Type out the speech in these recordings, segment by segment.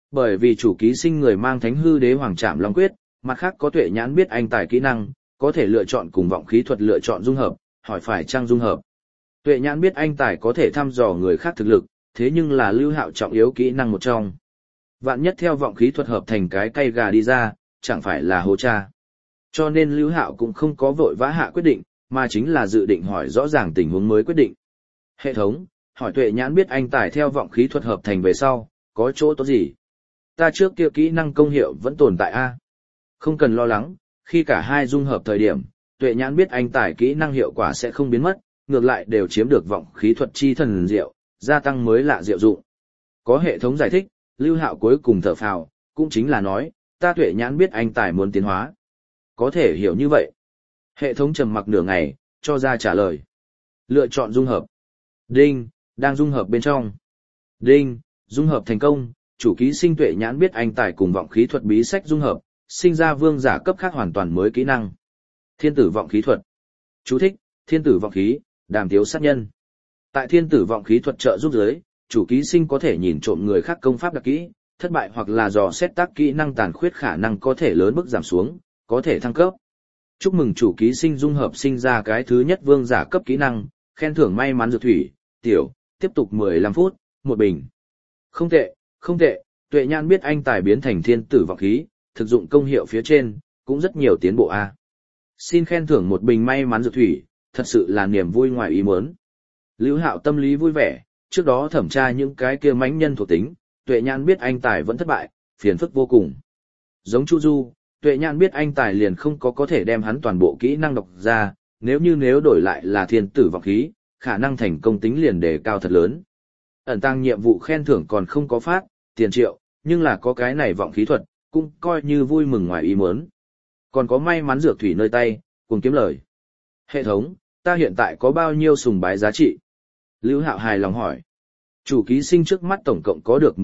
Bởi vì chủ ký sinh người mang Thánh hư đế hoàng trảm long quyết, mặt khác có tuệ nhãn biết anh tài kỹ năng, có thể lựa chọn cùng vọng khí thuật lựa chọn dung hợp, hỏi phải chăng dung hợp. Tuệ nhãn biết anh tài có thể thăm dò người khác thực lực, thế nhưng là Lưu Hạo trọng yếu kỹ năng một trong. Vạn nhất theo vọng khí thuật hợp thành cái cây gà đi ra, chẳng phải là hố cha. Cho nên Lưu Hạo cũng không có vội vã hạ quyết định, mà chính là dự định hỏi rõ ràng tình huống mới quyết định. Hệ thống, hỏi tuệ nhãn biết anh tài theo vọng khí thuật hợp thành về sau, có chỗ tốt gì? Ta trước kia kỹ năng công hiệu vẫn tồn tại a. Không cần lo lắng, khi cả hai dung hợp thời điểm, tuệ nhãn biết anh tài kỹ năng hiệu quả sẽ không biến mất, ngược lại đều chiếm được vọng khí thuật chi thần diệu, gia tăng mới lạ diệu dụng. Có hệ thống giải thích, Lưu Hạo cuối cùng thở phào, cũng chính là nói, ta tuệ nhãn biết anh tài muốn tiến hóa. Có thể hiểu như vậy. Hệ thống trầm mặc nửa ngày, cho ra trả lời. Lựa chọn dung hợp. Đinh, đang dung hợp bên trong. Đinh, dung hợp thành công, chủ ký sinh tuệ nhãn biết anh tài cùng vọng khí thuật bí sách dung hợp, sinh ra vương giả cấp khác hoàn toàn mới kỹ năng. Thiên tử vọng khí thuật. Chú thích, thiên tử vọng khí, đàm tiếu sát nhân. Tại thiên tử vọng khí thuật trợ giúp giới, chủ ký sinh có thể nhìn trộm người khác công pháp đặc kỹ, thất bại hoặc là dò xét tác kỹ năng tàn khuyết khả năng có thể lớn mức giảm xuống, có thể thăng cấp. Chúc mừng chủ ký sinh dung hợp sinh ra cái thứ nhất vương giả cấp kỹ năng, khen thưởng may mắn dược thủy, tiểu, tiếp tục 15 phút, một bình. Không tệ, không tệ, tuệ nhãn biết anh tài biến thành thiên tử vọng khí, thực dụng công hiệu phía trên, cũng rất nhiều tiến bộ a. Xin khen thưởng một bình may mắn dược thủy, thật sự là niềm vui ngoài ý muốn. Lưu Hạo tâm lý vui vẻ, trước đó thẩm tra những cái kia mãnh nhân thuộc tính, tuệ nhãn biết anh tài vẫn thất bại, phiền phức vô cùng. Giống Chu Du, tuệ nhãn biết anh tài liền không có thể đem hắn toàn bộ kỹ năng đọc ra, nếu đổi lại là thiên tử vọng khí, khả năng thành công tính liền đề cao thật lớn. Ẩn tăng nhiệm vụ khen thưởng còn không có phát, tiền triệu, nhưng là có cái này vọng khí thuật, cũng coi như vui mừng ngoài ý muốn. Còn có may mắn dược thủy nơi tay, cùng kiếm lời. Hệ thống, ta hiện tại có bao nhiêu sùng bái giá trị? Lưu Hạo hài lòng hỏi. Chủ ký sinh trước mắt tổng cộng có được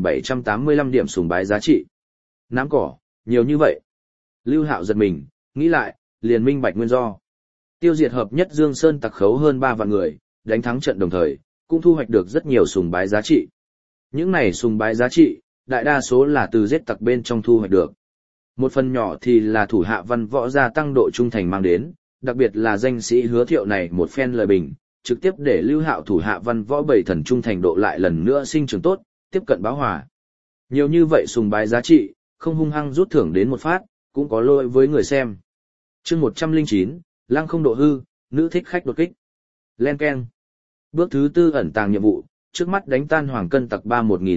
14.785 điểm sùng bái giá trị. Nám cỏ, nhiều như vậy. Lưu Hạo giật mình, nghĩ lại, liền minh bạch nguyên do. Tiêu diệt hợp nhất Dương Sơn tặc khấu hơn 3 vạn người, đánh thắng trận đồng thời, cũng thu hoạch được rất nhiều sùng bái giá trị. Những này sùng bái giá trị, đại đa số là từ giết tặc bên trong thu hoạch được. Một phần nhỏ thì là thủ hạ văn võ gia tăng độ trung thành mang đến, đặc biệt là danh sĩ Hứa Thiệu này một phen lời bình, trực tiếp để Lưu Hạo thủ hạ văn võ bảy thần trung thành độ lại lần nữa sinh trưởng tốt, tiếp cận báo hòa. Nhiều như vậy sùng bái giá trị, không hung hăng rút thưởng đến một phát, cũng có lỗi với người xem. Chương 109, Lăng không độ hư, nữ thích khách đột kích. Len keng. Bước thứ 4 ẩn tàng nhiệm vụ, trước mắt đánh tan hoàng cân tặc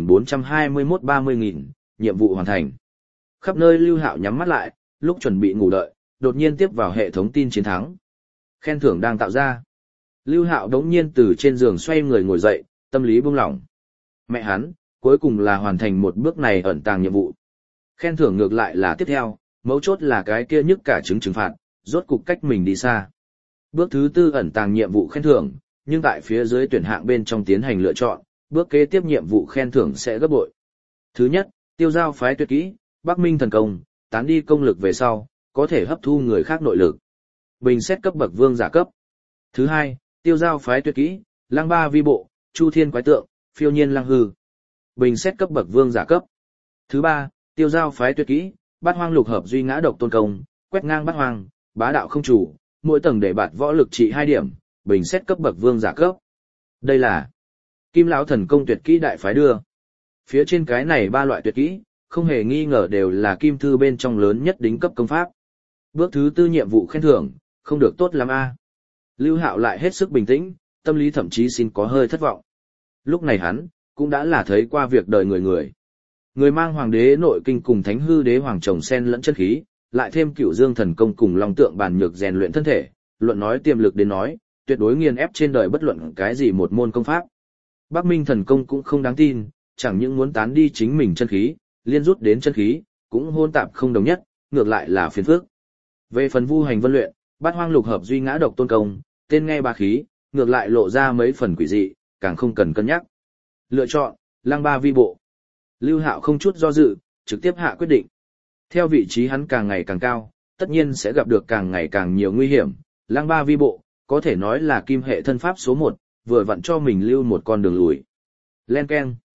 31.421-30.000, nhiệm vụ hoàn thành. Khắp nơi Lưu Hạo nhắm mắt lại, lúc chuẩn bị ngủ đợi, đột nhiên tiếp vào hệ thống tin chiến thắng. Khen thưởng đang tạo ra. Lưu Hạo đống nhiên từ trên giường xoay người ngồi dậy, tâm lý buông lỏng. Mẹ hắn, cuối cùng là hoàn thành một bước này ẩn tàng nhiệm vụ. Khen thưởng ngược lại là tiếp theo, mấu chốt là cái kia nhức cả trứng trừng phạt, rốt cục cách mình đi xa. Bước thứ 4 ẩn tàng nhiệm vụ khen thưởng, nhưng tại phía dưới tuyển hạng bên trong tiến hành lựa chọn, bước kế tiếp nhiệm vụ khen thưởng sẽ gấp bội. Thứ nhất, tiêu giao phái tuyệt kỹ, Bắc Minh thần công, tán đi công lực về sau, có thể hấp thu người khác nội lực. Bình xét cấp bậc vương giả cấp. Thứ hai, tiêu giao phái tuyệt kỹ, Lăng ba vi bộ, Chu thiên quái tượng, phiêu nhiên lăng hư. Bình xét cấp bậc vương giả cấp. Thứ ba, tiêu giao phái tuyệt kỹ, Bát hoang lục hợp duy ngã độc tôn công, quét ngang bát hoang, bá đạo không chủ, mỗi tầng để bạt võ lực trị 2 điểm, bình xét cấp bậc vương giả cấp. Đây là Kim lão thần công tuyệt kỹ đại phái đưa. Phía trên cái này 3 loại tuyệt kỹ, không hề nghi ngờ đều là kim thư bên trong lớn nhất đính cấp công pháp. Bước thứ 4 nhiệm vụ khen thưởng, không được tốt lắm a. Lưu Hạo lại hết sức bình tĩnh, tâm lý thậm chí xin có hơi thất vọng. Lúc này hắn cũng đã là thấy qua việc đời người. Người mang hoàng đế nội kinh cùng thánh hư đế hoàng chồng sen lẫn chân khí, lại thêm cửu dương thần công cùng long tượng bàn nhược rèn luyện thân thể, luận nói tiềm lực đến nói, tuyệt đối nghiền ép trên đời bất luận cái gì một môn công pháp. Bắc Minh thần công cũng không đáng tin, chẳng những muốn tán đi chính mình chân khí, liên rút đến chân khí, cũng hôn tạp không đồng nhất, ngược lại là phiền phức. Về phần vu hành vân luyện, Bát hoang lục hợp duy ngã độc tôn công, tên nghe ba khí, ngược lại lộ ra mấy phần quỷ dị, càng không cần cân nhắc. Lựa chọn, Lăng ba vi bộ. Lưu Hạo không chút do dự, trực tiếp hạ quyết định. Theo vị trí hắn càng ngày càng cao, tất nhiên sẽ gặp được càng ngày càng nhiều nguy hiểm. Lăng ba vi bộ, có thể nói là kim hệ thân pháp số 1, vừa vặn cho mình lưu một con đường lùi. Len keng.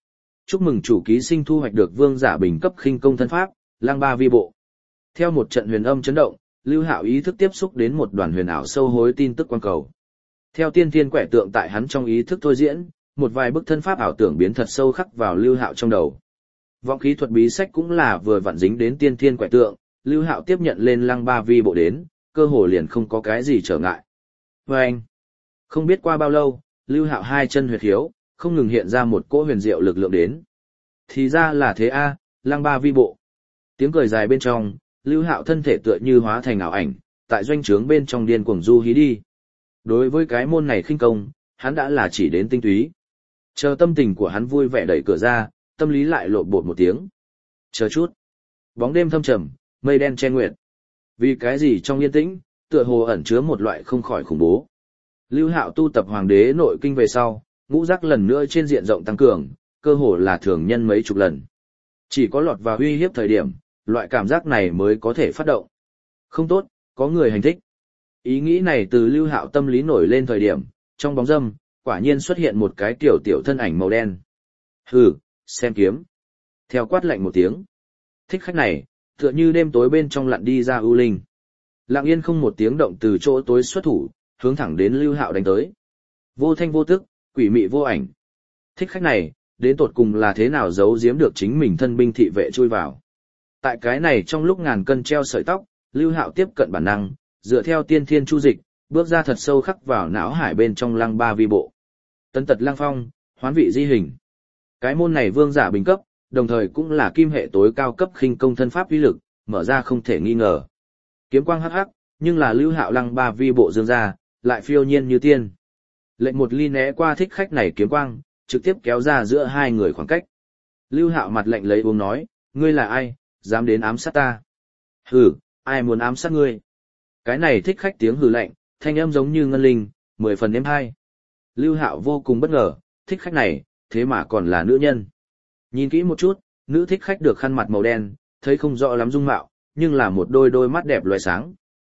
Chúc mừng chủ ký sinh thu hoạch được vương giả bình cấp khinh công thân pháp, Lăng Ba Vi Bộ. Theo một trận huyền âm chấn động, Lưu Hạo ý thức tiếp xúc đến một đoàn huyền ảo sâu hối tin tức quang cầu. Theo tiên thiên quẻ tượng tại hắn trong ý thức thôi diễn, một vài bức thân pháp ảo tưởng biến thật sâu khắc vào Lưu Hạo trong đầu. Vọng khí thuật bí sách cũng là vừa vặn dính đến tiên thiên quẻ tượng, Lưu Hạo tiếp nhận lên Lăng Ba Vi Bộ đến, cơ hồ liền không có cái gì trở ngại. Và anh, không biết qua bao lâu, Lưu Hạo hai chân huyệt khiếu, không ngừng hiện ra một cỗ huyền diệu lực lượng đến. Thì ra là thế a, Lăng Ba Vi Bộ. Tiếng cười dài bên trong, Lưu Hạo thân thể tựa như hóa thành ảo ảnh, tại doanh trướng bên trong điên cuồng du hí đi. Đối với cái môn này khinh công, hắn đã là chỉ đến tinh túy. Chờ tâm tình của hắn vui vẻ đẩy cửa ra, tâm lý lại lộn bột một tiếng. Chờ chút. Bóng đêm thâm trầm, mây đen che nguyệt. Vì cái gì trong yên tĩnh, tựa hồ ẩn chứa một loại không khỏi khủng bố. Lưu Hạo tu tập Hoàng đế nội kinh về sau, ngũ giác lần nữa trên diện rộng tăng cường, cơ hồ là thường nhân mấy chục lần. Chỉ có lọt vào uy hiếp thời điểm, loại cảm giác này mới có thể phát động. Không tốt, có người hành thích. Ý nghĩ này từ Lưu Hạo tâm lý nổi lên thời điểm, trong bóng râm, quả nhiên xuất hiện một cái tiểu tiểu thân ảnh màu đen. Hừ, xem kiếm. Theo quát lạnh một tiếng. Thích khách này, tựa như đêm tối bên trong lặn đi ra ưu linh. Lặng yên không một tiếng động từ chỗ tối xuất thủ, hướng thẳng đến Lưu Hạo đánh tới. Vô thanh vô tức, quỷ mị vô ảnh. Thích khách này, đến tột cùng là thế nào giấu giếm được chính mình thân binh thị vệ chui vào. Tại cái này trong lúc ngàn cân treo sợi tóc, Lưu Hạo tiếp cận bản năng, dựa theo tiên thiên chu dịch, bước ra thật sâu khắc vào não hải bên trong Lăng Ba Vi Bộ. Tấn tật Lăng Phong, hoán vị di hình. Cái môn này vương giả bình cấp, đồng thời cũng là kim hệ tối cao cấp khinh công thân pháp uy lực, mở ra không thể nghi ngờ. Kiếm quang hắc hắc, nhưng là Lưu Hạo Lăng Ba Vi Bộ dương ra, lại phiêu nhiên như tiên. Lệnh một ly né qua thích khách này kiếm quang, trực tiếp kéo ra giữa hai người khoảng cách. Lưu Hạo mặt lạnh lấy uống nói, ngươi là ai, dám đến ám sát ta? Hừ, ai muốn ám sát ngươi? Cái này thích khách tiếng hừ lạnh, thanh âm giống như ngân linh, 10 phần êm hai. Lưu Hạo vô cùng bất ngờ, thích khách này, thế mà còn là nữ nhân. Nhìn kỹ một chút, nữ thích khách được khăn mặt màu đen, thấy không rõ lắm dung mạo, nhưng là một đôi mắt đẹp loé sáng.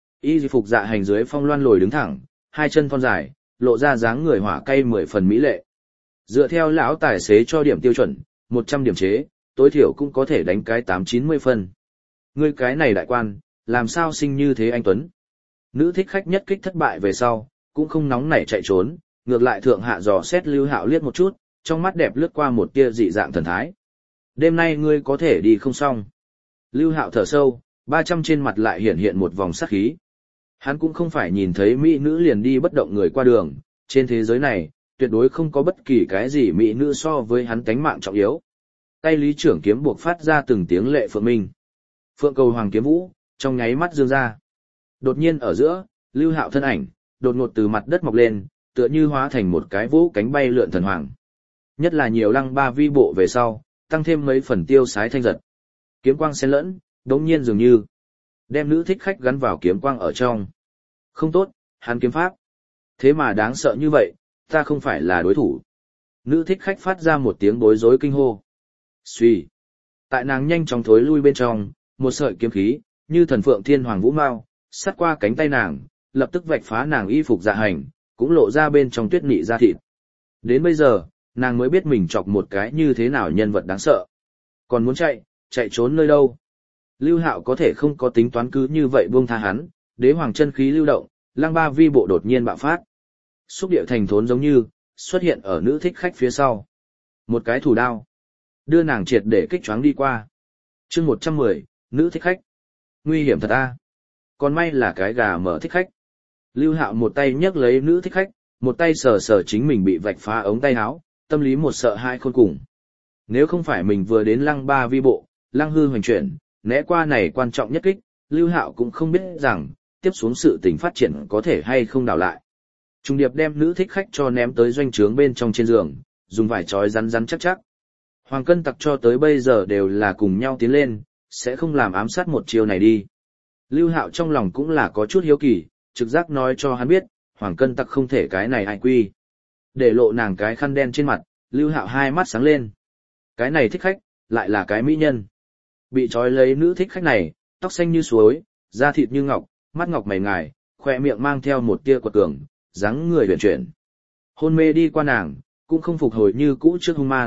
Y phục dạ hành dưới phong loan lồi đứng thẳng, hai chân thon dài, lộ ra dáng người hỏa cay 10 phần mỹ lệ. Dựa theo lão tài xế cho điểm tiêu chuẩn, 100 điểm chế, tối thiểu cũng có thể đánh cái 8-90 phân. Ngươi cái này đại quan, làm sao sinh như thế anh Tuấn? Nữ thích khách nhất kích thất bại về sau, cũng không nóng nảy chạy trốn, ngược lại thượng hạ dò xét Lưu Hạo liếc một chút, trong mắt đẹp lướt qua một tia dị dạng thần thái. Đêm nay ngươi có thể đi không xong. Lưu Hạo thở sâu, 300 trên mặt lại hiện một vòng sát khí. Hắn cũng không phải nhìn thấy mỹ nữ liền đi bất động người qua đường, trên thế giới này, tuyệt đối không có bất kỳ cái gì mỹ nữ so với hắn tánh mạng trọng yếu. Tay lý trưởng kiếm buộc phát ra từng tiếng lệ phượng minh. Phượng cầu hoàng kiếm vũ, trong nháy mắt dương ra. Đột nhiên ở giữa, Lưu Hạo thân ảnh, đột ngột từ mặt đất mọc lên, tựa như hóa thành một cái vũ cánh bay lượn thần hoàng. Nhất là nhiều Lăng Ba Vi Bộ về sau, tăng thêm mấy phần tiêu sái thanh giật. Kiếm quang xen lẫn, đống nhiên dường như đem nữ thích khách gắn vào kiếm quang ở trong. Không tốt, hắn kiếm pháp. Thế mà đáng sợ như vậy, ta không phải là đối thủ. Nữ thích khách phát ra một tiếng bối rối kinh hô. Xuy. Tại nàng nhanh chóng thối lui bên trong, một sợi kiếm khí, như thần phượng thiên hoàng vũ mao, sắt qua cánh tay nàng, lập tức vạch phá nàng y phục dạ hành, cũng lộ ra bên trong tuyết nị da thịt. Đến bây giờ, nàng mới biết mình chọc một cái như thế nào nhân vật đáng sợ. Còn muốn chạy trốn nơi đâu? Lưu Hạo có thể không có tính toán cứ như vậy buông tha hắn, đế hoàng chân khí lưu động, Lăng Ba Vi Bộ đột nhiên bạo phát. Xúc điệu thành thốn giống như, xuất hiện ở nữ thích khách phía sau. Một cái thủ đao, đưa nàng triệt để kích choáng đi qua. Chương 110, nữ thích khách. Nguy hiểm thật a. Còn may là cái gà mở thích khách. Lưu Hạo một tay nhấc lấy nữ thích khách, một tay sờ sờ chính mình bị vạch phá ống tay áo, tâm lý một sợ hai khôn cùng. Nếu không phải mình vừa đến Lăng Ba Vi Bộ, Lăng hư hoành chuyển, né qua này quan trọng nhất kích, Lưu Hạo cũng không biết rằng, tiếp xuống sự tình phát triển có thể hay không đảo lại. Trung điệp đem nữ thích khách cho ném tới doanh trướng bên trong trên giường, dùng vải trói rắn chắc chắc. Hoàng Cân Tặc cho tới bây giờ đều là cùng nhau tiến lên, sẽ không làm ám sát một chiều này đi. Lưu Hạo trong lòng cũng là có chút hiếu kỳ, trực giác nói cho hắn biết, Hoàng Cân Tặc không thể cái này ai quy. Để lộ nàng cái khăn đen trên mặt, Lưu Hạo hai mắt sáng lên. Cái này thích khách, lại là cái mỹ nhân. Bị trói lấy nữ thích khách này, tóc xanh như suối, da thịt như ngọc, mắt ngọc mày ngài, khoe miệng mang theo một tia quật cường, dáng người huyền chuyển. Hôn mê đi qua nàng, cũng không phục hồi như cũ trước hung man,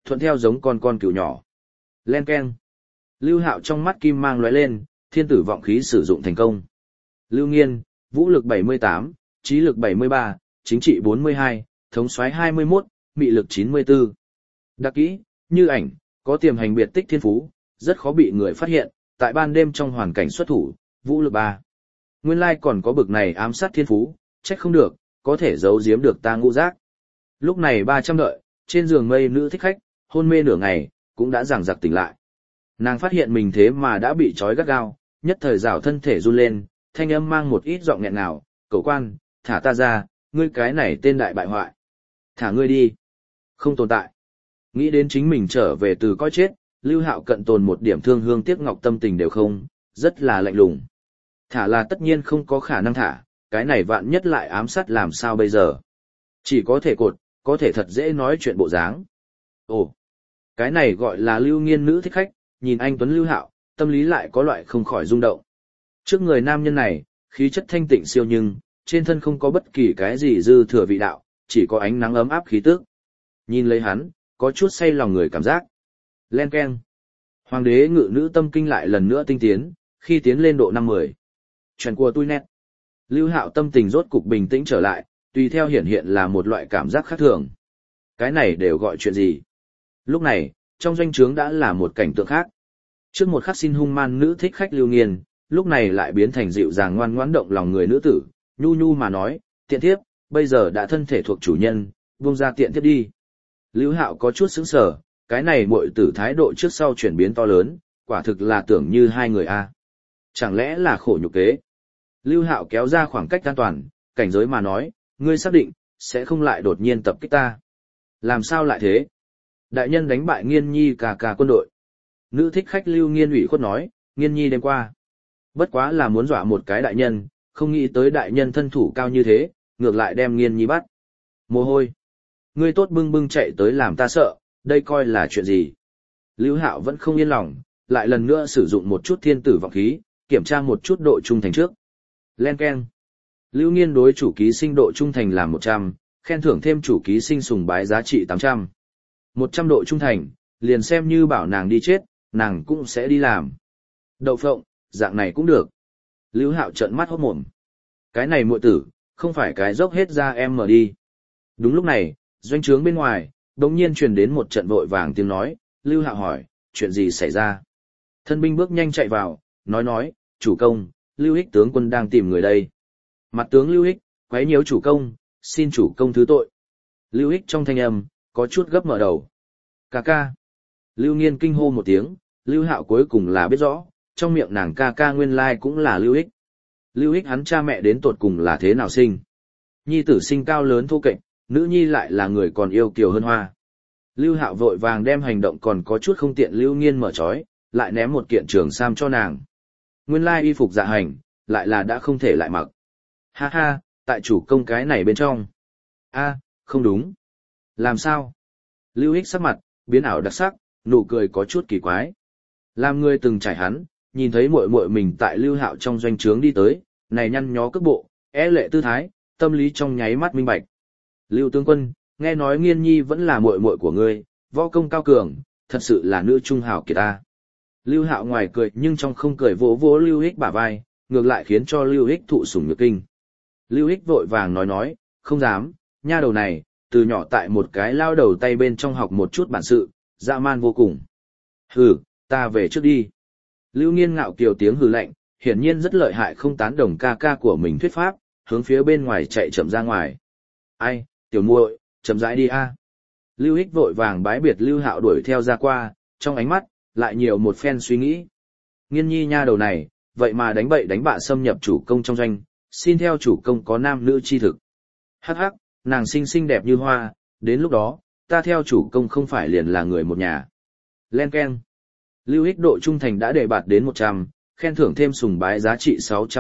thuận theo giống con cừu nhỏ. Len keng. Lưu Hạo trong mắt kim mang lóe lên, thiên tử vọng khí sử dụng thành công. Lưu Nghiên, vũ lực 78, trí lực 73, chính trị 42, thống soái 21, mị lực 94. Đặc kỹ, như ảnh, có tiềm hành biệt tích thiên phú, rất khó bị người phát hiện, tại ban đêm trong hoàn cảnh xuất thủ, vũ lực 3. Nguyên lai còn có bực này ám sát thiên phú, trách không được, có thể giấu giếm được ta ngũ giác. Lúc này 300 đợi, trên giường mây nữ thích khách, hôn mê nửa ngày, cũng đã giằng giặc tỉnh lại. Nàng phát hiện mình thế mà đã bị trói gắt gao, nhất thời rảo thân thể run lên, thanh âm mang một ít giọng nghẹn ngào, "Cậu quan, thả ta ra, ngươi cái này tên đại bại hoại. Thả ngươi đi." Không tồn tại. Nghĩ đến chính mình trở về từ cõi chết, Lưu Hạo cận tồn một điểm thương hương tiếc ngọc tâm tình đều không, rất là lạnh lùng. Thả là tất nhiên không có khả năng thả, cái này vạn nhất lại ám sát làm sao bây giờ. Chỉ có thể cột, có thể thật dễ nói chuyện bộ dáng. Ồ, cái này gọi là Lưu Nghiên nữ thích khách, nhìn anh tuấn Lưu Hạo, tâm lý lại có loại không khỏi rung động. Trước người nam nhân này, khí chất thanh tịnh siêu nhưng, trên thân không có bất kỳ cái gì dư thừa vị đạo, chỉ có ánh nắng ấm áp khí tức. Nhìn lấy hắn, có chút say lòng người cảm giác. Len keng. Hoàng đế ngự nữ tâm kinh lại lần nữa tinh tiến, khi tiến lên độ 50. Chuyện của tôi nét. Lưu Hạo tâm tình rốt cục bình tĩnh trở lại, tùy theo hiện hiện là một loại cảm giác khác thường. Cái này đều gọi chuyện gì? Lúc này, trong doanh trướng đã là một cảnh tượng khác. Trước một khắc xin hung man nữ thích khách Lưu Nghiên, lúc này lại biến thành dịu dàng ngoan ngoãn động lòng người nữ tử, nhu nhu mà nói, "Tiện thiếp, bây giờ đã thân thể thuộc chủ nhân, buông ra tiện thiếp đi." Lưu Hạo có chút sững sờ, cái này muội tử thái độ trước sau chuyển biến to lớn, quả thực là tưởng như hai người a. Chẳng lẽ là khổ nhục kế? Lưu Hạo kéo ra khoảng cách an toàn, cảnh giới mà nói, "Ngươi xác định sẽ không lại đột nhiên tập kích ta?" "Làm sao lại thế? Đại nhân đánh bại Nghiên Nhi cả quân đội." Nữ thích khách Lưu Nghiên ủy khuất nói, "Nghiên Nhi đêm qua bất quá là muốn dọa một cái đại nhân, không nghĩ tới đại nhân thân thủ cao như thế, ngược lại đem Nghiên Nhi bắt. Mồ hôi. Ngươi tốt bưng bưng chạy tới làm ta sợ, đây coi là chuyện gì?" Lưu Hạo vẫn không yên lòng, lại lần nữa sử dụng một chút thiên tử vọng khí, kiểm tra một chút độ trung thành trước. Len keng. Lưu Nghiên đối chủ ký sinh độ trung thành là 100, khen thưởng thêm chủ ký sinh sùng bái giá trị 800. 100 độ trung thành, liền xem như bảo nàng đi chết, nàng cũng sẽ đi làm. Đậu phộng, dạng này cũng được. Lưu Hạo trợn mắt hốt mồm. Cái này muội tử, không phải cái dốc hết ra em mở đi. Đúng lúc này, doanh trướng bên ngoài, đống nhiên truyền đến một trận vội vàng tiếng nói, Lưu Hạo hỏi, chuyện gì xảy ra? Thân binh bước nhanh chạy vào, nói, chủ công, Lưu Hích tướng quân đang tìm người đây. Mặt tướng Lưu Hích, quấy nhiễu chủ công, xin chủ công thứ tội. Lưu Hích trong thanh âm, có chút gấp mở đầu. Ca ca. Lưu Nghiên kinh hô một tiếng, Lưu Hạo cuối cùng là biết rõ, trong miệng nàng ca ca nguyên lai cũng là Lưu Hích. Lưu Hích hắn cha mẹ đến tột cùng là thế nào sinh? Nhi tử sinh cao lớn thô kệch, nữ nhi lại là người còn yêu kiều hơn hoa. Lưu Hạo vội vàng đem hành động còn có chút không tiện Lưu Nghiên mở trói, lại ném một kiện trường sam cho nàng. Nguyên lai y phục dạ hành, lại là đã không thể lại mặc. Ha ha, tại chủ công cái này bên trong. A, không đúng. Làm sao? Lưu Hích sắc mặt, biến ảo đặc sắc, nụ cười có chút kỳ quái. Làm người từng trải hắn, nhìn thấy muội muội mình tại Lưu Hạo trong doanh trướng đi tới, này nhăn nhó cước bộ, lệ tư thái, tâm lý trong nháy mắt minh bạch. Lưu tướng quân, nghe nói Nghiên Nhi vẫn là muội muội của ngươi, võ công cao cường, thật sự là nữ trung hào kiệt ta. Lưu Hạo ngoài cười nhưng trong không cười vỗ vỗ Lưu Hích bả vai, ngược lại khiến cho Lưu Hích thụ sủng nhược kinh. Lưu Hích vội vàng nói, không dám, nha đầu này, từ nhỏ tại một cái lao đầu tay bên trong học một chút bản sự, dã man vô cùng. Hừ, ta về trước đi. Lưu Nghiên ngạo kiều tiếng hừ lạnh, hiển nhiên rất lợi hại không tán đồng ca ca của mình thuyết pháp, hướng phía bên ngoài chạy chậm ra ngoài. Ai, tiểu muội, chậm rãi đi a. Lưu Hích vội vàng bái biệt Lưu Hạo đuổi theo ra qua, trong ánh mắt lại nhiều một phen suy nghĩ. Nghiên Nhi nha đầu này, vậy mà đánh bậy đánh bạ xâm nhập chủ công trong doanh, xin theo chủ công có nam nữ chi thực. Hắc hắc, nàng xinh xinh đẹp như hoa, đến lúc đó, ta theo chủ công không phải liền là người một nhà. Len keng. Lưu Hích độ trung thành đã đề bạt đến 100, khen thưởng thêm sùng bái giá trị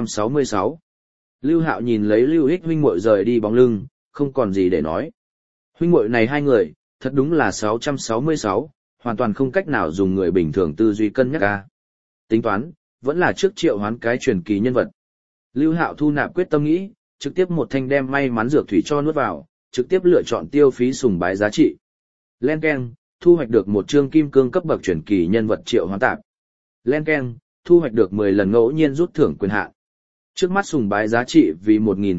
666. Lưu Hạo nhìn lấy Lưu Hích huynh muội rời đi bóng lưng, không còn gì để nói. Huynh muội này hai người, thật đúng là 666, hoàn toàn không cách nào dùng người bình thường tư duy cân nhắc ca. Tính toán, vẫn là trước triệu hoán cái truyền kỳ nhân vật. Lưu Hạo thu nạp quyết tâm nghĩ, trực tiếp một thanh đem may mắn dược thủy cho nuốt vào, trực tiếp lựa chọn tiêu phí sùng bái giá trị. Len keng, thu hoạch được một chương kim cương cấp bậc truyền kỳ nhân vật triệu hoán tạp. Len Ken, thu hoạch được 10 lần ngẫu nhiên rút thưởng quyền hạn. Trước mắt sùng bái giá trị vì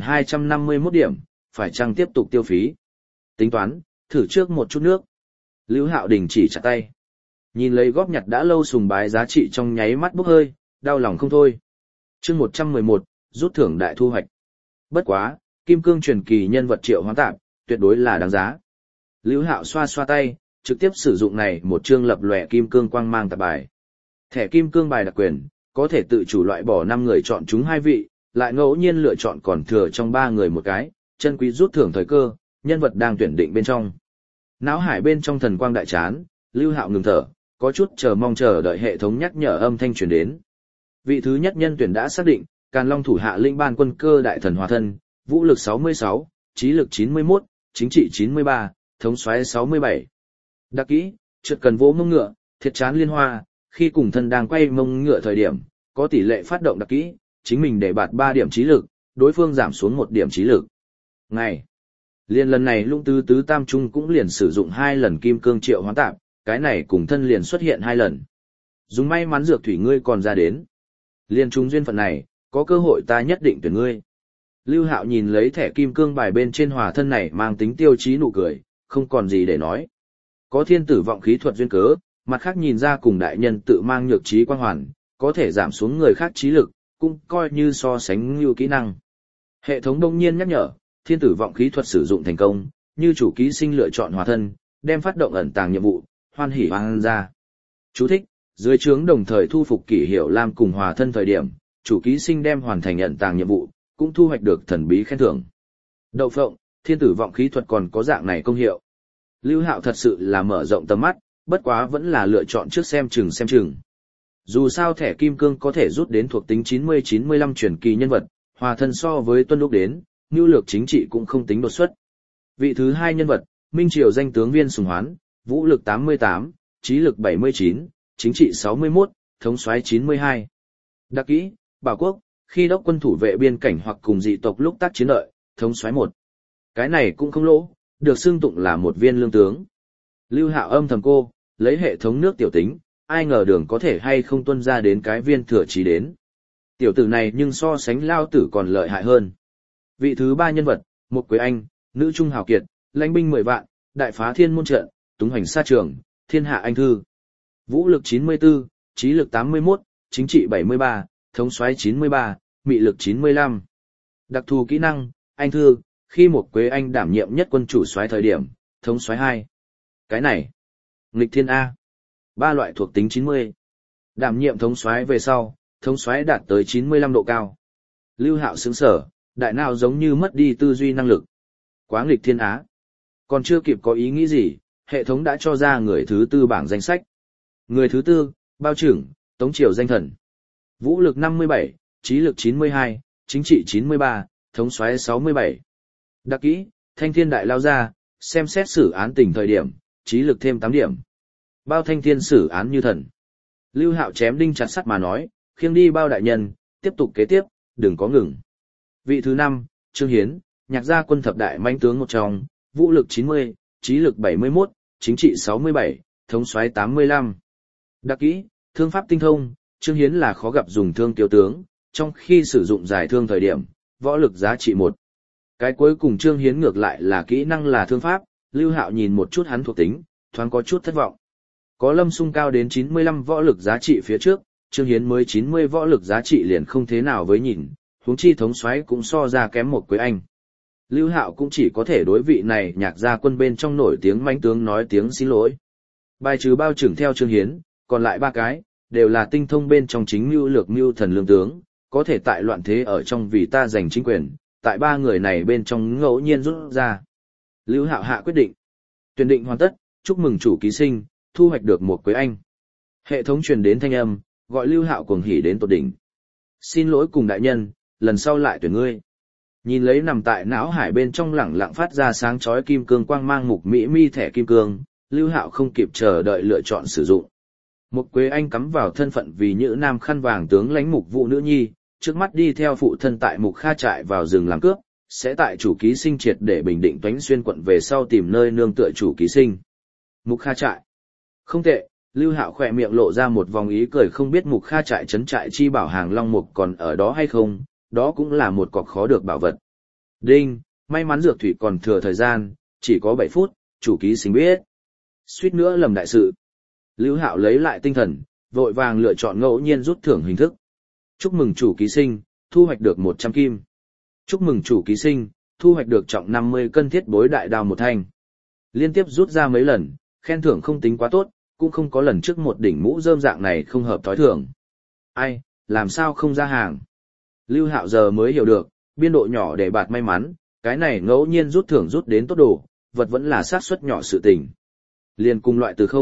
1.251 điểm, phải chăng tiếp tục tiêu phí? Tính toán, thử trước một chút nước. Lưu Hạo đình chỉ chặt tay. Nhìn lấy góp nhặt đã lâu sùng bái giá trị trong nháy mắt bốc hơi, đau lòng không thôi. Chương 111, rút thưởng đại thu hoạch. Bất quá, kim cương truyền kỳ nhân vật triệu hoán tạp, tuyệt đối là đáng giá. Lưu Hạo xoa xoa tay, trực tiếp sử dụng này một chương lập lòe kim cương quang mang tạp bài. Thẻ kim cương bài đặc quyền, có thể tự chủ loại bỏ 5 người chọn chúng 2 vị, lại ngẫu nhiên lựa chọn còn thừa trong 3 người một cái, chân quý rút thưởng thời cơ, nhân vật đang tuyển định bên trong. Náo hải bên trong thần quang đại chán, Lưu Hạo ngừng thở, có chút chờ mong chờ đợi hệ thống nhắc nhở âm thanh truyền đến. Vị thứ nhất nhân tuyển đã xác định, Càn Long thủ hạ linh ban quân cơ đại thần hóa thân, vũ lực 66, trí lực 91, chính trị 93, thống soái 67. Đặc kỹ, trượt cần vỗ mông ngựa, thiệt chán liên hoa, khi cùng thân đang quay mông ngựa thời điểm, có tỷ lệ phát động đặc kỹ, chính mình để bạt 3 điểm trí lực, đối phương giảm xuống 1 điểm trí lực. Ngày. Liên lần này lũng tứ tam trung cũng liền sử dụng 2 lần kim cương triệu hoán tạp, cái này cùng thân liền xuất hiện 2 lần. Dùng may mắn dược thủy ngươi còn ra đến. Liên trung duyên phận này, có cơ hội ta nhất định tuyển ngươi. Lưu Hạo nhìn lấy thẻ kim cương bài bên trên hòa thân này mang tính tiêu chí nụ cười, không còn gì để nói. Có thiên tử vọng khí thuật duyên cớ, mặt khác nhìn ra cùng đại nhân tự mang nhược trí quang hoàn, có thể giảm xuống người khác trí lực, cũng coi như so sánh như kỹ năng. Hệ thống đông nhiên nhắc nhở, thiên tử vọng khí thuật sử dụng thành công, như chủ ký sinh lựa chọn hòa thân, đem phát động ẩn tàng nhiệm vụ, hoan hỉ hoang ra. Chú thích, dưới trướng đồng thời thu phục kỷ hiệu lam cùng hòa thân thời điểm, chủ ký sinh đem hoàn thành ẩn tàng nhiệm vụ, cũng thu hoạch được thần bí khen thưởng. Đậu phộng, thiên tử vọng khí thuật còn có dạng này công hiệu. Lưu Hạo thật sự là mở rộng tầm mắt, bất quá vẫn là lựa chọn trước xem chừng. Dù sao thẻ kim cương có thể rút đến thuộc tính 90-95 truyền kỳ nhân vật, hòa thân so với tuân lúc đến, nhu lược chính trị cũng không tính đột xuất. Vị thứ 2 nhân vật, Minh Triều danh tướng Viên Sùng Hoán, vũ lực 88, trí lực 79, chính trị 61, thống soái 92. Đặc kỹ, Bảo Quốc, khi đốc quân thủ vệ biên cảnh hoặc cùng dị tộc lúc tác chiến lợi, thống soái 1. Cái này cũng không lỗ, được xưng tụng là một viên lương tướng. Lưu Hạo âm thầm cô, lấy hệ thống nước tiểu tính, ai ngờ đường có thể hay không tuân ra đến cái viên thừa chí đến. Tiểu tử này nhưng so sánh lao tử còn lợi hại hơn. Vị thứ 3 nhân vật, Một Quế Anh, nữ trung hào kiệt, lãnh binh 10 vạn, đại phá thiên môn trận, túng hành sa trường, thiên hạ anh thư. Vũ lực 94, trí lực 81, chính trị 73, thống soái 93, mị lực 95. Đặc thù kỹ năng, anh thư, khi Một Quế Anh đảm nhiệm nhất quân chủ soái thời điểm, thống soái 2. Cái này, nghịch thiên A. 3 loại thuộc tính 90. Đảm nhiệm thống soái về sau, thống soái đạt tới 95 độ cao. Lưu Hạo sững sở, đại nào giống như mất đi tư duy năng lực. Quá nghịch thiên á. Còn chưa kịp có ý nghĩ gì, hệ thống đã cho ra người thứ 4 bảng danh sách. Người thứ 4, Bao Trưởng, Tống Triều danh thần. Vũ lực 57, trí lực 92, chính trị 93, thống soái 67. Đặc kỹ, Thanh Thiên Đại Lao Ra, xem xét xử án tình thời điểm, trí lực thêm 8 điểm. Bao Thanh Thiên xử án như thần. Lưu Hạo chém đinh chặt sắt mà nói, khiêng đi Bao đại nhân, tiếp tục kế tiếp, đừng có ngừng. Vị thứ 5, Trương Hiến, nhạc gia quân thập đại mãnh tướng một trong, vũ lực 90, trí lực 71, chính trị 67, thống soái 85. Đặc kỹ, thương pháp tinh thông, Trương Hiến là khó gặp dùng thương tiểu tướng, trong khi sử dụng giải thương thời điểm, võ lực giá trị 1. Cái cuối cùng Trương Hiến ngược lại là kỹ năng là thương pháp, Lưu Hạo nhìn một chút hắn thuộc tính, thoáng có chút thất vọng. Có Lâm Sung cao đến 95 võ lực giá trị phía trước, Trương Hiến mới 90 võ lực giá trị liền không thế nào với nhìn, huống chi thống soái cũng so ra kém Một Quế Anh. Lưu Hạo cũng chỉ có thể đối vị này nhạc gia quân bên trong nổi tiếng mãnh tướng nói tiếng xin lỗi. Bài trừ Bao Trưởng theo Trương Hiến, còn lại 3 cái, đều là tinh thông bên trong chính mưu lược mưu thần lương tướng, có thể tại loạn thế ở trong vì ta giành chính quyền, tại 3 người này bên trong ngẫu nhiên rút ra. Lưu Hạo hạ quyết định. Tuyển định hoàn tất, chúc mừng chủ ký sinh, thu hoạch được Một Quế Anh. Hệ thống truyền đến thanh âm, gọi Lưu Hạo cuồng hỉ đến tột đỉnh. Xin lỗi cùng đại nhân, lần sau lại tuyển ngươi. Nhìn lấy nằm tại não hải bên trong lẳng lặng phát ra sáng chói kim cương quang mang mục mỹ mi thẻ kim cương, Lưu Hạo không kịp chờ đợi lựa chọn sử dụng. Một Quế Anh cắm vào thân phận vì nhữ nam khăn vàng tướng lãnh Mục Vũ nữ nhi, trước mắt đi theo phụ thân tại Mục Kha trại vào rừng làm cướp, sẽ tại chủ ký sinh triệt để bình định Toánh Xuyên quận về sau tìm nơi nương tựa chủ ký sinh. Mục Kha trại. Không tệ, Lưu Hạo khỏe miệng lộ ra một vòng ý cười, không biết Mục Kha trại trấn trại chi bảo hàng Long Mục còn ở đó hay không, đó cũng là một cọc khó được bảo vật. Đinh, may mắn dược thủy còn thừa thời gian, chỉ có 7 phút, chủ ký sinh biết. Suýt nữa lầm đại sự. Lưu Hạo lấy lại tinh thần, vội vàng lựa chọn ngẫu nhiên rút thưởng hình thức. Chúc mừng chủ ký sinh, thu hoạch được 100 kim. Chúc mừng chủ ký sinh, thu hoạch được trọng 50 cân thiết bối đại đao một thanh. Liên tiếp rút ra mấy lần, khen thưởng không tính quá tốt, cũng không có lần trước một đỉnh mũ rơm dạng này không hợp thói thường. Ai, làm sao không ra hàng? Lưu Hạo giờ mới hiểu được, biên độ nhỏ để bạt may mắn, cái này ngẫu nhiên rút thưởng rút đến tốt đồ, vật vẫn là xác suất nhỏ sự tình. Liên cùng loại từ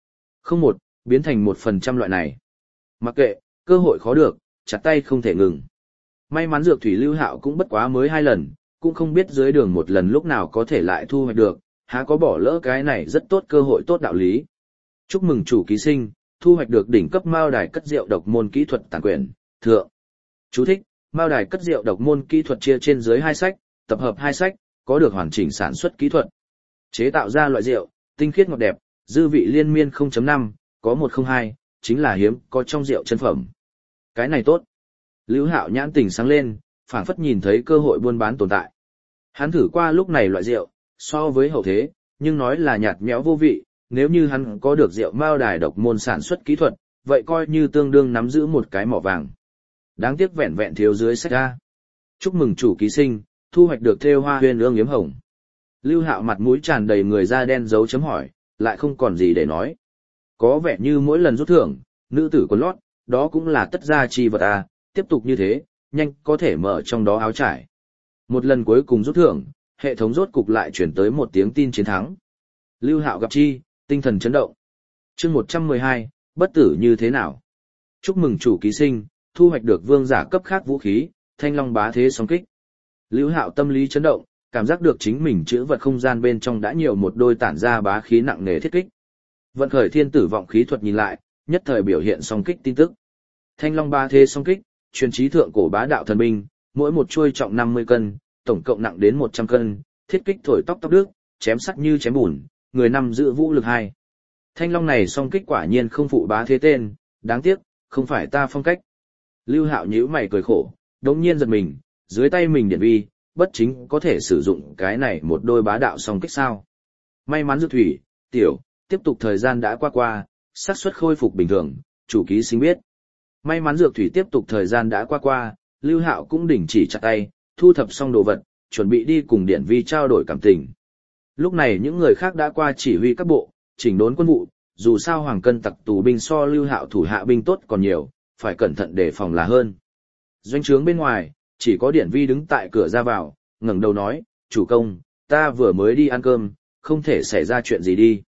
0.01 biến thành 1% loại này. Mặc kệ, cơ hội khó được, chặt tay không thể ngừng. May mắn dược thủy Lưu Hạo cũng bất quá mới 2 lần, cũng không biết dưới đường một lần lúc nào có thể lại thu hoạch được, há có bỏ lỡ cái này rất tốt cơ hội tốt đạo lý. Chúc mừng chủ ký sinh, thu hoạch được đỉnh cấp mao đài cất rượu độc môn kỹ thuật tản quyền, thượng. Chú thích, mao đài cất rượu độc môn kỹ thuật chia trên dưới 2 sách, tập hợp 2 sách, có được hoàn chỉnh sản xuất kỹ thuật. Chế tạo ra loại rượu, tinh khiết ngọt đẹp, dư vị liên miên 0.5, có 102, chính là hiếm có trong rượu chân phẩm. Cái này tốt. Lưu Hạo nhãn tỉnh sáng lên, phảng phất nhìn thấy cơ hội buôn bán tồn tại. Hắn thử qua lúc này loại rượu, so với hậu thế, nhưng nói là nhạt nhẽo vô vị, nếu như hắn có được rượu mao đài độc môn sản xuất kỹ thuật, vậy coi như tương đương nắm giữ một cái mỏ vàng. Đáng tiếc vẹn vẹn thiếu dưới sách ra. Chúc mừng chủ ký sinh, thu hoạch được thêu hoa huyền ương yếm hồng. Lưu Hạo mặt mũi tràn đầy người da đen dấu chấm hỏi, lại không còn gì để nói. Có vẻ như mỗi lần rút thưởng, nữ tử quần lót, đó cũng là tất gia chi vật à, tiếp tục như thế, nhanh có thể mở trong đó áo trải. Một lần cuối cùng rút thưởng, hệ thống rốt cục lại chuyển tới một tiếng tin chiến thắng. Lưu Hạo gặp chi, tinh thần chấn động. Chương 112, bất tử như thế nào? Chúc mừng chủ ký sinh, thu hoạch được vương giả cấp khác vũ khí, Thanh Long bá thế song kích. Lưu Hạo tâm lý chấn động, cảm giác được chính mình chữ vật không gian bên trong đã nhiều một đôi tản ra bá khí nặng nề thiết kích. Vận khởi thiên tử vọng khí thuật nhìn lại, nhất thời biểu hiện song kích tin tức. Thanh Long bá thế song kích, truyền trí thượng cổ bá đạo thần binh, mỗi một chuôi trọng 50 cân, tổng cộng nặng đến 100 cân, thiết kích thổi tóc tóc đức, chém sắc như chém bùn, người nằm giữ vũ lực 2. Thanh Long này song kích quả nhiên không phụ bá thế tên, đáng tiếc, không phải ta phong cách. Lưu Hạo nhíu mày cười khổ, đống nhiên giật mình, dưới tay mình điện vi, bất chính có thể sử dụng cái này một đôi bá đạo song kích sao. May mắn dược thủy, tiểu, tiếp tục thời gian đã qua, xác suất khôi phục bình thường, chủ ký sinh biết. May mắn dược thủy tiếp tục thời gian đã qua, Lưu Hạo cũng đình chỉ chặt tay, thu thập xong đồ vật, chuẩn bị đi cùng điện vi trao đổi cảm tình. Lúc này những người khác đã qua chỉ huy các bộ, chỉnh đốn quân vụ, dù sao Hoàng Cân tặc tù binh so Lưu Hạo thủ hạ binh tốt còn nhiều, phải cẩn thận đề phòng là hơn. Doanh trướng bên ngoài, chỉ có Điển Vi đứng tại cửa ra vào, ngẩng đầu nói, chủ công, ta vừa mới đi ăn cơm, không thể xảy ra chuyện gì đi.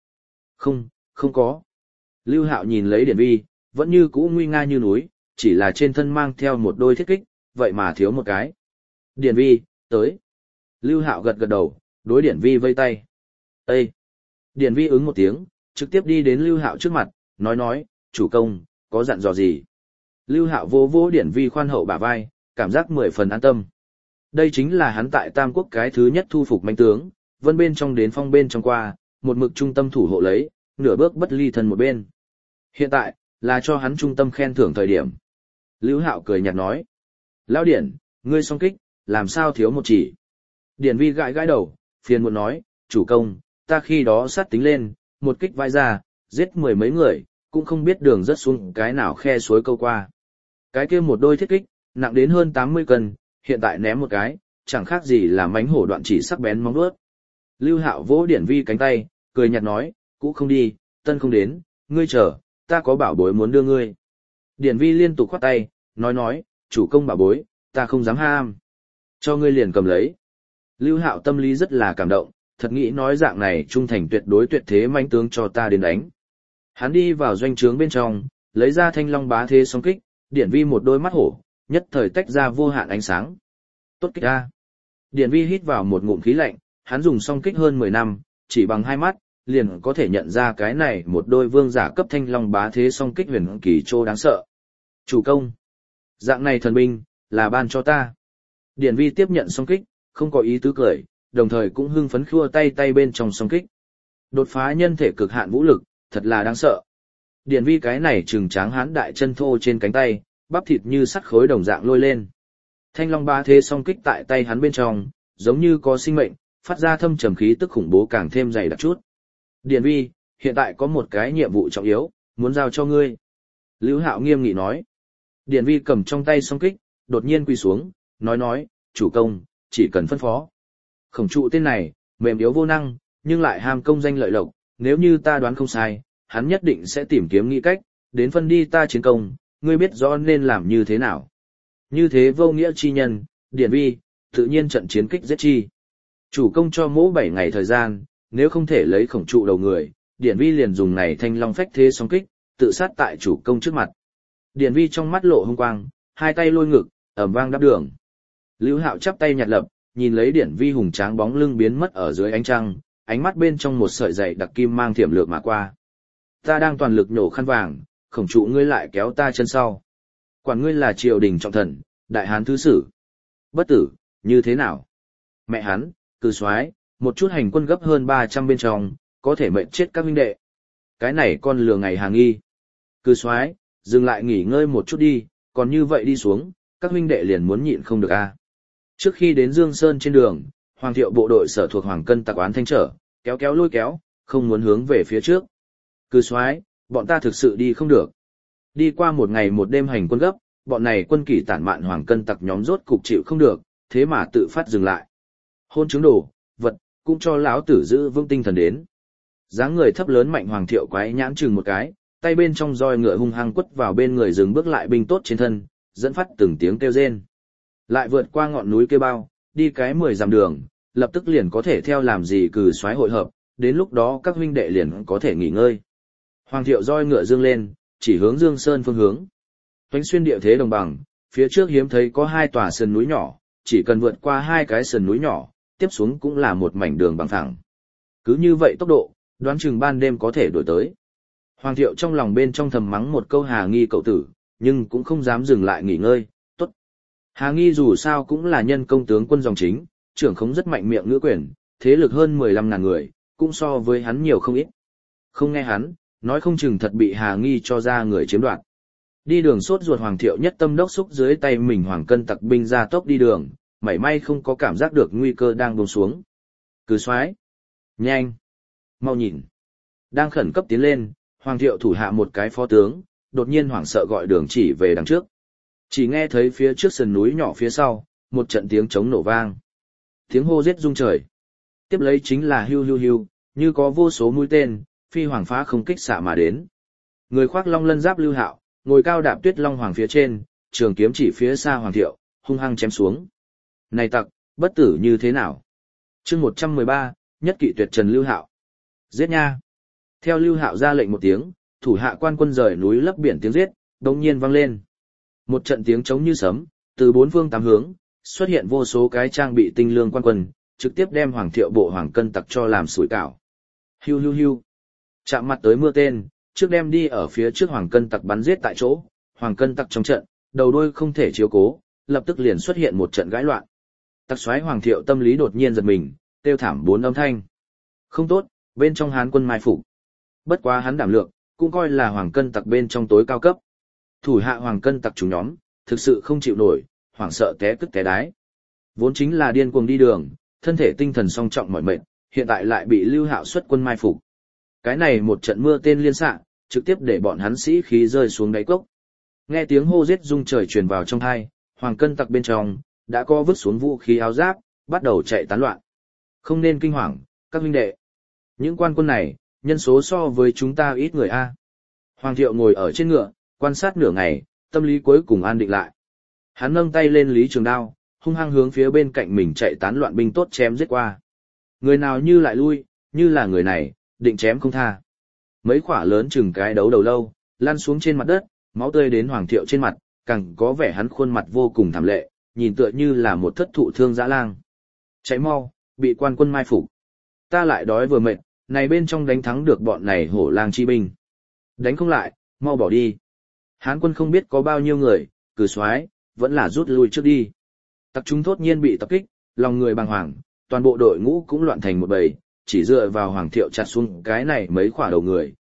Không có. Lưu Hạo nhìn lấy Điển Vi, vẫn như cũ nguy nga như núi, chỉ là trên thân mang theo một đôi thiết kích, vậy mà thiếu một cái. Điển Vi, tới. Lưu Hạo gật gật đầu, đối Điển Vi vây tay. Ê! Điển Vi ứng một tiếng, trực tiếp đi đến Lưu Hạo trước mặt, nói, chủ công, có dặn dò gì? Lưu Hạo vô vô Điển Vi khoan hậu bả vai, cảm giác 10 phần an tâm. Đây chính là hắn tại Tam Quốc cái thứ nhất thu phục manh tướng, vân bên trong đến phong bên trong qua, một mực trung tâm thủ hộ lấy, nửa bước bất ly thân một bên. Hiện tại, là cho hắn trung tâm khen thưởng thời điểm. Lưu Hạo cười nhạt nói. Lão Điển, ngươi song kích, làm sao thiếu một chỉ? Điển Vi gãi gãi đầu, phiền muộn nói, chủ công, ta khi đó sát tính lên, một kích vai ra, giết 10 mấy người, cũng không biết đường rớt xuống cái nào khe suối câu qua. Cái kia một đôi thiết kích, nặng đến hơn 80 cân, hiện tại ném một cái, chẳng khác gì là mánh hổ đoạn chỉ sắc bén móng vuốt. Lưu Hạo vỗ Điển Vi cánh tay, cười nhạt nói, cũ không đi, tân không đến, ngươi chờ, ta có bảo bối muốn đưa ngươi. Điển Vi liên tục khoát tay, nói, chủ công bảo bối, ta không dám ham. Cho ngươi liền cầm lấy. Lưu Hạo tâm lý rất là cảm động, thật nghĩ nói dạng này trung thành tuyệt đối tuyệt thế mãnh tướng cho ta đến đánh. Hắn đi vào doanh trướng bên trong, lấy ra Thanh Long bá thế song kích, Điển Vi một đôi mắt hổ, nhất thời tách ra vô hạn ánh sáng. Tốt kích a. Điển Vi hít vào một ngụm khí lạnh, hắn dùng song kích hơn 10 năm, chỉ bằng 2 mắt, liền có thể nhận ra cái này một đôi vương giả cấp Thanh Long bá thế song kích huyền kỳ trô đáng sợ. Chủ công, dạng này thần binh, là ban cho ta. Điển Vi tiếp nhận song kích, không có ý tứ cười, đồng thời cũng hưng phấn khua tay bên trong song kích. Đột phá nhân thể cực hạn vũ lực, thật là đáng sợ. Điển Vi cái này trừng tráng hán đại chân thô trên cánh tay, bắp thịt như sắt khối đồng dạng lôi lên. Thanh long ba thế song kích tại tay hắn bên trong, giống như có sinh mệnh, phát ra thâm trầm khí tức khủng bố càng thêm dày đặc chút. Điển Vi, hiện tại có một cái nhiệm vụ trọng yếu, muốn giao cho ngươi. Lưu Hạo nghiêm nghị nói. Điển Vi cầm trong tay song kích, đột nhiên quỳ xuống, nói, chủ công, chỉ cần phân phó. Khổng trụ tên này, mềm yếu vô năng, nhưng lại ham công danh lợi lộc, nếu như ta đoán không sai, hắn nhất định sẽ tìm kiếm nghĩ cách, đến phân đi ta chiến công, ngươi biết rõ nên làm như thế nào. Như thế vô nghĩa chi nhân, Điển Vi, tự nhiên trận chiến kích giết chi. Chủ công cho mỗ 7 ngày thời gian, nếu không thể lấy khổng trụ đầu người, Điển Vi liền dùng này thanh long phách thế song kích, tự sát tại chủ công trước mặt. Điển Vi trong mắt lộ hung quang, hai tay lôi ngực, ầm vang đáp đường. Lưu Hạo chắp tay nhặt lập, nhìn lấy Điển Vi hùng tráng bóng lưng biến mất ở dưới ánh trăng, ánh mắt bên trong một sợi dày đặc kim mang thiểm lược mà qua. Ta đang toàn lực nhổ khăn vàng, khổng trụ ngươi lại kéo ta chân sau. Quản ngươi là triều đình trọng thần, đại hán thứ sử. Bất tử, như thế nào? Mẹ hắn, cừ soái, một chút hành quân gấp hơn 300 bên trong, có thể mệnh chết các huynh đệ. Cái này con lừa ngày hàng nghi. Cừ soái, dừng lại nghỉ ngơi một chút đi, còn như vậy đi xuống, các huynh đệ liền muốn nhịn không được a. Trước khi đến Dương Sơn trên đường, Hoàng Thiệu bộ đội sở thuộc Hoàng Cân tặc oán thanh trở, kéo lôi kéo, không muốn hướng về phía trước. Cừ soái, bọn ta thực sự đi không được. Đi qua một ngày một đêm hành quân gấp, bọn này quân kỷ tản mạn Hoàng Cân tặc nhóm rốt cục chịu không được, thế mà tự phát dừng lại. Hôn chứng đồ, vật, cũng cho lão tử giữ vững tinh thần đến. Dáng người thấp lớn mạnh Hoàng Thiệu quái nhãn chừng một cái, tay bên trong roi ngựa hung hăng quất vào bên người dừng bước lại binh tốt trên thân, dẫn phát từng tiếng kêu rên. Lại vượt qua ngọn núi kê bao, đi cái 10 dặm đường, lập tức liền có thể theo làm gì cừ soái hội hợp, đến lúc đó các huynh đệ liền có thể nghỉ ngơi. Hoàng Thiệu roi ngựa dương lên, chỉ hướng Dương Sơn phương hướng. Toánh xuyên địa thế đồng bằng, phía trước hiếm thấy có 2 tòa sườn núi nhỏ, chỉ cần vượt qua 2 cái sườn núi nhỏ, tiếp xuống cũng là một mảnh đường bằng phẳng. Cứ như vậy tốc độ, đoán chừng ban đêm có thể đổi tới. Hoàng Thiệu trong lòng bên trong thầm mắng một câu Hà Nghi cậu tử, nhưng cũng không dám dừng lại nghỉ ngơi, tốt. Hà Nghi dù sao cũng là nhân công tướng quân dòng chính, trưởng khống rất mạnh miệng ngữ quyền, thế lực hơn 15.000 người, cũng so với hắn nhiều không ít. Không nghe hắn, nói không chừng thật bị Hà Nghi cho ra người chiếm đoạt. Đi đường sốt ruột Hoàng Thiệu nhất tâm đốc xúc dưới tay mình Hoàng Cân tặc binh ra tốc đi đường, mảy may không có cảm giác được nguy cơ đang buông xuống. Cừ soái, nhanh, mau nhìn. Đang khẩn cấp tiến lên, Hoàng Thiệu thủ hạ một cái phó tướng, đột nhiên hoảng sợ gọi đường chỉ về đằng trước. Chỉ nghe thấy phía trước sườn núi nhỏ phía sau, một trận tiếng trống nổ vang. Tiếng hô giết rung trời. Tiếp lấy chính là hưu hưu hưu, như có vô số mũi tên, phi hoàng phá không kích xạ mà đến. Người khoác long lân giáp Lưu Hạo, ngồi cao đạp tuyết long hoàng phía trên, trường kiếm chỉ phía xa Hoàng Thiệu, hung hăng chém xuống. Này tặc, bất tử như thế nào? Chương 113, nhất kỵ tuyệt trần Lưu Hạo. Giết nha! Theo Lưu Hạo ra lệnh một tiếng, thủ hạ quan quân rời núi lấp biển tiếng giết, đột nhiên vang lên. Một trận tiếng trống như sấm, từ 4 phương 8 hướng, xuất hiện vô số cái trang bị tinh lương quan quân, trực tiếp đem Hoàng Thiệu bộ Hoàng Cân tặc cho làm sủi cảo. Hiu hiu hiu. Chạm mặt tới mưa tên, trước đem đi ở phía trước Hoàng Cân tặc bắn giết tại chỗ, Hoàng Cân tặc trong trận, đầu đuôi không thể chiếu cố, lập tức liền xuất hiện một trận gãi loạn. Tặc soái Hoàng Thiệu tâm lý đột nhiên giật mình, kêu thảm 4 âm thanh. Không tốt, bên trong Hán quân mai phục. Bất quá hắn đảm lượng, cũng coi là Hoàng Cân tặc bên trong tối cao cấp. Thủ hạ Hoàng Cân tặc chúng nhóm, thực sự không chịu nổi, hoảng sợ té tức té đái. Vốn chính là điên cuồng đi đường, thân thể tinh thần song trọng mỏi mệt, hiện tại lại bị Lưu Hạo xuất quân mai phục. Cái này một trận mưa tên liên xạ, trực tiếp để bọn hắn sĩ khí rơi xuống đáy cốc. Nghe tiếng hô giết rung trời truyền vào trong tai, Hoàng Cân tặc bên trong đã co vứt xuống vũ khí áo giáp, bắt đầu chạy tán loạn. Không nên kinh hoàng, các huynh đệ. Những quan quân này, nhân số so với chúng ta ít người a. Hoàng Thiệu ngồi ở trên ngựa, quan sát nửa ngày, tâm lý cuối cùng an định lại. Hắn nâng tay lên Lý Trường Đao, hung hăng hướng phía bên cạnh mình chạy tán loạn binh tốt chém giết qua. Người nào như lại lui, như là người này, định chém không tha. Mấy quả lớn chừng cái đấu đầu lâu, lăn xuống trên mặt đất, máu tươi đến Hoàng Thiệu trên mặt, càng có vẻ hắn khuôn mặt vô cùng thảm lệ, nhìn tựa như là một thất thụ thương dã lang. Chạy mau, bị quan quân mai phục. Ta lại đói vừa mệt, này bên trong đánh thắng được bọn này hổ lang chi binh. Đánh không lại, mau bỏ đi. Hán quân không biết có bao nhiêu người, cử soái vẫn là rút lui trước đi. Tặc chúng thốt nhiên bị tập kích, lòng người bàng hoàng, toàn bộ đội ngũ cũng loạn thành một bầy, chỉ dựa vào Hoàng Thiệu chặt xuống cái này mấy quả đầu người,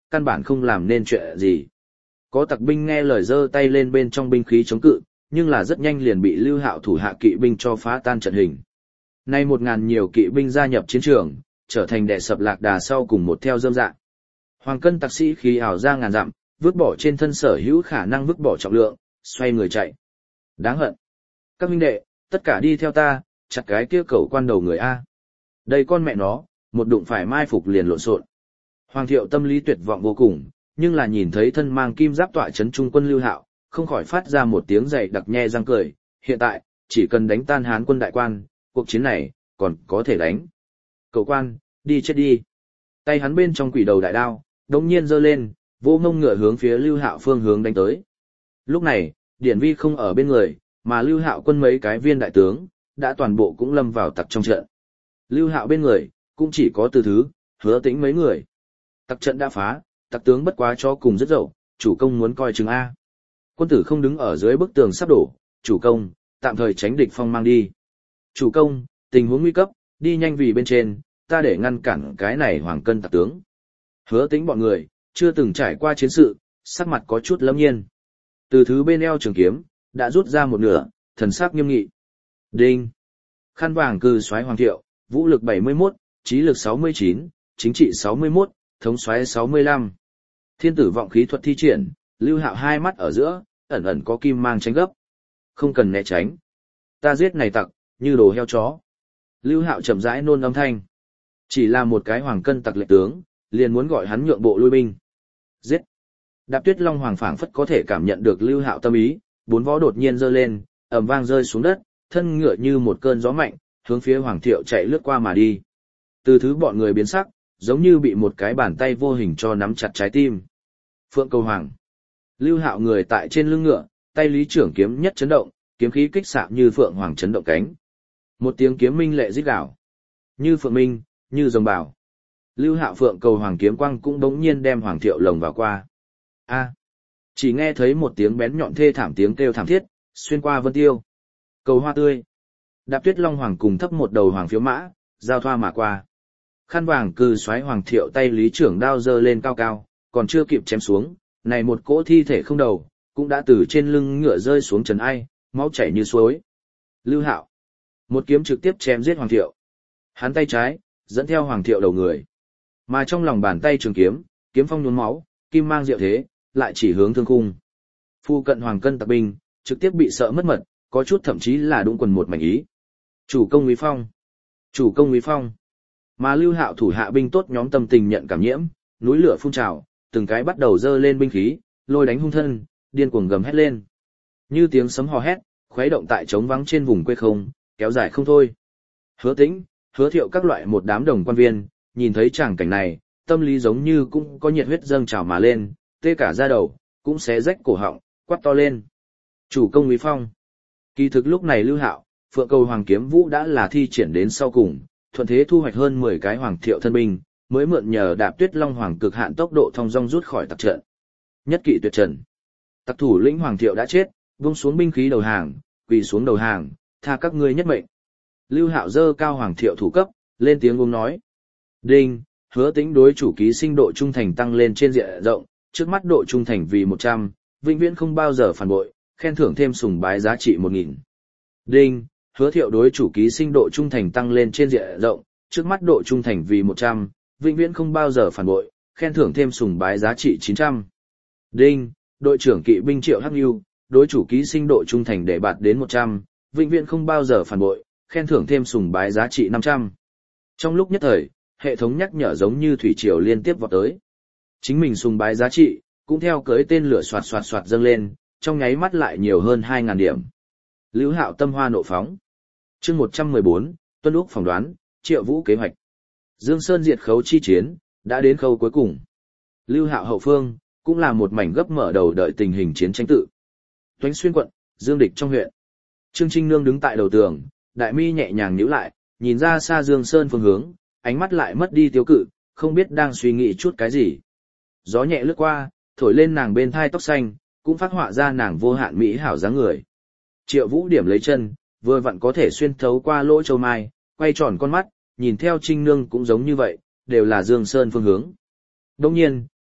căn bản không làm nên chuyện gì. Có tặc binh nghe lời giơ tay lên bên trong binh khí chống cự, nhưng là rất nhanh liền bị Lưu Hạo thủ hạ kỵ binh cho phá tan trận hình. Nay 1000 nhiều kỵ binh gia nhập chiến trường, trở thành đệ sập lạc đà sau cùng một theo dâm dạng. Hoàng cân tặc sĩ khí ảo ra ngàn dặm, vứt bỏ trên thân sở hữu khả năng vứt bỏ trọng lượng, xoay người chạy. Đáng hận. Các huynh đệ, tất cả đi theo ta, chặt cái kia cẩu quan đầu người A. Đây con mẹ nó, một đụng phải mai phục liền lộn xộn. Hoàng Thiệu tâm lý tuyệt vọng vô cùng, nhưng là nhìn thấy thân mang kim giáp tọa trấn trung quân Lưu Hạo, không khỏi phát ra một tiếng dày đặc nhe răng cười. Hiện tại, chỉ cần đánh tan Hán quân đại quan, cuộc chiến này, còn có thể đánh. Cẩu quan, đi chết đi. Tay hắn bên trong quỷ đầu đại đao, đống nhiên giơ lên, vô ngông ngựa hướng phía Lưu Hạo phương hướng đánh tới. Lúc này, Điển Vi không ở bên người, mà Lưu Hạo quân mấy cái viên đại tướng, đã toàn bộ cũng lâm vào tặc trong trận. Lưu Hạo bên người, cũng chỉ có Từ Thứ, Hứa Tĩnh mấy người. Tặc trận đã phá, tặc tướng bất quá cho cùng rất dậu, chủ công muốn coi chừng A. Quân tử không đứng ở dưới bức tường sắp đổ, chủ công, tạm thời tránh địch phong mang đi. Chủ công, tình huống nguy cấp, đi nhanh vì bên trên, ta để ngăn cản cái này hoàng cân tặc tướng. Hứa Tĩnh bọn người, chưa từng trải qua chiến sự, sắc mặt có chút lâm nhiên. Từ Thứ bên eo trường kiếm, đã rút ra một nửa, thần sắc nghiêm nghị. Đinh! Khăn vàng cừ soái Hoàng Thiệu, vũ lực 71, trí lực 69, chính trị 61, thống soái 65. Thiên tử vọng khí thuật thi triển, Lưu Hạo hai mắt ở giữa, ẩn ẩn có kim mang tránh gấp. Không cần né tránh. Ta giết này tặc, như đồ heo chó. Lưu Hạo chậm rãi nôn âm thanh. Chỉ là một cái hoàng cân tặc lệ tướng, liền muốn gọi hắn nhượng bộ lui binh. Giết! Đạp Tuyết Long Hoàng phảng phất có thể cảm nhận được Lưu Hạo tâm ý, bốn vó đột nhiên giơ lên, ầm vang rơi xuống đất, thân ngựa như một cơn gió mạnh, hướng phía Hoàng Thiệu chạy lướt qua mà đi. Từ Thứ bọn người biến sắc, giống như bị một cái bàn tay vô hình cho nắm chặt trái tim. Phượng Cầu Hoàng. Lưu Hạo người tại trên lưng ngựa, tay lý trưởng kiếm nhất chấn động, kiếm khí kích xạ như phượng hoàng chấn động cánh. Một tiếng kiếm minh lệ rít gào. Như phượng minh, như rồng bảo. Lưu Hạo Phượng Cầu Hoàng kiếm quang cũng bỗng nhiên đem Hoàng Thiệu lồng vào qua. A! Chỉ nghe thấy một tiếng bén nhọn thê thảm tiếng kêu thảm thiết, xuyên qua vân tiêu. Cầu hoa tươi. Đạp Tuyết Long Hoàng cùng thấp một đầu hoàng phiếu mã, giao thoa mà qua. Khăn vàng cừ xoáy Hoàng Thiệu tay lý trưởng đao giơ lên cao cao, còn chưa kịp chém xuống, này một cỗ thi thể không đầu, cũng đã từ trên lưng ngựa rơi xuống trần ai, máu chảy như suối. Lưu Hạo. Một kiếm trực tiếp chém giết Hoàng Thiệu. Hắn tay trái, dẫn theo Hoàng Thiệu đầu người. Mà trong lòng bàn tay trường kiếm, kiếm phong nhuốm máu, kim mang diệu thế, lại chỉ hướng thương khung. Phu cận hoàng cân tặc binh, trực tiếp bị sợ mất mật, có chút thậm chí là đụng quần một mảnh ý. Chủ công Quý Phong. Chủ công Quý Phong. Mà Lưu Hạo thủ hạ binh tốt nhóm tâm tình nhận cảm nhiễm, núi lửa phun trào, từng cái bắt đầu giơ lên binh khí, lôi đánh hung thân, điên cuồng gầm hét lên. Như tiếng sấm hò hét, khuấy động tại trống vắng trên vùng quê không, kéo dài không thôi. Hứa Tĩnh, Hứa Thiệu các loại một đám đồng quan viên, nhìn thấy tràng cảnh này, tâm lý giống như cũng có nhiệt huyết dâng trào mà lên, tê cả da đầu, cũng xé rách cổ họng, quát to lên. Chủ công Quý Phong. Kỳ thực lúc này Lưu Hạo, Phượng Cầu Hoàng kiếm vũ đã là thi triển đến sau cùng, thuận thế thu hoạch hơn 10 cái Hoàng Thiệu thân binh, mới mượn nhờ Đạp Tuyết Long Hoàng cực hạn tốc độ thông dong rút khỏi tặc trận. Nhất kỵ tuyệt trần. Tặc thủ lĩnh Hoàng Thiệu đã chết, buông xuống binh khí đầu hàng, quỳ xuống đầu hàng, tha các ngươi nhất mệnh. Lưu Hạo giơ cao Hoàng Thiệu thủ cấp, lên tiếng ôm nói. Đinh, Hứa Tĩnh đối chủ ký sinh độ trung thành tăng lên trên diện rộng, trước mắt độ trung thành vì 100, vĩnh viễn không bao giờ phản bội, khen thưởng thêm sùng bái giá trị 1000. Đinh, Hứa Thiệu đối chủ ký sinh độ trung thành tăng lên trên diện rộng, trước mắt độ trung thành vì 100, vĩnh viễn không bao giờ phản bội, khen thưởng thêm sùng bái giá trị 900. Đinh, đội trưởng kỵ binh Triệu Hắc Nhu, đối chủ ký sinh độ trung thành để bạt đến 100, vĩnh viễn không bao giờ phản bội, khen thưởng thêm sùng bái giá trị 500. Trong lúc nhất thời, hệ thống nhắc nhở giống như thủy triều liên tiếp vọt tới. Chính mình sùng bái giá trị, cũng theo cưới tên lửa xoạt xoạt xoạt dâng lên, trong nháy mắt lại nhiều hơn 2000 điểm. Lưu Hạo tâm hoa nộ phóng. Chương 114, Tuân Úc phỏng đoán, Triệu Vũ kế hoạch. Dương Sơn diệt khấu chi chiến, đã đến khâu cuối cùng. Lưu Hạo hậu phương, cũng là một mảnh gấp mở đầu đợi tình hình chiến tranh tự. Toánh Xuyên quận, Dương Địch trong huyện. Trương Trinh Nương đứng tại đầu tường, đại mi nhẹ nhàng nhíu lại, nhìn ra xa Dương Sơn phương hướng, ánh mắt lại mất đi tiêu cự, không biết đang suy nghĩ chút cái gì. Gió nhẹ lướt qua, thổi lên nàng bên thai tóc xanh, cũng phát họa ra nàng vô hạn mỹ hảo dáng người. Triệu Vũ điểm lấy chân, vừa vặn có thể xuyên thấu qua lỗ châu mai, quay tròn con mắt, nhìn theo Trinh Nương cũng giống như vậy, đều là Dương Sơn phương hướng. Đồng nhiên,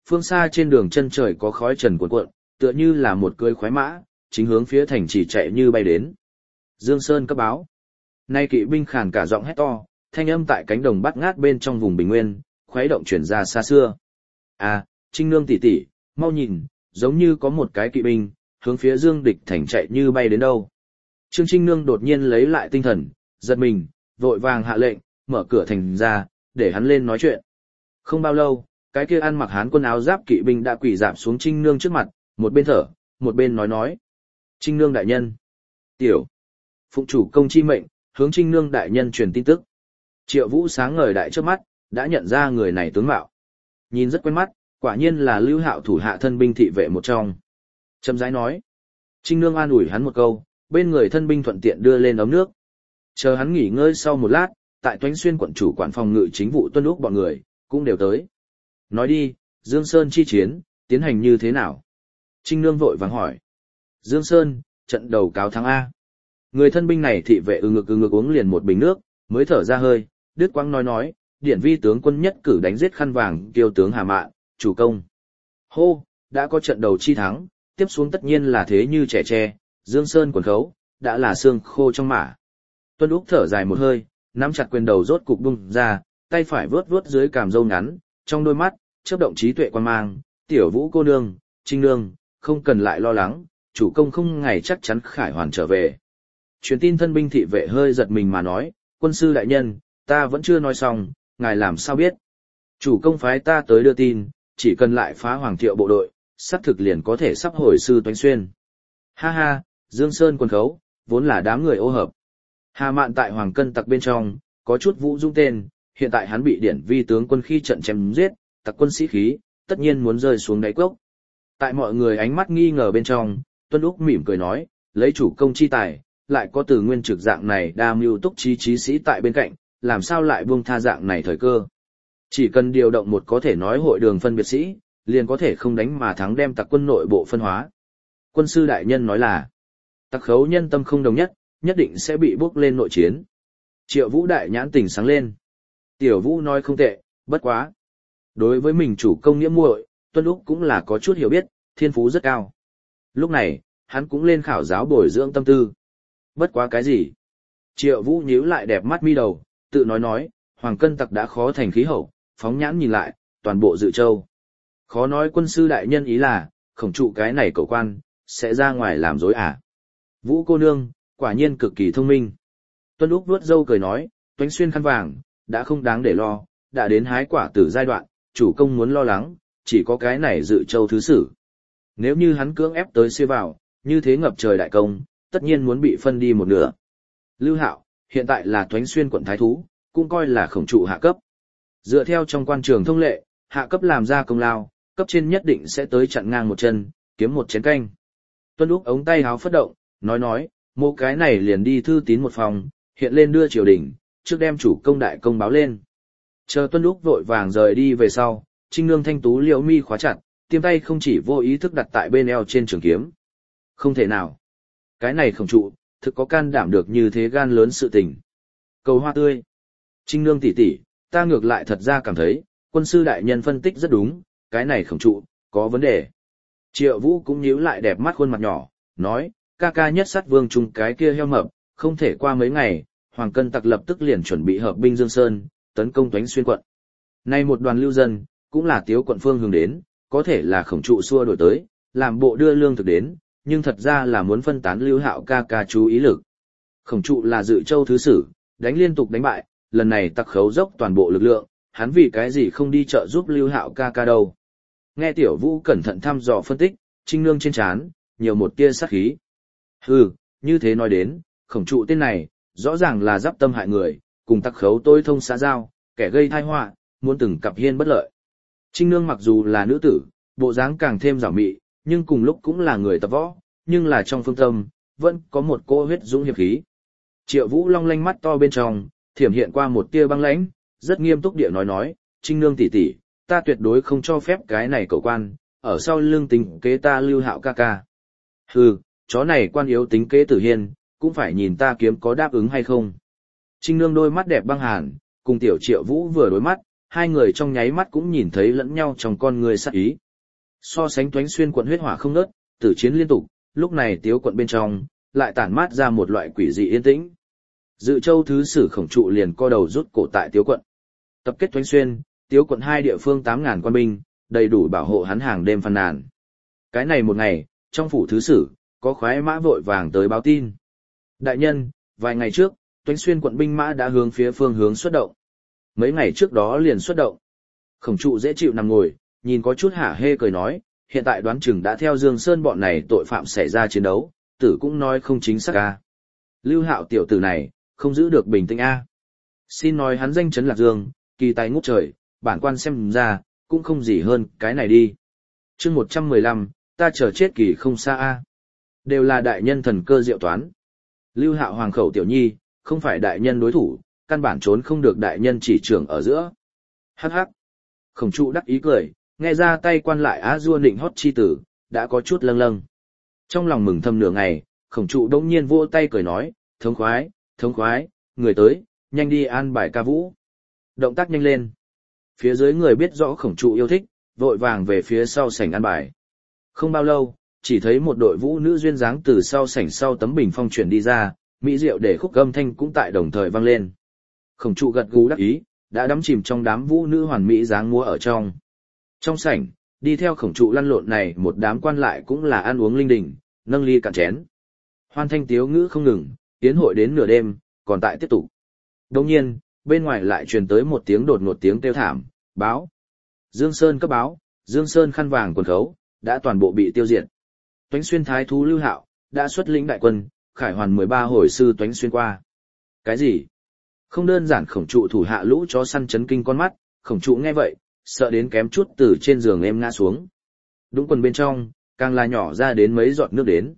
phương xa trên đường chân trời có khói trần cuộn cuộn, tựa như là một cưỡi khoái mã, chính hướng phía thành trì chạy như bay đến. Dương Sơn cấp báo. Nay kỵ binh khàn cả giọng hét to, thanh âm tại cánh đồng bát ngát bên trong vùng bình nguyên, khuấy động chuyển ra xa xưa. À, Trinh Nương tỷ tỷ, mau nhìn, giống như có một cái kỵ binh, hướng phía Dương Địch thành chạy như bay đến đâu. Trương Trinh Nương đột nhiên lấy lại tinh thần, giật mình, vội vàng hạ lệnh, mở cửa thành ra, để hắn lên nói chuyện. Không bao lâu, cái kia ăn mặc hán quân áo giáp kỵ binh đã quỳ rạp xuống Trinh Nương trước mặt, một bên thở, một bên nói. Trinh Nương đại nhân. Tiểu. Phụng chủ công chi mệnh, hướng Trinh Nương đại nhân truyền tin tức. Triệu Vũ sáng ngời đại trước mắt, đã nhận ra người này tướng mạo. Nhìn rất quen mắt, quả nhiên là Lưu Hạo thủ hạ thân binh thị vệ một trong. Châm rãi nói. Trinh Nương an ủi hắn một câu, bên người thân binh thuận tiện đưa lên ấm nước. Chờ hắn nghỉ ngơi sau một lát, tại Toánh Xuyên quận chủ quản phòng ngự chính vụ Tuân Úc bọn người, cũng đều tới. Nói đi, Dương Sơn chi chiến, tiến hành như thế nào? Trinh Nương vội vàng hỏi. Dương Sơn, trận đầu cáo thắng A. Người thân binh này thị vệ ngực uống liền một bình nước, mới thở ra hơi, đứt quãng nói, điển vi tướng quân nhất cử đánh giết khăn vàng kiêu tướng Hà Mạn, chủ công. Hô, đã có trận đầu chi thắng, tiếp xuống tất nhiên là thế như trẻ tre, Dương Sơn quần khấu, đã là xương khô trong mả. Tuân Úc thở dài một hơi, nắm chặt quyền đầu rốt cục bung ra, tay phải vướt dưới càm râu ngắn, trong đôi mắt, chớp động trí tuệ quan mang, tiểu Vũ cô nương, Trinh Nương, không cần lại lo lắng, chủ công không ngày chắc chắn khải hoàn trở về. Truyền tin thân binh thị vệ hơi giật mình mà nói, quân sư đại nhân, ta vẫn chưa nói xong, ngài làm sao biết. Chủ công phái ta tới đưa tin, chỉ cần lại phá Hoàng Thiệu bộ đội, xác thực liền có thể sắp hồi sư Toánh Xuyên. Ha ha, Dương Sơn quân khấu, vốn là đám người ô hợp. Hà Mạn tại Hoàng Cân tặc bên trong, có chút vũ dung tên, hiện tại hắn bị điển vi tướng quân khi trận chém giết, tặc quân sĩ khí, tất nhiên muốn rơi xuống đáy cốc. Tại mọi người ánh mắt nghi ngờ bên trong, Tuân Úc mỉm cười nói, lấy chủ công chi tài, lại có từ nguyên trực dạng này đa mưu túc trí sĩ tại bên cạnh, làm sao lại buông tha dạng này thời cơ. Chỉ cần điều động một có thể nói hội đường phân biệt sĩ, liền có thể không đánh mà thắng đem tặc quân nội bộ phân hóa. Quân sư đại nhân nói là, tặc khấu nhân tâm không đồng nhất, nhất định sẽ bị bước lên nội chiến. Triệu Vũ đại nhãn tỉnh sáng lên. Tiểu Vũ nói không tệ, bất quá. Đối với mình chủ công nghĩa muội, Tuân Úc cũng là có chút hiểu biết, thiên phú rất cao. Lúc này, hắn cũng lên khảo giáo bồi dưỡng tâm tư. Bất quá cái gì? Triệu Vũ nhíu lại đẹp mắt mi đầu, tự nói, Hoàng Cân tặc đã khó thành khí hậu, phóng nhãn nhìn lại, toàn bộ Dự Châu. Khó nói quân sư đại nhân ý là, khổng trụ cái này cậu quan, sẽ ra ngoài làm dối à? Vũ cô nương, quả nhiên cực kỳ thông minh. Tuân Úc vuốt râu cười nói, Toánh Xuyên khăn vàng, đã không đáng để lo, đã đến hái quả tử giai đoạn, chủ công muốn lo lắng, chỉ có cái này Dự Châu thứ sử. Nếu như hắn cưỡng ép tới xuôi vào, như thế ngập trời đại công, tất nhiên muốn bị phân đi một nửa. Lưu Hạo, hiện tại là Toánh Xuyên quận thái thú, cũng coi là khổng trụ hạ cấp. Dựa theo trong quan trường thông lệ, hạ cấp làm ra công lao, cấp trên nhất định sẽ tới chặn ngang một chân, kiếm một chén canh. Tuân Úc ống tay háo phất động, nói, một cái này liền đi thư tín một phòng, hiện lên đưa triều đình, trước đem chủ công đại công báo lên. Chờ Tuân Úc vội vàng rời đi về sau, Trinh Nương thanh tú liễu mi khóa chặt, tiêm tay không chỉ vô ý thức đặt tại bên eo trên trường kiếm. Không thể nào. Cái này khổng trụ, thực có can đảm được như thế gan lớn sự tình. Cầu hoa tươi. Trinh Nương tỷ tỷ, ta ngược lại thật ra cảm thấy, quân sư đại nhân phân tích rất đúng, cái này khổng trụ, có vấn đề. Triệu Vũ cũng nhíu lại đẹp mắt khuôn mặt nhỏ, nói, ca ca nhất sát vương chung cái kia heo mập, không thể qua mấy ngày, Hoàng Cân tặc lập tức liền chuẩn bị hợp binh Dương Sơn, tấn công Toánh Xuyên quận. Nay một đoàn lưu dân, cũng là Tiếu quận phương hướng đến, có thể là khổng trụ xua đổi tới, làm bộ đưa lương thực đến, nhưng thật ra là muốn phân tán Lưu Hạo ca ca chú ý lực. Khổng trụ là Dự Châu thứ sử, đánh liên tục đánh bại, lần này tặc khấu dốc toàn bộ lực lượng, hắn vì cái gì không đi trợ giúp Lưu Hạo ca ca đâu. Nghe Tiểu Vũ cẩn thận thăm dò phân tích, Trinh Nương trên trán nhiều một tia sát khí. Hừ, như thế nói đến, khổng trụ tên này, rõ ràng là giáp tâm hại người, cùng tặc khấu tôi thông xã giao, kẻ gây tai họa, muốn từng cặp hiên bất lợi. Trinh Nương mặc dù là nữ tử, bộ dáng càng thêm giảo mị, nhưng cùng lúc cũng là người tập võ, nhưng là trong phương tâm, vẫn có một cô huyết dũng hiệp khí. Triệu Vũ long lanh mắt to bên trong, thiểm hiện qua một tia băng lãnh, rất nghiêm túc địa nói, Trinh Nương tỷ tỷ, ta tuyệt đối không cho phép cái này cậu quan, ở sau lưng tính kế ta Lưu Hạo ca ca. Hừ, chó này quan yếu tính kế Tử Hiên, cũng phải nhìn ta kiếm có đáp ứng hay không. Trinh Nương đôi mắt đẹp băng hàn, cùng Tiểu Triệu Vũ vừa đối mắt, hai người trong nháy mắt cũng nhìn thấy lẫn nhau trong con người sát ý. So sánh Toánh Xuyên quận huyết hỏa không ngớt, tử chiến liên tục, lúc này Tiếu quận bên trong lại tản mát ra một loại quỷ dị yên tĩnh. Dự Châu thứ sử Khổng Trụ liền co đầu rút cổ tại Tiếu quận. Tập kết Toánh Xuyên, Tiếu quận hai địa phương 8.000 quân binh, đầy đủ bảo hộ hắn hàng đêm phàn nàn. Cái này một ngày, trong phủ thứ sử, có khoái mã vội vàng tới báo tin. Đại nhân, vài ngày trước, Toánh Xuyên quận binh mã đã hướng phía phương hướng xuất động. Mấy ngày trước đó liền xuất động. Khổng Trụ dễ chịu nằm ngồi, nhìn có chút hả hê cười nói, hiện tại đoán chừng đã theo Dương Sơn bọn này tội phạm xảy ra chiến đấu, tử cũng nói không chính xác a. Lưu Hạo tiểu tử này, không giữ được bình tĩnh a. Xin nói hắn danh chấn Lạc Dương, kỳ tài ngút trời, bản quan xem ra, cũng không gì hơn cái này đi. Chương 115, ta chờ chết kỳ không xa a. Đều là đại nhân thần cơ diệu toán. Lưu Hạo hoàng khẩu tiểu nhi, không phải đại nhân đối thủ, căn bản trốn không được đại nhân chỉ trưởng ở giữa. Hắc hắc. Khổng Trụ đắc ý cười, nghe ra tay quan lại á dua nịnh hót chi tử, đã có chút lâng lâng. Trong lòng mừng thầm nửa ngày, Khổng Trụ đống nhiên vỗ tay cười nói, thống khoái, người tới, nhanh đi an bài ca vũ. Động tác nhanh lên. Phía dưới người biết rõ Khổng Trụ yêu thích, vội vàng về phía sau sảnh an bài. Không bao lâu, chỉ thấy một đội vũ nữ duyên dáng từ sau sảnh sau tấm bình phong chuyển đi ra, mỹ diệu để khúc âm thanh cũng tại đồng thời vang lên. Khổng Trụ gật gù đắc ý, đã đắm chìm trong đám vũ nữ hoàn mỹ dáng múa ở trong. Trong sảnh, đi theo Khổng Trụ lăn lộn này một đám quan lại cũng là ăn uống linh đình, nâng ly cạn chén. Hoan thanh tiếu ngữ không ngừng, tiến hội đến nửa đêm, còn tại tiếp tục. Đồng nhiên, bên ngoài lại truyền tới một tiếng đột ngột tiếng kêu thảm, báo. Dương Sơn cấp báo, Dương Sơn khăn vàng quần khấu, đã toàn bộ bị tiêu diệt. Toánh Xuyên thái thú Lưu Hạo, đã xuất lĩnh đại quân, khải hoàn 13 hồi sư Toánh Xuyên qua. Cái gì? Không đơn giản Khổng Trụ thủ hạ lũ chó săn chấn kinh con mắt, Khổng Trụ nghe vậy, sợ đến kém chút từ trên giường em ngã xuống. Đúng quần bên trong, càng là nhỏ ra đến mấy giọt nước đến.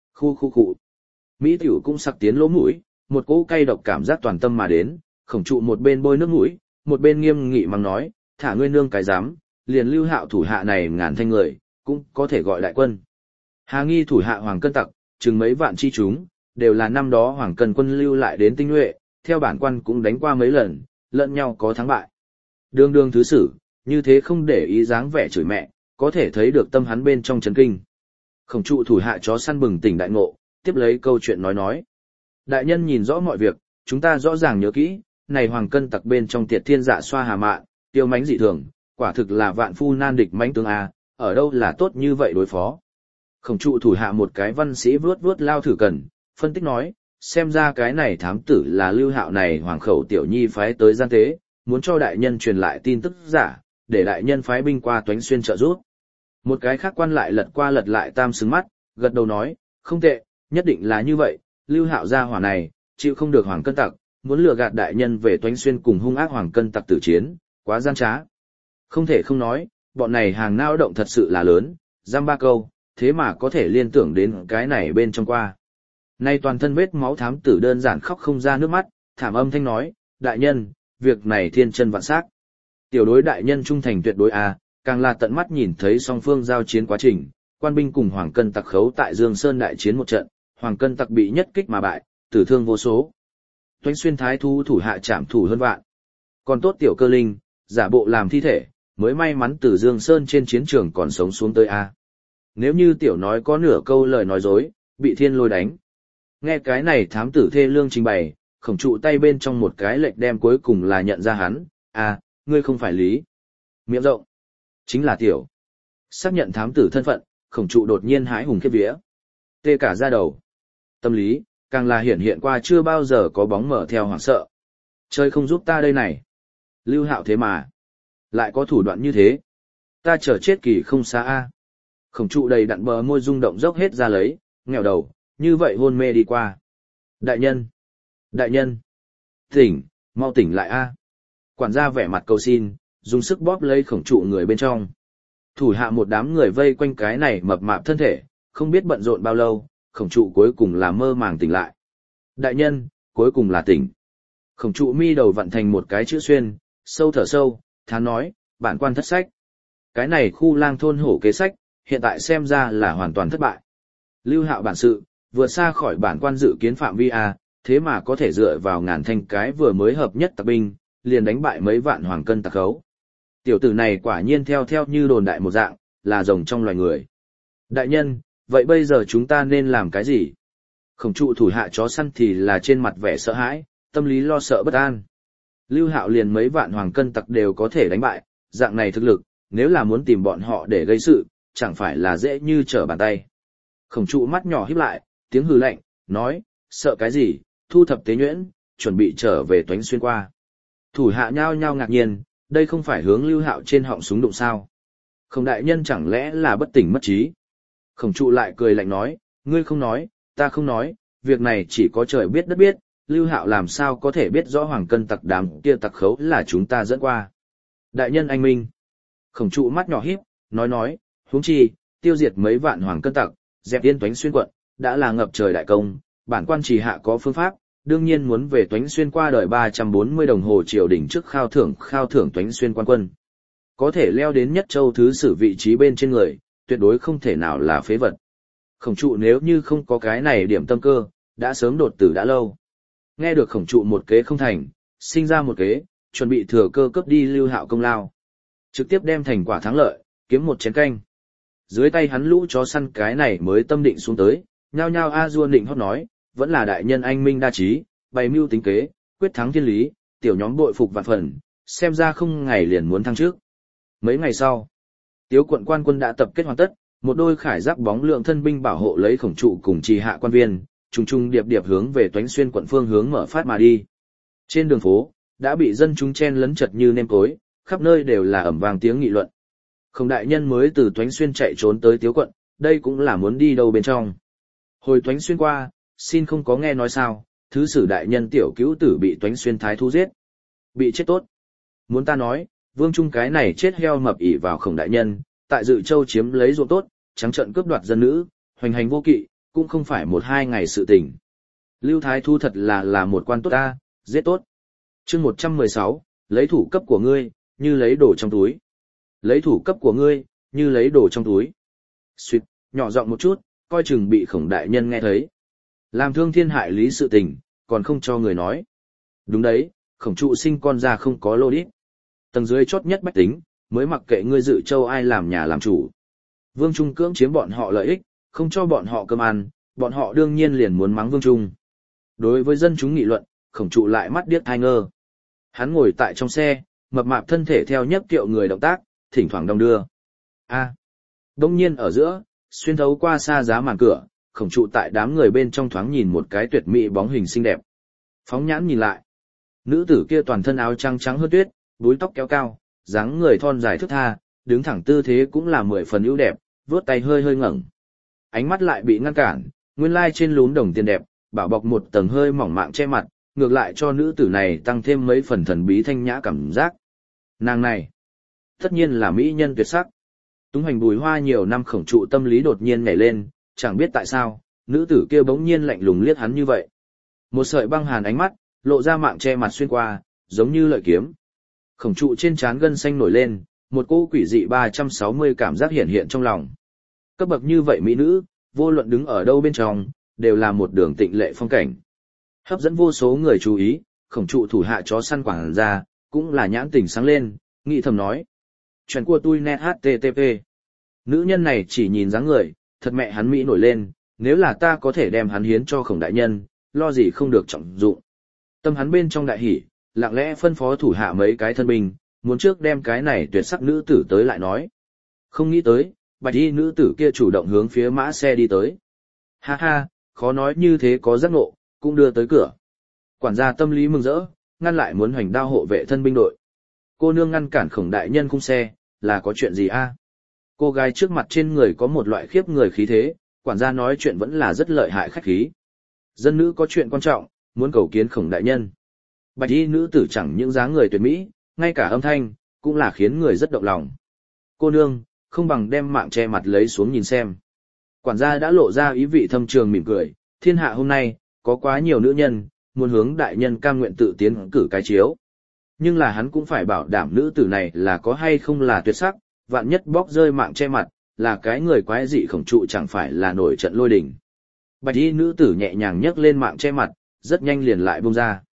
Khu. Mỹ tiểu cũng sặc tiến lỗ mũi, một cỗ cay độc cảm giác toàn tâm mà đến, Khổng Trụ một bên bôi nước mũi, một bên nghiêm nghị mắng nói, thả ngươi nương cái dám, liền Lưu Hạo thủ hạ này ngàn thanh người, cũng có thể gọi đại quân. Hà nghi thủ hạ Hoàng Cân tặc, chừng mấy vạn chi chúng, đều là năm đó Hoàng Cân quân lưu lại đến tinh nhuệ, theo bản quan cũng đánh qua mấy lần, lẫn nhau có thắng bại. Đương thứ sử, như thế không để ý dáng vẻ chửi mẹ, có thể thấy được tâm hắn bên trong chấn kinh. Khổng Trụ thủ hạ chó săn bừng tỉnh đại ngộ, tiếp lấy câu chuyện nói. Đại nhân nhìn rõ mọi việc, chúng ta rõ ràng nhớ kỹ, này Hoàng Cân tặc bên trong Tiệt Thiên Dạ Xoa Hà Mạn, tiêu mánh dị thường, quả thực là vạn phu nan địch mãnh tướng a, ở đâu là tốt như vậy đối phó. Khổng Trụ thủ hạ một cái văn sĩ vuốt lao thử cần, phân tích nói, xem ra cái này thám tử là Lưu Hạo này hoàng khẩu tiểu nhi phái tới gian tế, muốn cho đại nhân truyền lại tin tức giả, để đại nhân phái binh qua Toánh Xuyên trợ giúp. Một cái khác quan lại lật qua lật lại tam xứng mắt, gật đầu nói, không tệ, nhất định là như vậy, Lưu Hạo gia hỏa này, chịu không được Hoàng Cân tặc, muốn lừa gạt đại nhân về Toánh Xuyên cùng hung ác Hoàng Cân tặc tử chiến, quá gian trá. Không thể không nói, bọn này hàng nao động thật sự là lớn, giam ba câu, thế mà có thể liên tưởng đến cái này bên trong qua. Nay toàn thân vết máu thám tử đơn giản khóc không ra nước mắt, thảm âm thanh nói, đại nhân, việc này thiên chân vạn xác. Tiểu đối đại nhân trung thành tuyệt đối a, càng là tận mắt nhìn thấy song phương giao chiến quá trình, quan binh cùng Hoàng Cân tặc khấu tại Dương Sơn đại chiến một trận, Hoàng Cân tặc bị nhất kích mà bại, tử thương vô số. Toánh Xuyên thái thú thủ hạ trảm thủ hơn vạn. Còn tốt tiểu cơ linh, giả bộ làm thi thể, mới may mắn từ Dương Sơn trên chiến trường còn sống xuống tới a. Nếu như tiểu nói có nửa câu lời nói dối, bị thiên lôi đánh. Nghe cái này thám tử thê lương trình bày, Khổng Trụ tay bên trong một cái lệnh đem cuối cùng là nhận ra hắn, ngươi không phải Lý. Miệng rộng. Chính là tiểu. Xác nhận thám tử thân phận, Khổng Trụ đột nhiên hái hùng khiếp vía. Tê cả da đầu. Tâm lý, càng là hiện qua chưa bao giờ có bóng mở theo hoảng sợ. Chơi không giúp ta đây này. Lưu Hạo thế mà. Lại có thủ đoạn như thế. Ta chờ chết kỳ không xa a. Khổng Trụ đầy đặn bờ môi rung động dốc hết ra lấy, nghèo đầu, như vậy hôn mê đi qua. Đại nhân, tỉnh, mau tỉnh lại a. Quản gia vẻ mặt cầu xin, dùng sức bóp lấy Khổng Trụ người bên trong. Thủ hạ một đám người vây quanh cái này mập mạp thân thể, không biết bận rộn bao lâu, Khổng Trụ cuối cùng là mơ màng tỉnh lại. Đại nhân, cuối cùng là tỉnh. Khổng Trụ mi đầu vặn thành một cái chữ xuyên, sâu thở sâu, thán nói, bản quan thất sách. Cái này khu lang thôn hổ kế sách, hiện tại xem ra là hoàn toàn thất bại. Lưu Hạo bản sự, vượt xa khỏi bản quan dự kiến phạm vi a, thế mà có thể dựa vào ngàn thanh cái vừa mới hợp nhất tặc binh, liền đánh bại mấy vạn hoàng cân tặc khấu. Tiểu tử này quả nhiên theo như đồn đại một dạng, là rồng trong loài người. Đại nhân, vậy bây giờ chúng ta nên làm cái gì? Khổng trụ thủ hạ chó săn thì là trên mặt vẻ sợ hãi, tâm lý lo sợ bất an. Lưu Hạo liền mấy vạn hoàng cân tặc đều có thể đánh bại, dạng này thực lực, nếu là muốn tìm bọn họ để gây sự, chẳng phải là dễ như trở bàn tay. Khổng trụ mắt nhỏ híp lại, tiếng hừ lạnh, nói, sợ cái gì, thu thập tế nhuyễn, chuẩn bị trở về Toánh Xuyên qua. Thủ hạ nhao nhao ngạc nhiên, đây không phải hướng Lưu Hạo trên họng súng đụng sao. Khổng đại nhân chẳng lẽ là bất tỉnh mất trí. Khổng trụ lại cười lạnh nói, ngươi không nói, ta không nói, việc này chỉ có trời biết đất biết, Lưu Hạo làm sao có thể biết rõ hoàng cân tặc đám kia tặc khấu là chúng ta dẫn qua. Đại nhân anh minh. Khổng trụ mắt nhỏ híp, nói, huống chi, tiêu diệt mấy vạn hoàng cân tặc, dẹp yên Toánh Xuyên quận, đã là ngập trời đại công, bản quan chỉ hạ có phương pháp, đương nhiên muốn về Toánh Xuyên qua đời 340 đồng hồ triều đỉnh trước khao thưởng Toánh Xuyên quan quân. Có thể leo đến Nhất Châu thứ sử vị trí bên trên người, tuyệt đối không thể nào là phế vật. Khổng trụ nếu như không có cái này điểm tâm cơ, đã sớm đột tử đã lâu. Nghe được khổng trụ một kế không thành, sinh ra một kế, chuẩn bị thừa cơ cướp đi Lưu Hạo công lao. Trực tiếp đem thành quả thắng lợi, kiếm một chén canh. Dưới tay hắn lũ chó săn cái này mới tâm định xuống tới, nhao nhao a dua định hót nói, vẫn là đại nhân anh minh đa trí, bày mưu tính kế, quyết thắng thiên lý, tiểu nhóm bội phục vạn phần, xem ra không ngày liền muốn thăng trước. Mấy ngày sau, Tiếu quận quan quân đã tập kết hoàn tất, một đôi khải giáp bóng lượng thân binh bảo hộ lấy khổng trụ cùng trì hạ quan viên, trùng trùng điệp điệp hướng về Toánh Xuyên quận phương hướng mở phát mà đi. Trên đường phố, đã bị dân chúng chen lấn chật như nêm cối, khắp nơi đều là ầm vang tiếng nghị luận. Khổng đại nhân mới từ Toánh Xuyên chạy trốn tới Tiếu quận, đây cũng là muốn đi đâu bên trong. Hồi Toánh Xuyên qua, xin không có nghe nói sao, thứ sử đại nhân tiểu cứu tử bị Toánh Xuyên thái thú giết. Bị chết tốt. Muốn ta nói, Vương Trung cái này chết heo mập ỉ vào Khổng đại nhân, tại Dự Châu chiếm lấy ruộng tốt, trắng trợn cướp đoạt dân nữ, hoành hành vô kỵ, cũng không phải một hai ngày sự tình. Lưu Thái Thu thật là một quan tốt ta, giết tốt. Chương 116, lấy thủ cấp của ngươi, như lấy đồ trong túi. Lấy thủ cấp của ngươi, như lấy đồ trong túi. Xuyệt, nhỏ giọng một chút, coi chừng bị Khổng đại nhân nghe thấy. Làm thương thiên hại lý sự tình, còn không cho người nói. Đúng đấy, Khổng trụ sinh con ra không có lô đít. Tầng dưới chót nhất bách tính, mới mặc kệ ngươi Dự Châu ai làm nhà làm chủ. Vương Trung cưỡng chiếm bọn họ lợi ích, không cho bọn họ cơm ăn, bọn họ đương nhiên liền muốn mắng Vương Trung. Đối với dân chúng nghị luận, Khổng trụ lại mắt điếc thai ngơ. Hắn ngồi tại trong xe, mập mạp thân thể theo nhấp kiệu người động tác, thỉnh thoảng đong đưa. Đông nhiên ở giữa, xuyên thấu qua xa giá màn cửa, Khổng trụ tại đám người bên trong thoáng nhìn một cái tuyệt mỹ bóng hình xinh đẹp. Phóng nhãn nhìn lại, nữ tử kia toàn thân áo trắng trắng hơn tuyết, búi tóc kéo cao, dáng người thon dài thướt tha, đứng thẳng tư thế cũng là 10 phần ưu đẹp, vuốt tay hơi hơi ngẩng. Ánh mắt lại bị ngăn cản, nguyên lai trên lún đồng tiền đẹp, bảo bọc một tầng hơi mỏng mạng che mặt, ngược lại cho nữ tử này tăng thêm mấy phần thần bí thanh nhã cảm giác. Nàng này, tất nhiên là mỹ nhân tuyệt sắc. Túng hành bùi hoa nhiều năm Khổng trụ tâm lý đột nhiên nhảy lên, chẳng biết tại sao, nữ tử kia bỗng nhiên lạnh lùng liếc hắn như vậy. Một sợi băng hàn ánh mắt, lộ ra mạng che mặt xuyên qua, giống như lợi kiếm. Khổng trụ trên trán gân xanh nổi lên, một cỗ quỷ dị 360 cảm giác hiện hiện trong lòng. Cấp bậc như vậy mỹ nữ, vô luận đứng ở đâu bên trong, đều là một đường tịnh lệ phong cảnh. Hấp dẫn vô số người chú ý, Khổng trụ thủ hạ chó săn quảng ra, cũng là nhãn tình sáng lên, nghĩ thầm nói. Chuyện của tôi net http. Nữ nhân này chỉ nhìn dáng người, thật mẹ hắn mỹ nổi lên, nếu là ta có thể đem hắn hiến cho Khổng đại nhân, lo gì không được trọng dụng. Tâm hắn bên trong đại hỉ, lặng lẽ phân phó thủ hạ mấy cái thân binh, muốn trước đem cái này tuyệt sắc nữ tử tới lại nói. Không nghĩ tới, bạch y nữ tử kia chủ động hướng phía mã xe đi tới. Ha ha, khó nói như thế có giác ngộ, cũng đưa tới cửa. Quản gia tâm lý mừng rỡ, ngăn lại muốn hoành đao hộ vệ thân binh đội. Cô nương ngăn cản Khổng đại nhân khung xe, là có chuyện gì a? Cô gái trước mặt trên người có một loại khiếp người khí thế, quản gia nói chuyện vẫn là rất lợi hại khách khí. Dân nữ có chuyện quan trọng, muốn cầu kiến Khổng đại nhân. Bạch y nữ tử chẳng những dáng người tuyệt mỹ, ngay cả âm thanh, cũng là khiến người rất động lòng. Cô nương, không bằng đem mạng che mặt lấy xuống nhìn xem. Quản gia đã lộ ra ý vị thâm trường mỉm cười, thiên hạ hôm nay, có quá nhiều nữ nhân, muốn hướng đại nhân cam nguyện tự tiến cử cái chiếu. Nhưng là hắn cũng phải bảo đảm nữ tử này là có hay không là tuyệt sắc, vạn nhất bóc rơi mạng che mặt, là cái người quái dị Khổng trụ chẳng phải là nổi trận lôi đình. Bạch y nữ tử nhẹ nhàng nhấc lên mạng che mặt, rất nhanh liền lại buông ra.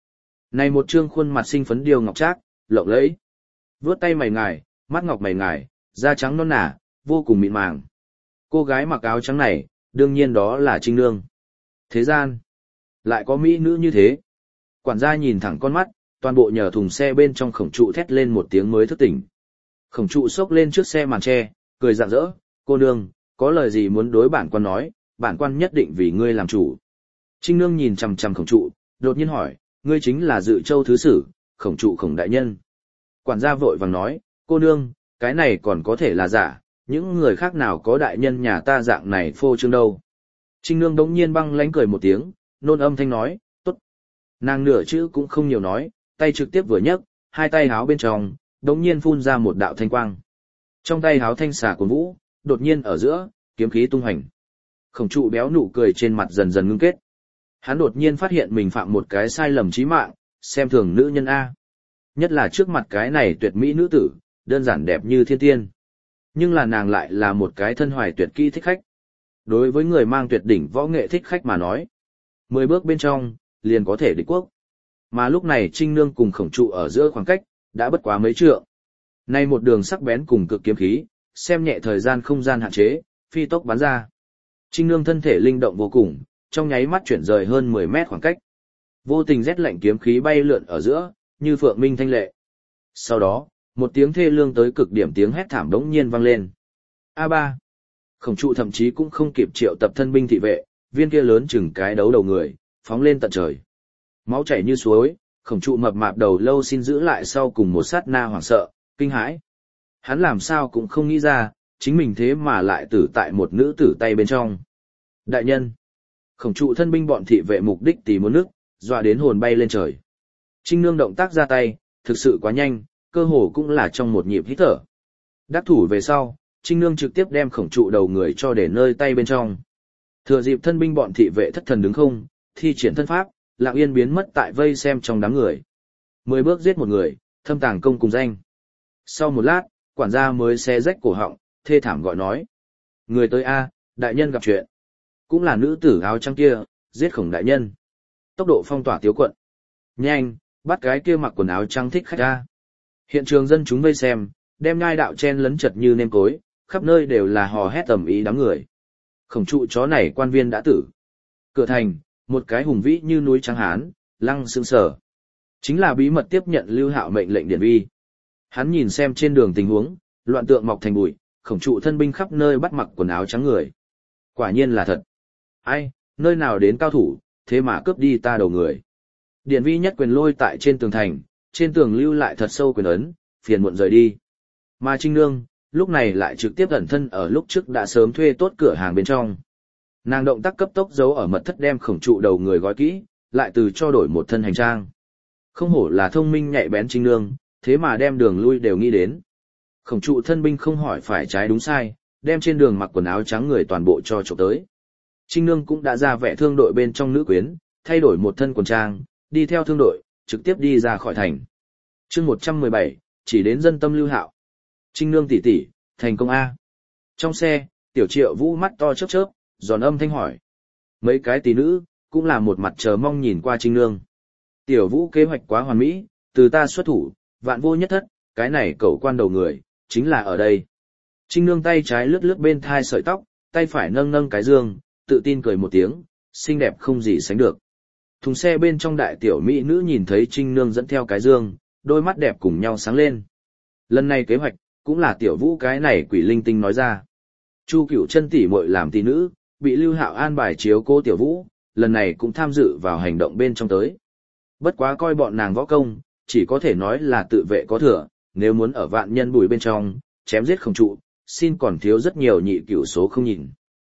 Này một trương khuôn mặt xinh phấn điêu ngọc trác, lộng lẫy. Vướt tay mày ngài, mắt ngọc mày ngài, da trắng non nả, vô cùng mịn màng. Cô gái mặc áo trắng này, đương nhiên đó là Trinh Nương. Thế gian, lại có mỹ nữ như thế. Quản gia nhìn thẳng con mắt, toàn bộ nhờ thùng xe bên trong Khổng Trụ thét lên một tiếng mới thức tỉnh. Khổng Trụ xốc lên trước xe màn tre, cười rạng rỡ, cô nương, có lời gì muốn đối bản quan nói, bản quan nhất định vì ngươi làm chủ. Trinh Nương nhìn chằm chằm Khổng Trụ, đột nhiên hỏi, ngươi chính là Dự Châu thứ sử, Khổng Trụ Khổng đại nhân. Quản gia vội vàng nói, cô nương, cái này còn có thể là giả, những người khác nào có đại nhân nhà ta dạng này phô trương đâu. Trinh Nương đống nhiên băng lánh cười một tiếng, nôn âm thanh nói, tốt. Nàng nửa chữ cũng không nhiều nói, tay trực tiếp vừa nhấc, hai tay háo bên trong, đống nhiên phun ra một đạo thanh quang. Trong tay háo thanh xà cuốn vũ, đột nhiên ở giữa, kiếm khí tung hành. Khổng Trụ béo nụ cười trên mặt dần dần ngưng kết. Hắn đột nhiên phát hiện mình phạm một cái sai lầm chí mạng, xem thường nữ nhân A. Nhất là trước mặt cái này tuyệt mỹ nữ tử, đơn giản đẹp như thiên tiên. Nhưng là nàng lại là một cái thân hoài tuyệt kỹ thích khách. Đối với người mang tuyệt đỉnh võ nghệ thích khách mà nói, 10 bước bên trong, liền có thể địch quốc. Mà lúc này Trinh Nương cùng Khổng Trụ ở giữa khoảng cách, đã bất quá mấy trượng. Nay một đường sắc bén cùng cực kiếm khí, xem nhẹ thời gian không gian hạn chế, phi tốc bắn ra. Trinh Nương thân thể linh động vô cùng, trong nháy mắt chuyển rời hơn 10 mét khoảng cách. Vô tình rét lạnh kiếm khí bay lượn ở giữa, như phượng minh thanh lệ. Sau đó, một tiếng thê lương tới cực điểm tiếng hét thảm đống nhiên vang lên. A3. Khổng Trụ thậm chí cũng không kịp triệu tập thân binh thị vệ, viên kia lớn chừng cái đấu đầu người, phóng lên tận trời. Máu chảy như suối, Khổng Trụ mập mạp đầu lâu xin giữ lại sau cùng một sát na hoảng sợ, kinh hãi. Hắn làm sao cũng không nghĩ ra, chính mình thế mà lại tử tại một nữ tử tay bên trong. Đại nhân. Khổng Trụ thân binh bọn thị vệ mục đích tì muốn nước, dọa đến hồn bay lên trời. Trinh Nương động tác ra tay, thực sự quá nhanh, cơ hồ cũng là trong một nhịp hít thở. Đắc thủ về sau, Trinh Nương trực tiếp đem Khổng Trụ đầu người cho để nơi tay bên trong. Thừa dịp thân binh bọn thị vệ thất thần đứng không, thi triển thân pháp, lặng yên biến mất tại vây xem trong đám người. 10 bước giết một người, thâm tàng công cùng danh. Sau một lát, quản gia mới xé rách cổ họng, thê thảm gọi nói. Người tới A, đại nhân gặp chuyện. Cũng là nữ tử áo trắng kia, giết Khổng đại nhân. Tốc độ phong tỏa tiếu quận. Nhanh, bắt cái kia mặc quần áo trắng thích khách A. Hiện trường dân chúng vây xem, đem nhai đạo chen lấn chật như nêm cối, khắp nơi đều là hò hét tầm ý đám người. Khổng Trụ chó này quan viên đã tử. Cửa thành, một cái hùng vĩ như núi trắng hán, lăng sững sờ. Chính là bí mật tiếp nhận Lưu Hạo mệnh lệnh điển vi. Hắn nhìn xem trên đường tình huống, loạn tượng mọc thành bụi, Khổng Trụ thân binh khắp nơi bắt mặc quần áo trắng người. Quả nhiên là thật. Ai, nơi nào đến cao thủ, thế mà cướp đi ta đầu người. Điển vi nhất quyền lôi tại trên tường thành, trên tường lưu lại thật sâu quyền ấn, phiền muộn rời đi. Mà Trinh Nương, lúc này lại trực tiếp ẩn thân ở lúc trước đã sớm thuê tốt cửa hàng bên trong. Nàng động tác cấp tốc giấu ở mật thất đem Khổng Trụ đầu người gói kỹ, lại từ cho đổi một thân hành trang. Không hổ là thông minh nhạy bén Trinh Nương, thế mà đem đường lui đều nghĩ đến. Khổng Trụ thân binh không hỏi phải trái đúng sai, đem trên đường mặc quần áo trắng người toàn bộ cho trộm tới. Trinh Nương cũng đã ra vẻ thương đội bên trong nữ quyến, thay đổi một thân quần trang, đi theo thương đội, trực tiếp đi ra khỏi thành. Chương 117, chỉ đến dân tâm Lưu Hạo. Trinh Nương tỷ tỷ, thành công A. Trong xe, Tiểu Triệu Vũ mắt to chớp chớp, giòn âm thanh hỏi. Mấy cái tỷ nữ, cũng là một mặt chờ mong nhìn qua Trinh Nương. Tiểu Vũ kế hoạch quá hoàn mỹ, từ ta xuất thủ, vạn vô nhất thất, cái này cẩu quan đầu người, chính là ở đây. Trinh Nương tay trái lướt lướt bên thai sợi tóc, tay phải nâng nâng cái dương, tự tin cười một tiếng, xinh đẹp không gì sánh được. Thùng xe bên trong đại tiểu mỹ nữ nhìn thấy Trinh Nương dẫn theo cái dương, đôi mắt đẹp cùng nhau sáng lên. Lần này kế hoạch, cũng là Tiểu Vũ cái này quỷ linh tinh nói ra. Chu Cửu Chân tỷ muội làm tỷ nữ, bị Lưu Hạo an bài chiếu cố Tiểu Vũ, lần này cũng tham dự vào hành động bên trong tới. Bất quá coi bọn nàng võ công, chỉ có thể nói là tự vệ có thừa, nếu muốn ở vạn nhân bùi bên trong, chém giết Khổng Trụ, xin còn thiếu rất nhiều nhị cửu số không nhìn.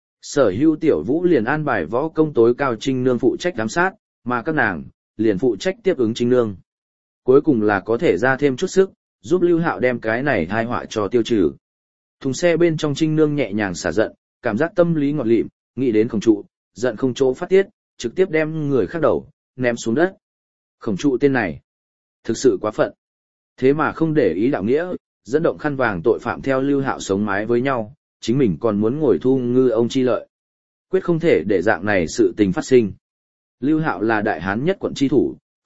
Sở Hữu Tiểu Vũ liền an bài võ công tối cao Trinh Nương phụ trách giám sát, mà các nàng liền phụ trách tiếp ứng Trinh Nương. Cuối cùng là có thể ra thêm chút sức, giúp Lưu Hạo đem cái này tai họa cho tiêu trừ. Thùng xe bên trong Trinh Nương nhẹ nhàng xả giận, cảm giác tâm lý ngọt lịm, nghĩ đến Khổng Trụ, giận không chỗ phát tiết, trực tiếp đem người khác đầu ném xuống đất. Khổng Trụ tên này, thực sự quá phận. Thế mà không để ý đạo nghĩa, dẫn động khăn vàng tội phạm theo Lưu Hạo sống mái với nhau, chính mình còn muốn ngồi thu ngư ông chi lợi. Quyết không thể để dạng này sự tình phát sinh. Lưu Hạo là đại hán nhất quận chi thủ,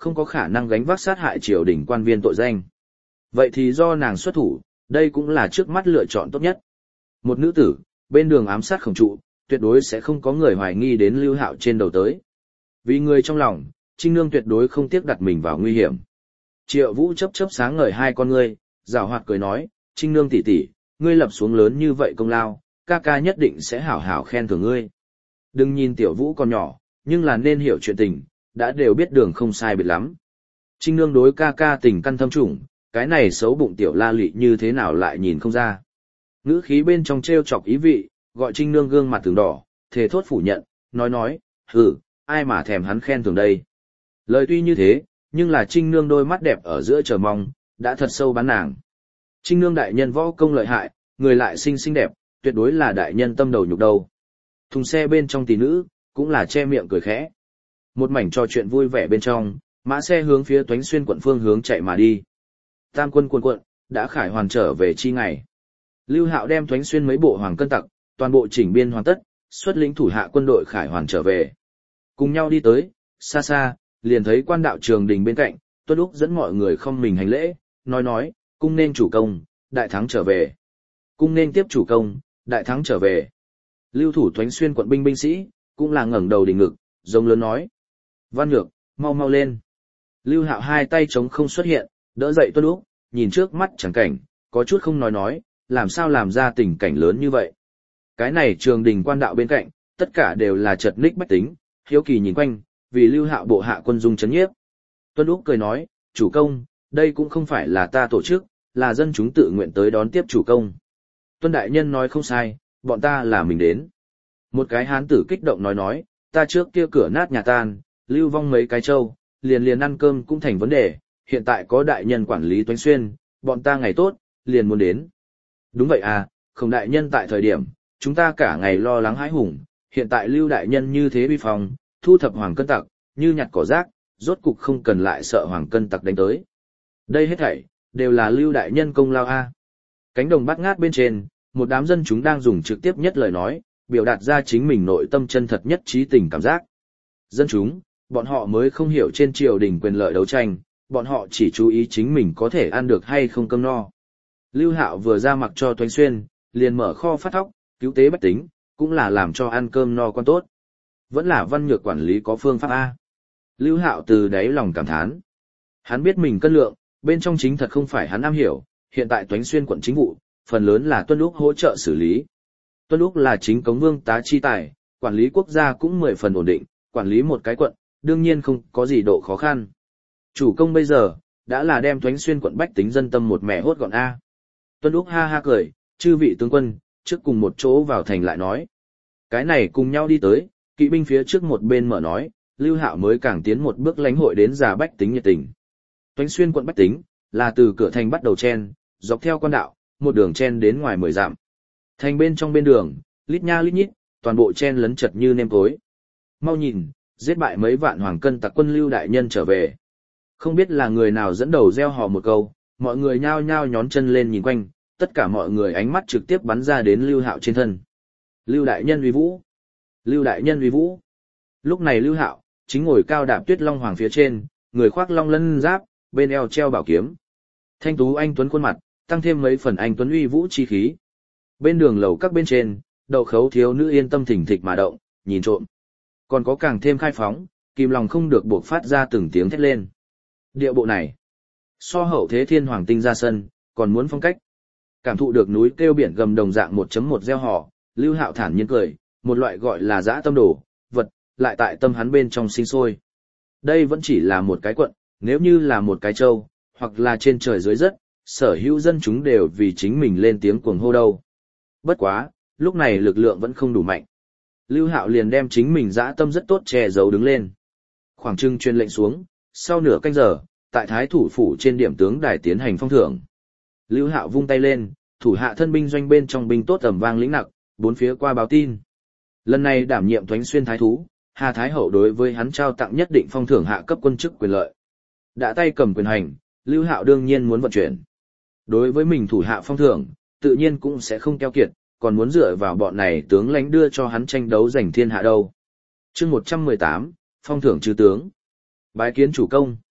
không có khả năng gánh vác sát hại triều đình quan viên tội danh. Vậy thì do nàng xuất thủ, đây cũng là trước mắt lựa chọn tốt nhất. Một nữ tử, bên đường ám sát Khổng Trụ, tuyệt đối sẽ không có người hoài nghi đến Lưu Hạo trên đầu tới. Vì người trong lòng, Trinh Nương tuyệt đối không tiếc đặt mình vào nguy hiểm. Triệu Vũ chớp chớp sáng ngời hai con ngươi, giảo hoạt cười nói, Trinh Nương tỷ tỷ, ngươi lập xuống lớn như vậy công lao, ca ca nhất định sẽ hảo hảo khen thưởng ngươi. Đừng nhìn Tiểu Vũ còn nhỏ, nhưng là nên hiểu chuyện tình, đã đều biết đường không sai biệt lắm. Trinh Nương đối ca ca tình căn thâm trùng, cái này xấu bụng Tiểu La Lị như thế nào lại nhìn không ra. Ngữ khí bên trong trêu chọc ý vị, gọi Trinh Nương gương mặt từng đỏ, thề thốt phủ nhận, nói, hừ, ai mà thèm hắn khen thưởng đây. Lời tuy như thế, nhưng là Trinh Nương đôi mắt đẹp ở giữa chờ mong, đã thật sâu bắn nàng. Trinh Nương đại nhân võ công lợi hại, người lại xinh xinh đẹp, tuyệt đối là đại nhân tâm đầu nhục đầu. Thùng xe bên trong tỷ nữ, cũng là che miệng cười khẽ. Một mảnh trò chuyện vui vẻ bên trong, mã xe hướng phía Toánh Xuyên quận phương hướng chạy mà đi. Tam quân cuồn cuộn, đã khải hoàn trở về chi ngày. Lưu Hạo đem Toánh Xuyên mấy bộ hoàng cân tặc, toàn bộ chỉnh biên hoàn tất, xuất lĩnh thủ hạ quân đội khải hoàn trở về. Cùng nhau đi tới, xa xa, liền thấy quan đạo Trường Đình bên cạnh, Tuân Úc dẫn mọi người không mình hành lễ, nói, cung nên chủ công, đại thắng trở về. Cung nên tiếp chủ công, đại thắng trở về. Lưu thủ Toánh Xuyên quận binh sĩ, cũng là ngẩng đầu đỉnh ngực, giống lớn nói. Văn Nhược, mau mau lên. Lưu Hạo hai tay chống không xuất hiện, đỡ dậy Tuân Úc, nhìn trước mắt chẳng cảnh, có chút không nói, làm sao làm ra tình cảnh lớn như vậy. Cái này Trường Đình quan đạo bên cạnh, tất cả đều là chật ních bách tính, hiếu kỳ nhìn quanh, vì Lưu Hạo bộ hạ quân dung chấn nhiếp. Tuân Úc cười nói, chủ công, đây cũng không phải là ta tổ chức, là dân chúng tự nguyện tới đón tiếp chủ công. Tuân đại nhân nói không sai, bọn ta là mình đến. Một cái hán tử kích động nói, ta trước kia cửa nát nhà tan, lưu vong mấy cái trâu, liền ăn cơm cũng thành vấn đề, hiện tại có đại nhân quản lý Toánh Xuyên, bọn ta ngày tốt, liền muốn đến. Đúng vậy à, Khổng đại nhân tại thời điểm, chúng ta cả ngày lo lắng hãi hùng, hiện tại Lưu đại nhân như thế uy phong, thu thập hoàng cân tặc, như nhặt cỏ rác, rốt cục không cần lại sợ hoàng cân tặc đánh tới. Đây hết thảy đều là Lưu đại nhân công lao a. Cánh đồng bát ngát bên trên, một đám dân chúng đang dùng trực tiếp nhất lời nói, biểu đạt ra chính mình nội tâm chân thật nhất trí tình cảm giác. Dân chúng, bọn họ mới không hiểu trên triều đình quyền lợi đấu tranh, bọn họ chỉ chú ý chính mình có thể ăn được hay không cơm no. Lưu Hạo vừa ra mặc cho Toánh Xuyên, liền mở kho phát thóc, cứu tế bách tính, cũng là làm cho ăn cơm no quan tốt. Vẫn là Văn Nhược quản lý có phương pháp A. Lưu Hạo từ đáy lòng cảm thán. Hắn biết mình cân lượng, bên trong chính thật không phải hắn am hiểu, hiện tại Toánh Xuyên quận chính vụ, phần lớn là Tuân Úc hỗ trợ xử lý. Tuân Úc là chính cống vương tá chi tài, quản lý quốc gia cũng 10 phần ổn định, quản lý một cái quận, đương nhiên không có gì độ khó khăn. Chủ công bây giờ, đã là đem Toánh Xuyên quận bách tính dân tâm một mẻ hốt gọn A. Tuân Úc ha ha cười, chư vị tướng quân, trước cùng một chỗ vào thành lại nói. Cái này cùng nhau đi tới, kỵ binh phía trước một bên mở nói, Lưu Hạo mới càng tiến một bước lãnh hội đến già bách tính nhiệt tình. Toánh Xuyên quận bách tính, là từ cửa thành bắt đầu chen, dọc theo quan đạo, một đường chen đến ngoài 10 dặm. Thành bên trong bên đường, lít nha lít nhít, toàn bộ chen lấn chật như nêm tối. Mau nhìn, giết bại mấy vạn hoàng cân tặc quân Lưu đại nhân trở về. Không biết là người nào dẫn đầu reo hò một câu, mọi người nhao nhao nhón chân lên nhìn quanh, tất cả mọi người ánh mắt trực tiếp bắn ra đến Lưu Hạo trên thân. Lưu đại nhân uy vũ! Lưu đại nhân uy vũ! Lúc này Lưu Hạo chính ngồi cao đạp Tuyết Long Hoàng phía trên, người khoác long lân giáp, bên eo treo bảo kiếm. Thanh tú anh tuấn khuôn mặt, tăng thêm mấy phần anh tuấn uy vũ chi khí. Bên đường lầu các bên trên, Đậu Khấu thiếu nữ yên tâm thỉnh thịch mà động, nhìn trộm. Còn có càng thêm khai phóng, kìm lòng không được buộc phát ra từng tiếng thét lên. Điệu bộ này, so hậu thế thiên hoàng tinh ra sân, còn muốn phong cách. Cảm thụ được núi kêu biển gầm đồng dạng 1.1 gieo hò, Lưu Hạo thản nhiên cười, một loại gọi là dã tâm đồ, vật, lại tại tâm hắn bên trong sinh sôi. Đây vẫn chỉ là một cái quận, nếu như là một cái châu, hoặc là trên trời dưới đất, sở hữu dân chúng đều vì chính mình lên tiếng cuồng hô đâu. Bất quá, lúc này lực lượng vẫn không đủ mạnh. Lưu Hạo liền đem chính mình dã tâm rất tốt che giấu đứng lên. Khoảng trưng truyền lệnh xuống, sau nửa canh giờ, tại Thái thủ phủ trên điểm tướng đài tiến hành phong thưởng. Lưu Hạo vung tay lên, thủ hạ thân binh doanh bên trong binh tốt ầm vang lĩnh nặc, bốn phía qua báo tin. Lần này đảm nhiệm Toánh Xuyên thái thú, Hà Thái hậu đối với hắn trao tặng nhất định phong thưởng hạ cấp quân chức quyền lợi. Đã tay cầm quyền hành, Lưu Hạo đương nhiên muốn vận chuyển. Đối với mình thủ hạ phong thưởng, tự nhiên cũng sẽ không keo kiệt, còn muốn dựa vào bọn này tướng lãnh đưa cho hắn tranh đấu giành thiên hạ đâu. Chương 118, phong thưởng chư tướng. Bái kiến chủ công.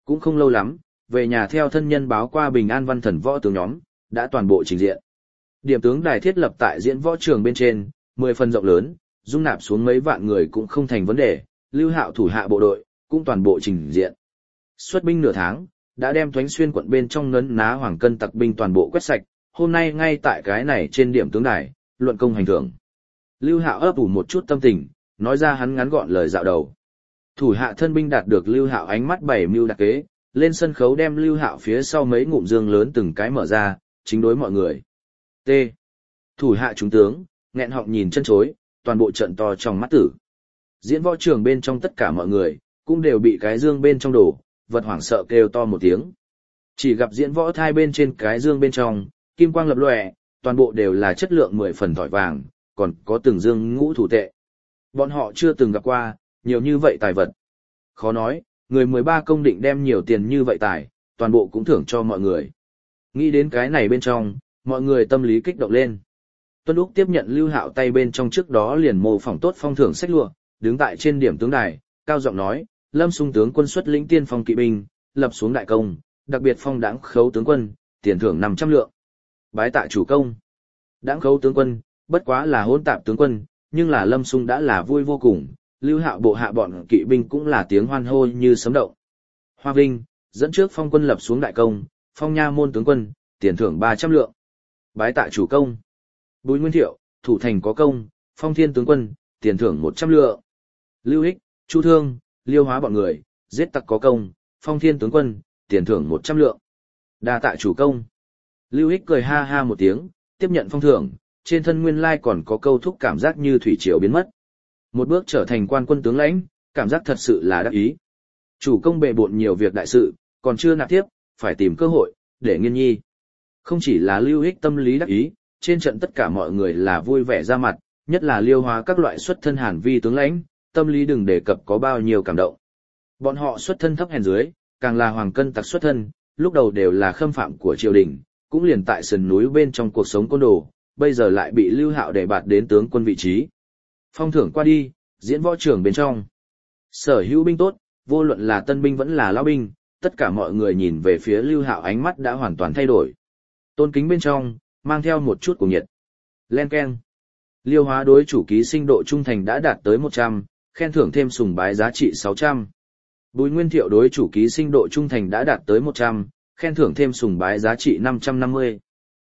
Cũng không lâu lắm, về nhà theo thân nhân báo qua bình an văn thần võ tướng nhóm, đã toàn bộ trình diện. Điểm tướng đài thiết lập tại diễn võ trường bên trên, 10 phần rộng lớn, dung nạp xuống mấy vạn người cũng không thành vấn đề, Lưu Hạo thủ hạ bộ đội, cũng toàn bộ trình diện. Xuất binh nửa tháng, đã đem Thoánh Xuyên quận bên trong nấn ná hoàng cân tặc binh toàn bộ quét sạch, hôm nay ngay tại cái này trên điểm tướng đài, luận công hành thưởng. Lưu Hạo ấp ủ một chút tâm tình, nói ra hắn ngắn gọn lời dạo đầu. Thủ hạ thân binh đạt được Lưu Hạo ánh mắt bảy mưu đặc kế, lên sân khấu đem Lưu Hạo phía sau mấy ngụm dương lớn từng cái mở ra, chính đối mọi người. T. Thủ hạ chúng tướng, nghẹn họng nhìn chân chối, toàn bộ trận to trong mắt tử. Diễn võ trường bên trong tất cả mọi người, cũng đều bị cái dương bên trong đổ, vật hoảng sợ kêu to một tiếng. Chỉ gặp diễn võ thai bên trên cái dương bên trong, kim quang lập lòe, toàn bộ đều là chất lượng 10 phần thỏi vàng, còn có từng dương ngũ thủ tệ. Bọn họ chưa từng gặp qua, nhiều như vậy tài vật. Khó nói, người 13 công định đem nhiều tiền như vậy tài, toàn bộ cũng thưởng cho mọi người. Nghĩ đến cái này bên trong, mọi người tâm lý kích động lên. Tuân Úc tiếp nhận Lưu Hạo tay bên trong trước đó liền mô phỏng tốt phong thưởng sách lụa, đứng tại trên điểm tướng đài, cao giọng nói, Lâm Xung tướng quân xuất lĩnh tiên phong kỵ binh, lập xuống đại công, đặc biệt phong đãng khấu tướng quân, tiền thưởng 500 lượng. Bái tạ chủ công. Đãng khấu tướng quân, bất quá là hỗn tạp tướng quân, nhưng là Lâm Xung đã là vui vô cùng, Lưu Hạo bộ hạ bọn kỵ binh cũng là tiếng hoan hô như sấm động. Hoa Vinh, dẫn trước phong quân lập xuống đại công, phong nha môn tướng quân, tiền thưởng 300 lượng. Bái tạ chủ công. Bùi Nguyên Thiệu, thủ thành có công, phong thiên tướng quân, tiền thưởng 100 lượng. Lưu Hích, Chu Thương, Liêu Hóa bọn người, giết tặc có công, phong thiên tướng quân, tiền thưởng 100 lượng. Đa tạ chủ công. Lưu Hích cười ha ha một tiếng, tiếp nhận phong thưởng, trên thân nguyên lai còn có câu thúc cảm giác như thủy triều biến mất. Một bước trở thành quan quân tướng lãnh, cảm giác thật sự là đắc ý. Chủ công bệ bộn nhiều việc đại sự, còn chưa nạp tiếp, phải tìm cơ hội, để nghiên nhi. Không chỉ là Lưu Hích tâm lý đắc ý, trên trận tất cả mọi người là vui vẻ ra mặt, nhất là Liêu Hóa các loại xuất thân hàn vi tướng lãnh, tâm lý đừng đề cập có bao nhiêu cảm động. Bọn họ xuất thân thấp hèn dưới, càng là hoàng cân tặc xuất thân, lúc đầu đều là khâm phạm của triều đình, cũng liền tại sườn núi bên trong cuộc sống côn đồ, bây giờ lại bị Lưu Hạo đề bạt đến tướng quân vị trí. Phong thưởng qua đi, diễn võ trường bên trong. Sở hữu binh tốt, vô luận là tân binh vẫn là lão binh, tất cả mọi người nhìn về phía Lưu Hạo ánh mắt đã hoàn toàn thay đổi. Tôn kính bên trong, mang theo một chút cuồng nhiệt. Len keng. Liêu Hóa đối chủ ký sinh độ trung thành đã đạt tới 100, khen thưởng thêm sùng bái giá trị 600. Bùi Nguyên Thiệu đối chủ ký sinh độ trung thành đã đạt tới 100, khen thưởng thêm sùng bái giá trị 550.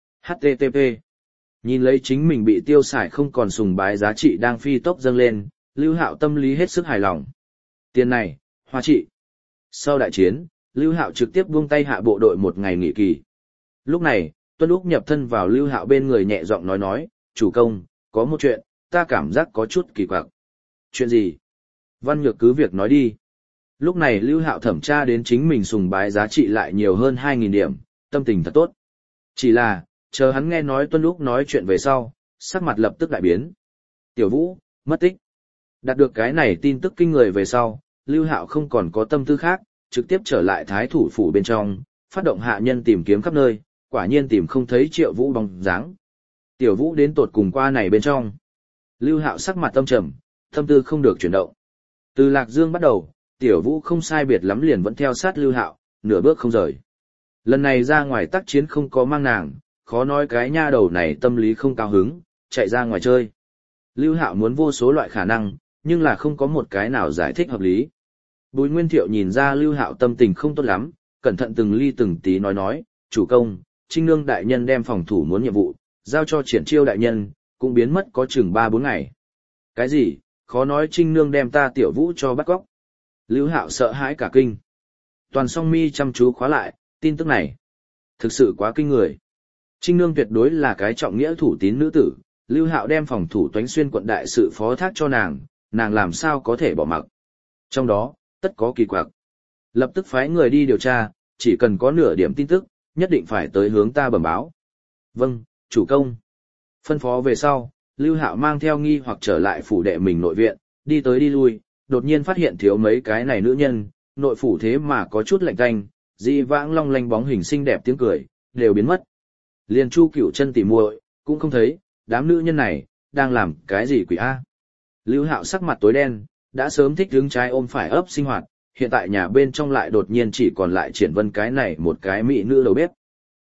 HTTP. Nhìn lấy chính mình bị tiêu xài không còn sùng bái giá trị đang phi tốc dâng lên, Lưu Hạo tâm lý hết sức hài lòng. Tiền này, hoa trị. Sau đại chiến, Lưu Hạo trực tiếp buông tay hạ bộ đội một ngày nghỉ kỳ. Lúc này, Tuân Úc nhập thân vào Lưu Hạo bên người nhẹ giọng nói, chủ công, có một chuyện, ta cảm giác có chút kỳ quặc. Chuyện gì? Văn Nhược cứ việc nói đi. Lúc này Lưu Hạo thẩm tra đến chính mình sùng bái giá trị lại nhiều hơn 2.000 điểm, tâm tình thật tốt. Chỉ là, chờ hắn nghe nói Tuân Úc nói chuyện về sau, sắc mặt lập tức đại biến. Tiểu Vũ, mất tích. Đạt được cái này tin tức kinh người về sau, Lưu Hạo không còn có tâm tư khác, trực tiếp trở lại thái thủ phủ bên trong, phát động hạ nhân tìm kiếm khắp nơi, quả nhiên tìm không thấy Triệu Vũ bóng dáng. Tiểu Vũ đến tột cùng qua này bên trong. Lưu Hạo sắc mặt tâm trầm, tâm tư không được chuyển động. Từ Lạc Dương bắt đầu, Tiểu Vũ không sai biệt lắm liền vẫn theo sát Lưu Hạo, nửa bước không rời. Lần này ra ngoài tác chiến không có mang nàng, khó nói cái nha đầu này tâm lý không cao hứng, chạy ra ngoài chơi. Lưu Hạo muốn vô số loại khả năng, nhưng là không có một cái nào giải thích hợp lý. Bùi Nguyên Thiệu nhìn ra Lưu Hạo tâm tình không tốt lắm, cẩn thận từng ly từng tí nói, chủ công, Trinh Nương đại nhân đem phòng thủ muốn nhiệm vụ, giao cho Triển Chiêu đại nhân, cũng biến mất có chừng 3-4 ngày. Cái gì, khó nói Trinh Nương đem ta Tiểu Vũ cho bắt cóc. Lưu Hạo sợ hãi cả kinh. Toàn song mi chăm chú khóa lại, tin tức này. Thực sự quá kinh người. Trinh Nương tuyệt đối là cái trọng nghĩa thủ tín nữ tử, Lưu Hạo đem phòng thủ Toánh Xuyên quận đại sự phó thác cho nàng làm sao có thể bỏ mặc. Trong đó, tất có kỳ quặc. Lập tức phái người đi điều tra, chỉ cần có nửa điểm tin tức, nhất định phải tới hướng ta bẩm báo. Vâng, chủ công. Phân phó về sau, Lưu Hạo mang theo nghi hoặc trở lại phủ đệ mình nội viện, đi tới đi lui, đột nhiên phát hiện thiếu mấy cái này nữ nhân, nội phủ thế mà có chút lạnh tanh, dị vãng long lanh bóng hình xinh đẹp tiếng cười, đều biến mất. Liền Chu Cửu Chân tỉ muội cũng không thấy, đám nữ nhân này đang làm cái gì quỷ a? Lưu Hạo sắc mặt tối đen, đã sớm thích đứng trái ôm phải ấp sinh hoạt, hiện tại nhà bên trong lại đột nhiên chỉ còn lại Triển Vân cái này một cái mỹ nữ đầu bếp.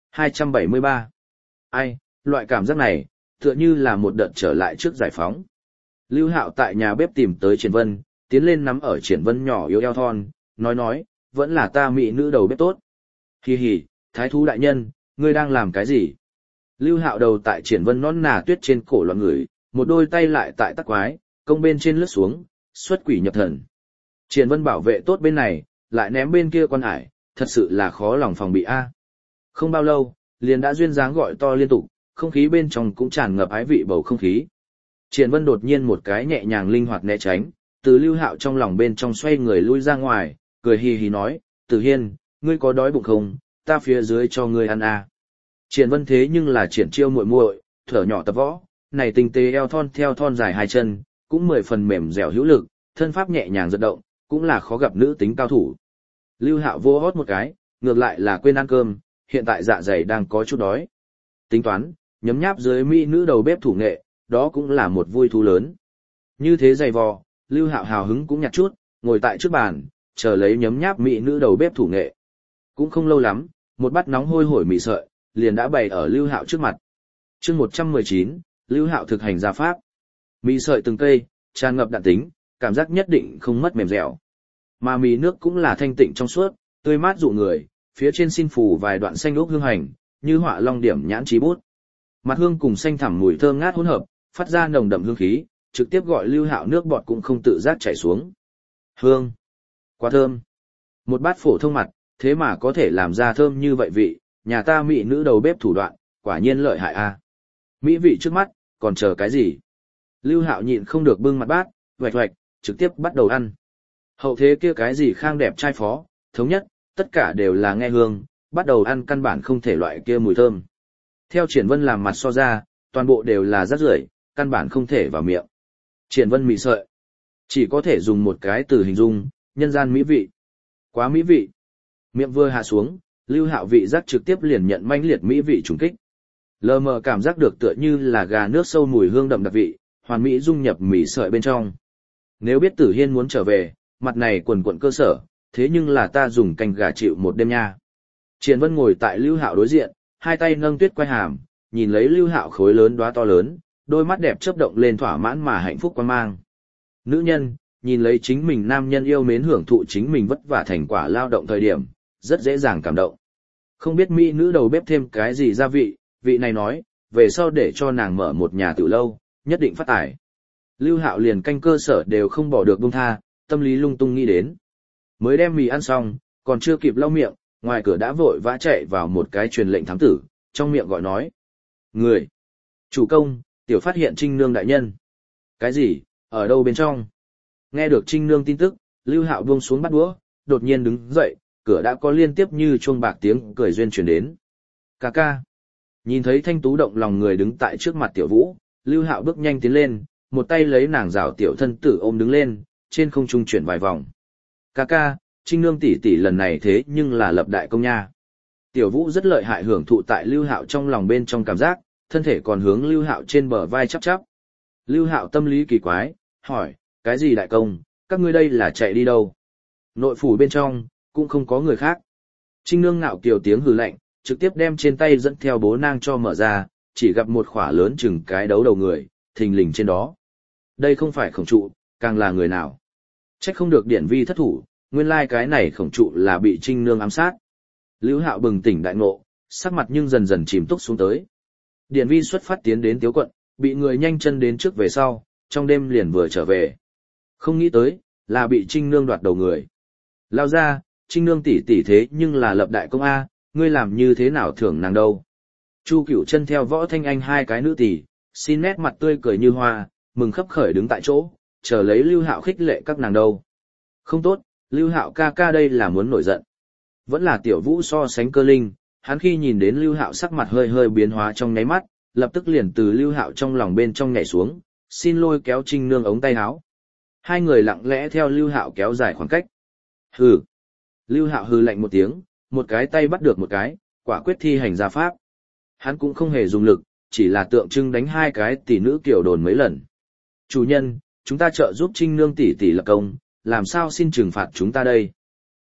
273. Ai, loại cảm giác này, tựa như là một đợt trở lại trước giải phóng. Lưu Hạo tại nhà bếp tìm tới Triển Vân, tiến lên nắm ở Triển Vân nhỏ yếu eo thon, nói, vẫn là ta mỹ nữ đầu bếp tốt. Hì hì, thái thú đại nhân, ngươi đang làm cái gì? Lưu Hạo đầu tại Triển Vân nón nà tuyết trên cổ loạn người, một đôi tay lại tại tắc quái, công bên trên lướt xuống, xuất quỷ nhập thần. Triển Vân bảo vệ tốt bên này, lại ném bên kia quan hải, thật sự là khó lòng phòng bị a. Không bao lâu, liền đã duyên dáng gọi to liên tục, không khí bên trong cũng tràn ngập ái vị bầu không khí. Triển Vân đột nhiên một cái nhẹ nhàng linh hoạt né tránh, từ Lưu Hạo trong lòng bên trong xoay người lui ra ngoài, cười hì hì nói, Tử Hiên, ngươi có đói bụng không, ta phía dưới cho ngươi ăn à. Triển Vân thế nhưng là triển chiêu muội muội, thở nhỏ tập võ, này tinh tế eo thon theo thon dài hai chân, cũng 10 phần mềm dẻo hữu lực, thân pháp nhẹ nhàng giật động, cũng là khó gặp nữ tính cao thủ. Lưu Hạo vô hót một cái, ngược lại là quên ăn cơm, hiện tại dạ dày đang có chút đói. Tính toán, nhấm nháp dưới mỹ nữ đầu bếp thủ nghệ, đó cũng là một vui thú lớn. Như thế dày vò, Lưu Hạo hào hứng cũng nhặt chút, ngồi tại trước bàn, chờ lấy nhấm nháp mỹ nữ đầu bếp thủ nghệ. Cũng không lâu lắm, một bát nóng hôi hổi mì sợi, liền đã bày ở Lưu Hạo trước mặt. Chương 119, Lưu Hạo thực hành gia pháp. Mì sợi từng cây, tràn ngập đạn tính, cảm giác nhất định không mất mềm dẻo. Mà mì nước cũng là thanh tịnh trong suốt, tươi mát dụ người, phía trên xin phủ vài đoạn xanh ốc hương hành, như họa long điểm nhãn chí bút. Mặt hương cùng xanh thẳm mùi thơm ngát hỗn hợp, phát ra nồng đậm hương khí, trực tiếp gọi Lưu Hạo nước bọt cũng không tự giác chảy xuống. Hương, quá thơm. Một bát phổ thông mặt, thế mà có thể làm ra thơm như vậy vị, nhà ta mỹ nữ đầu bếp thủ đoạn, quả nhiên lợi hại a. Mỹ vị trước mắt, còn chờ cái gì? Lưu Hạo nhịn không được bưng mặt bát, hoạch, trực tiếp bắt đầu ăn. Hậu thế kia cái gì khang đẹp trai phó, thống nhất, tất cả đều là nghe hương, bắt đầu ăn căn bản không thể loại kia mùi thơm. Theo Triển Vân làm mặt so ra, toàn bộ đều là rác rưởi, căn bản không thể vào miệng. Triển Vân mị sợi, chỉ có thể dùng một cái từ hình dung, nhân gian mỹ vị. Quá mỹ vị. Miệng vừa hạ xuống, Lưu Hạo vị giác trực tiếp liền nhận manh liệt mỹ vị trùng kích. Lờ mờ cảm giác được tựa như là gà nước sâu mùi hương đậm đặc vị, hoàn mỹ dung nhập mì sợi bên trong. Nếu biết Tử Hiên muốn trở về, mặt này quần quận cơ sở, thế nhưng là ta dùng canh gà chịu một đêm nha. Triển Vân ngồi tại Lưu Hạo đối diện, hai tay nâng tuyết quay hàm, nhìn lấy Lưu Hạo khối lớn đóa to lớn, đôi mắt đẹp chớp động lên thỏa mãn mà hạnh phúc quan mang. Nữ nhân, nhìn lấy chính mình nam nhân yêu mến hưởng thụ chính mình vất vả thành quả lao động thời điểm, rất dễ dàng cảm động. Không biết mỹ nữ đầu bếp thêm cái gì gia vị, vị này nói, về sau để cho nàng mở một nhà tiểu lâu, nhất định phát tài. Lưu Hạo liền canh cơ sở đều không bỏ được buông tha, tâm lý lung tung nghĩ đến. Mới đem mì ăn xong, còn chưa kịp lau miệng, ngoài cửa đã vội vã chạy vào một cái truyền lệnh thám tử, trong miệng gọi nói. Người! Chủ công, tiểu phát hiện Trinh Nương đại nhân. Cái gì, ở đâu bên trong? Nghe được Trinh Nương tin tức, Lưu Hạo buông xuống bắt đũa, đột nhiên đứng dậy, cửa đã có liên tiếp như chuông bạc tiếng cười duyên truyền đến. Ca ca! Nhìn thấy thanh tú động lòng người đứng tại trước mặt tiểu vũ, Lưu Hạo bước nhanh tiến lên, một tay lấy nàng rảo tiểu thân tử ôm đứng lên, trên không trung chuyển vài vòng. Ca ca, Trinh Nương tỷ tỷ lần này thế nhưng là lập đại công nha. Tiểu Vũ rất lợi hại hưởng thụ tại Lưu Hạo trong lòng bên trong cảm giác, thân thể còn hướng Lưu Hạo trên bờ vai chắp chắp. Lưu Hạo tâm lý kỳ quái, hỏi, cái gì đại công, các ngươi đây là chạy đi đâu? Nội phủ bên trong, cũng không có người khác. Trinh Nương ngạo kiều tiếng hừ lạnh, trực tiếp đem trên tay dẫn theo bố nang cho mở ra, chỉ gặp một khỏa lớn chừng cái đấu đầu người, thình lình trên đó. Đây không phải khổng trụ, càng là người nào. Trách không được điển vi thất thủ, nguyên lai cái này khổng trụ là bị Trinh Nương ám sát. Lưu Hạo bừng tỉnh đại ngộ, sắc mặt nhưng dần dần chìm túc xuống tới. Điển vi xuất phát tiến đến Tiếu quận, bị người nhanh chân đến trước về sau, trong đêm liền vừa trở về. Không nghĩ tới, là bị Trinh Nương đoạt đầu người. Lao ra, Trinh Nương tỷ tỷ thế nhưng là lập đại công A, ngươi làm như thế nào thưởng nàng đâu. Chu Cửu Chân theo Võ Thanh Anh hai cái nữ tỷ, xin nét mặt tươi cười như hoa, mừng khấp khởi đứng tại chỗ, chờ lấy Lưu Hạo khích lệ các nàng đâu. Không tốt, Lưu Hạo ca ca đây là muốn nổi giận. Vẫn là Tiểu Vũ so sánh cơ linh, hắn khi nhìn đến Lưu Hạo sắc mặt hơi hơi biến hóa trong nháy mắt, lập tức liền từ Lưu Hạo trong lòng bên trong nhảy xuống, xin lôi kéo Trinh Nương ống tay áo. Hai người lặng lẽ theo Lưu Hạo kéo dài khoảng cách. Hừ. Lưu Hạo hừ lạnh một tiếng, một cái tay bắt được một cái, quả quyết thi hành gia pháp. Hắn cũng không hề dùng lực, chỉ là tượng trưng đánh hai cái tỷ nữ kiểu đồn mấy lần. Chủ nhân, chúng ta trợ giúp Trinh Nương tỷ tỷ lập công, làm sao xin trừng phạt chúng ta đây?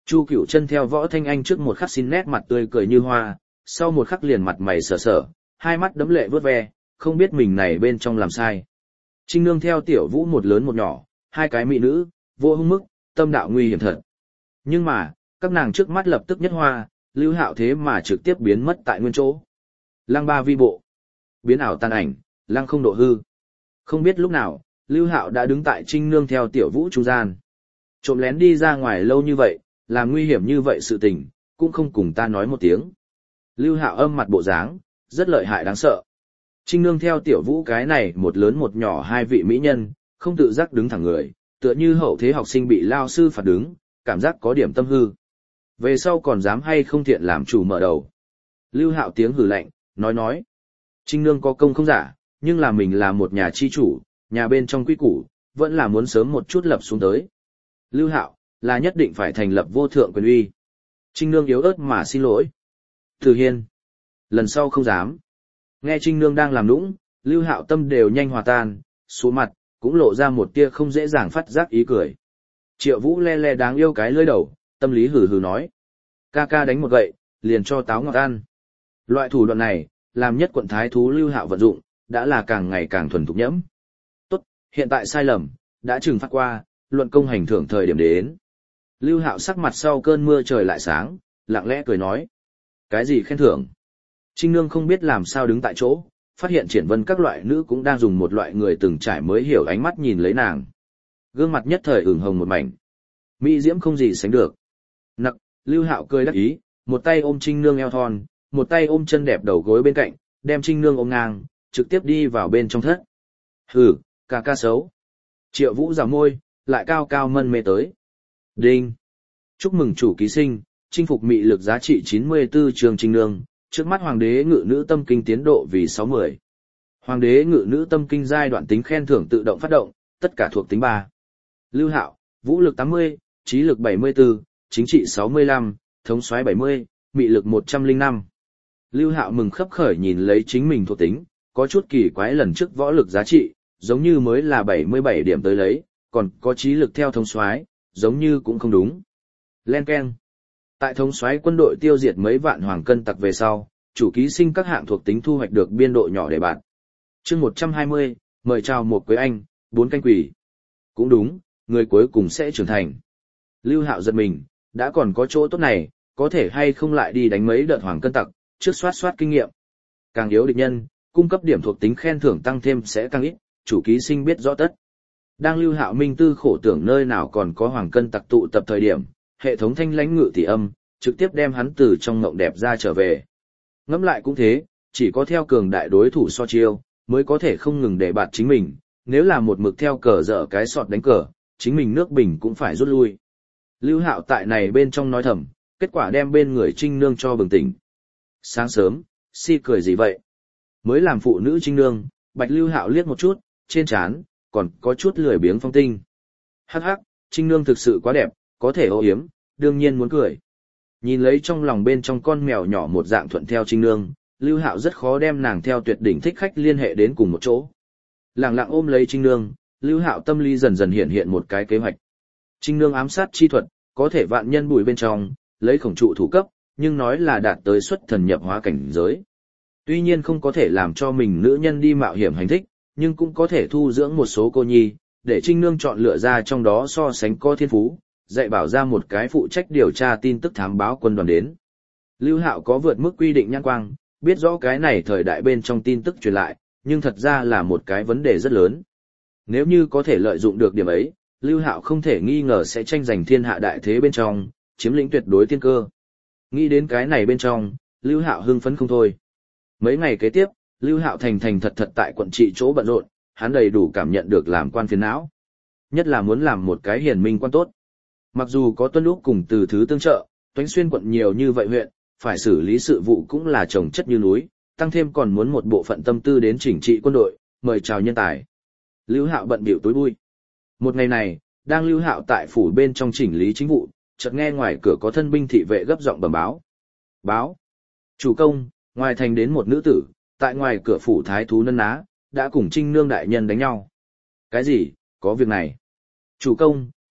Chu Cửu Chân theo Võ Thanh Anh trước một khắc xin nét mặt tươi cười như hoa, sau một khắc liền mặt mày sở sở, hai mắt đẫm lệ vớt ve, không biết mình này bên trong làm sai. Trinh Nương theo Tiểu Vũ một lớn một nhỏ, hai cái mỹ nữ, vô hung mức, tâm đạo nguy hiểm thật. Nhưng mà, các nàng trước mắt lập tức nhất hoa, Lưu Hạo thế mà trực tiếp biến mất tại nguyên chỗ. Lăng ba vi bộ, biến ảo tan ảnh, lăng không độ hư. Không biết lúc nào, Lưu Hạo đã đứng tại Trinh Nương theo Tiểu Vũ trung gian. Trộm lén đi ra ngoài lâu như vậy, làm nguy hiểm như vậy sự tình, cũng không cùng ta nói một tiếng. Lưu Hạo âm mặt bộ dáng, rất lợi hại đáng sợ. Trinh Nương theo Tiểu Vũ cái này một lớn một nhỏ hai vị mỹ nhân, không tự giác đứng thẳng người, tựa như hậu thế học sinh bị lao sư phạt đứng, cảm giác có điểm tâm hư. Về sau còn dám hay không thiện làm chủ mở đầu. Lưu Hạo tiếng hừ lạnh, nói. Trinh Nương có công không giả, nhưng là mình là một nhà chi chủ, nhà bên trong quy củ, vẫn là muốn sớm một chút lập xuống tới. Lưu Hạo, là nhất định phải thành lập vô thượng quyền uy. Trinh Nương yếu ớt mà xin lỗi. Từ Hiên, lần sau không dám. Nghe Trinh Nương đang làm nũng, Lưu Hạo tâm đều nhanh hòa tan, xuống mặt, cũng lộ ra một tia không dễ dàng phát giác ý cười. Triệu Vũ le le đáng yêu cái lưỡi đầu, tâm lý hừ hừ nói. Ca ca đánh một gậy, liền cho táo ngọt ăn. Loại thủ đoạn này, làm nhất quận thái thú Lưu Hạo vận dụng, đã là càng ngày càng thuần thục nhẫm. Tốt, hiện tại sai lầm, đã trừng phạt qua, luận công hành thưởng thời điểm đến. Lưu Hạo sắc mặt sau cơn mưa trời lại sáng, lặng lẽ cười nói. Cái gì khen thưởng? Trinh Nương không biết làm sao đứng tại chỗ, phát hiện Triển Vân các loại nữ cũng đang dùng một loại người từng trải mới hiểu ánh mắt nhìn lấy nàng. Gương mặt nhất thời ửng hồng một mảnh. Mỹ diễm không gì sánh được. Nặc, Lưu Hạo cười đắc ý, một tay ôm Trinh Nương eo thon, một tay ôm chân đẹp đầu gối bên cạnh, đem Trinh Nương ôm ngang, trực tiếp đi vào bên trong thất. Hừ, ca ca xấu. Triệu Vũ rào môi, lại cao cao mân mê tới. Đinh. Chúc mừng chủ ký sinh, chinh phục mị lực giá trị 94 trường Trinh Nương, trước mắt Hoàng đế ngự nữ tâm kinh tiến độ vì 60. Hoàng đế ngự nữ tâm kinh giai đoạn tính khen thưởng tự động phát động, tất cả thuộc tính 3. Lưu Hạo, vũ lực 80, trí lực 74, chính trị 65, thống soái 70, mị lực 105. Lưu Hạo mừng khấp khởi nhìn lấy chính mình thuộc tính, có chút kỳ quái lần trước võ lực giá trị, giống như mới là 77 điểm tới lấy, còn có trí lực theo thống soái, giống như cũng không đúng. Len keng. Tại thống soái quân đội tiêu diệt mấy vạn hoàng cân tặc về sau, chủ ký sinh các hạng thuộc tính thu hoạch được biên độ nhỏ để bạn. Chương 120, mời chào một quế anh, 4 canh quỷ. Cũng đúng, người cuối cùng sẽ trưởng thành. Lưu Hạo giật mình, đã còn có chỗ tốt này, có thể hay không lại đi đánh mấy đợt hoàng cân tặc, trước soát kinh nghiệm. Càng yếu địch nhân, cung cấp điểm thuộc tính khen thưởng tăng thêm sẽ càng ít, chủ ký sinh biết rõ tất. Đang Lưu Hạo minh tư khổ tưởng nơi nào còn có hoàng cân tặc tụ tập thời điểm, hệ thống thanh lãnh ngự tỷ âm, trực tiếp đem hắn từ trong ngộng đẹp ra trở về. Ngẫm lại cũng thế, chỉ có theo cường đại đối thủ so chiêu, mới có thể không ngừng để bạt chính mình, nếu là một mực theo cờ dở cái sọt đánh cờ, chính mình nước bình cũng phải rút lui. Lưu Hạo tại này bên trong nói thầm, kết quả đem bên người Trinh Nương cho bừng tỉnh. Sáng sớm, si cười gì vậy? Mới làm phụ nữ Trinh Nương, Bạch Lưu Hạo liếc một chút, trên trán còn có chút lười biếng phong tinh. Hắc hắc, Trinh Nương thực sự quá đẹp, có thể ô yếm, đương nhiên muốn cười. Nhìn lấy trong lòng bên trong con mèo nhỏ một dạng thuận theo Trinh Nương, Lưu Hạo rất khó đem nàng theo tuyệt đỉnh thích khách liên hệ đến cùng một chỗ. Lặng lặng ôm lấy Trinh Nương, Lưu Hạo tâm lý dần dần hiện một cái kế hoạch. Trinh Nương ám sát chi thuật, có thể vạn nhân bùi bên trong, lấy khổng trụ thủ cấp, nhưng nói là đạt tới xuất thần nhập hóa cảnh giới. Tuy nhiên không có thể làm cho mình nữ nhân đi mạo hiểm hành thích, nhưng cũng có thể thu dưỡng một số cô nhi, để Trinh Nương chọn lựa ra trong đó so sánh có thiên phú, dạy bảo ra một cái phụ trách điều tra tin tức thám báo quân đoàn đến. Lưu Hạo có vượt mức quy định nhãn quang, biết rõ cái này thời đại bên trong tin tức truyền lại, nhưng thật ra là một cái vấn đề rất lớn. Nếu như có thể lợi dụng được điểm ấy, Lưu Hạo không thể nghi ngờ sẽ tranh giành thiên hạ đại thế bên trong, chiếm lĩnh tuyệt đối tiên cơ. Nghĩ đến cái này bên trong, Lưu Hạo hưng phấn không thôi. Mấy ngày kế tiếp, Lưu Hạo thành thật tại quận trị chỗ bận rộn, hắn đầy đủ cảm nhận được làm quan phiền não. Nhất là muốn làm một cái hiền minh quan tốt. Mặc dù có Tuân Lúc cùng Từ Thứ tương trợ, Toánh Xuyên quận nhiều như vậy huyện, phải xử lý sự vụ cũng là chồng chất như núi, tăng thêm còn muốn một bộ phận tâm tư đến chỉnh trị quân đội, mời chào nhân tài. Lưu Hạo bận bịu tối bui. Một ngày này, đang Lưu Hạo tại phủ bên trong chỉnh lý chính vụ, chợt nghe ngoài cửa có thân binh thị vệ gấp giọng bẩm báo. Báo. Chủ công, ngoài thành đến một nữ tử, tại ngoài cửa phủ thái thú Nân Ná, đã cùng Trinh Nương đại nhân đánh nhau. Cái gì, có việc này? Chủ công,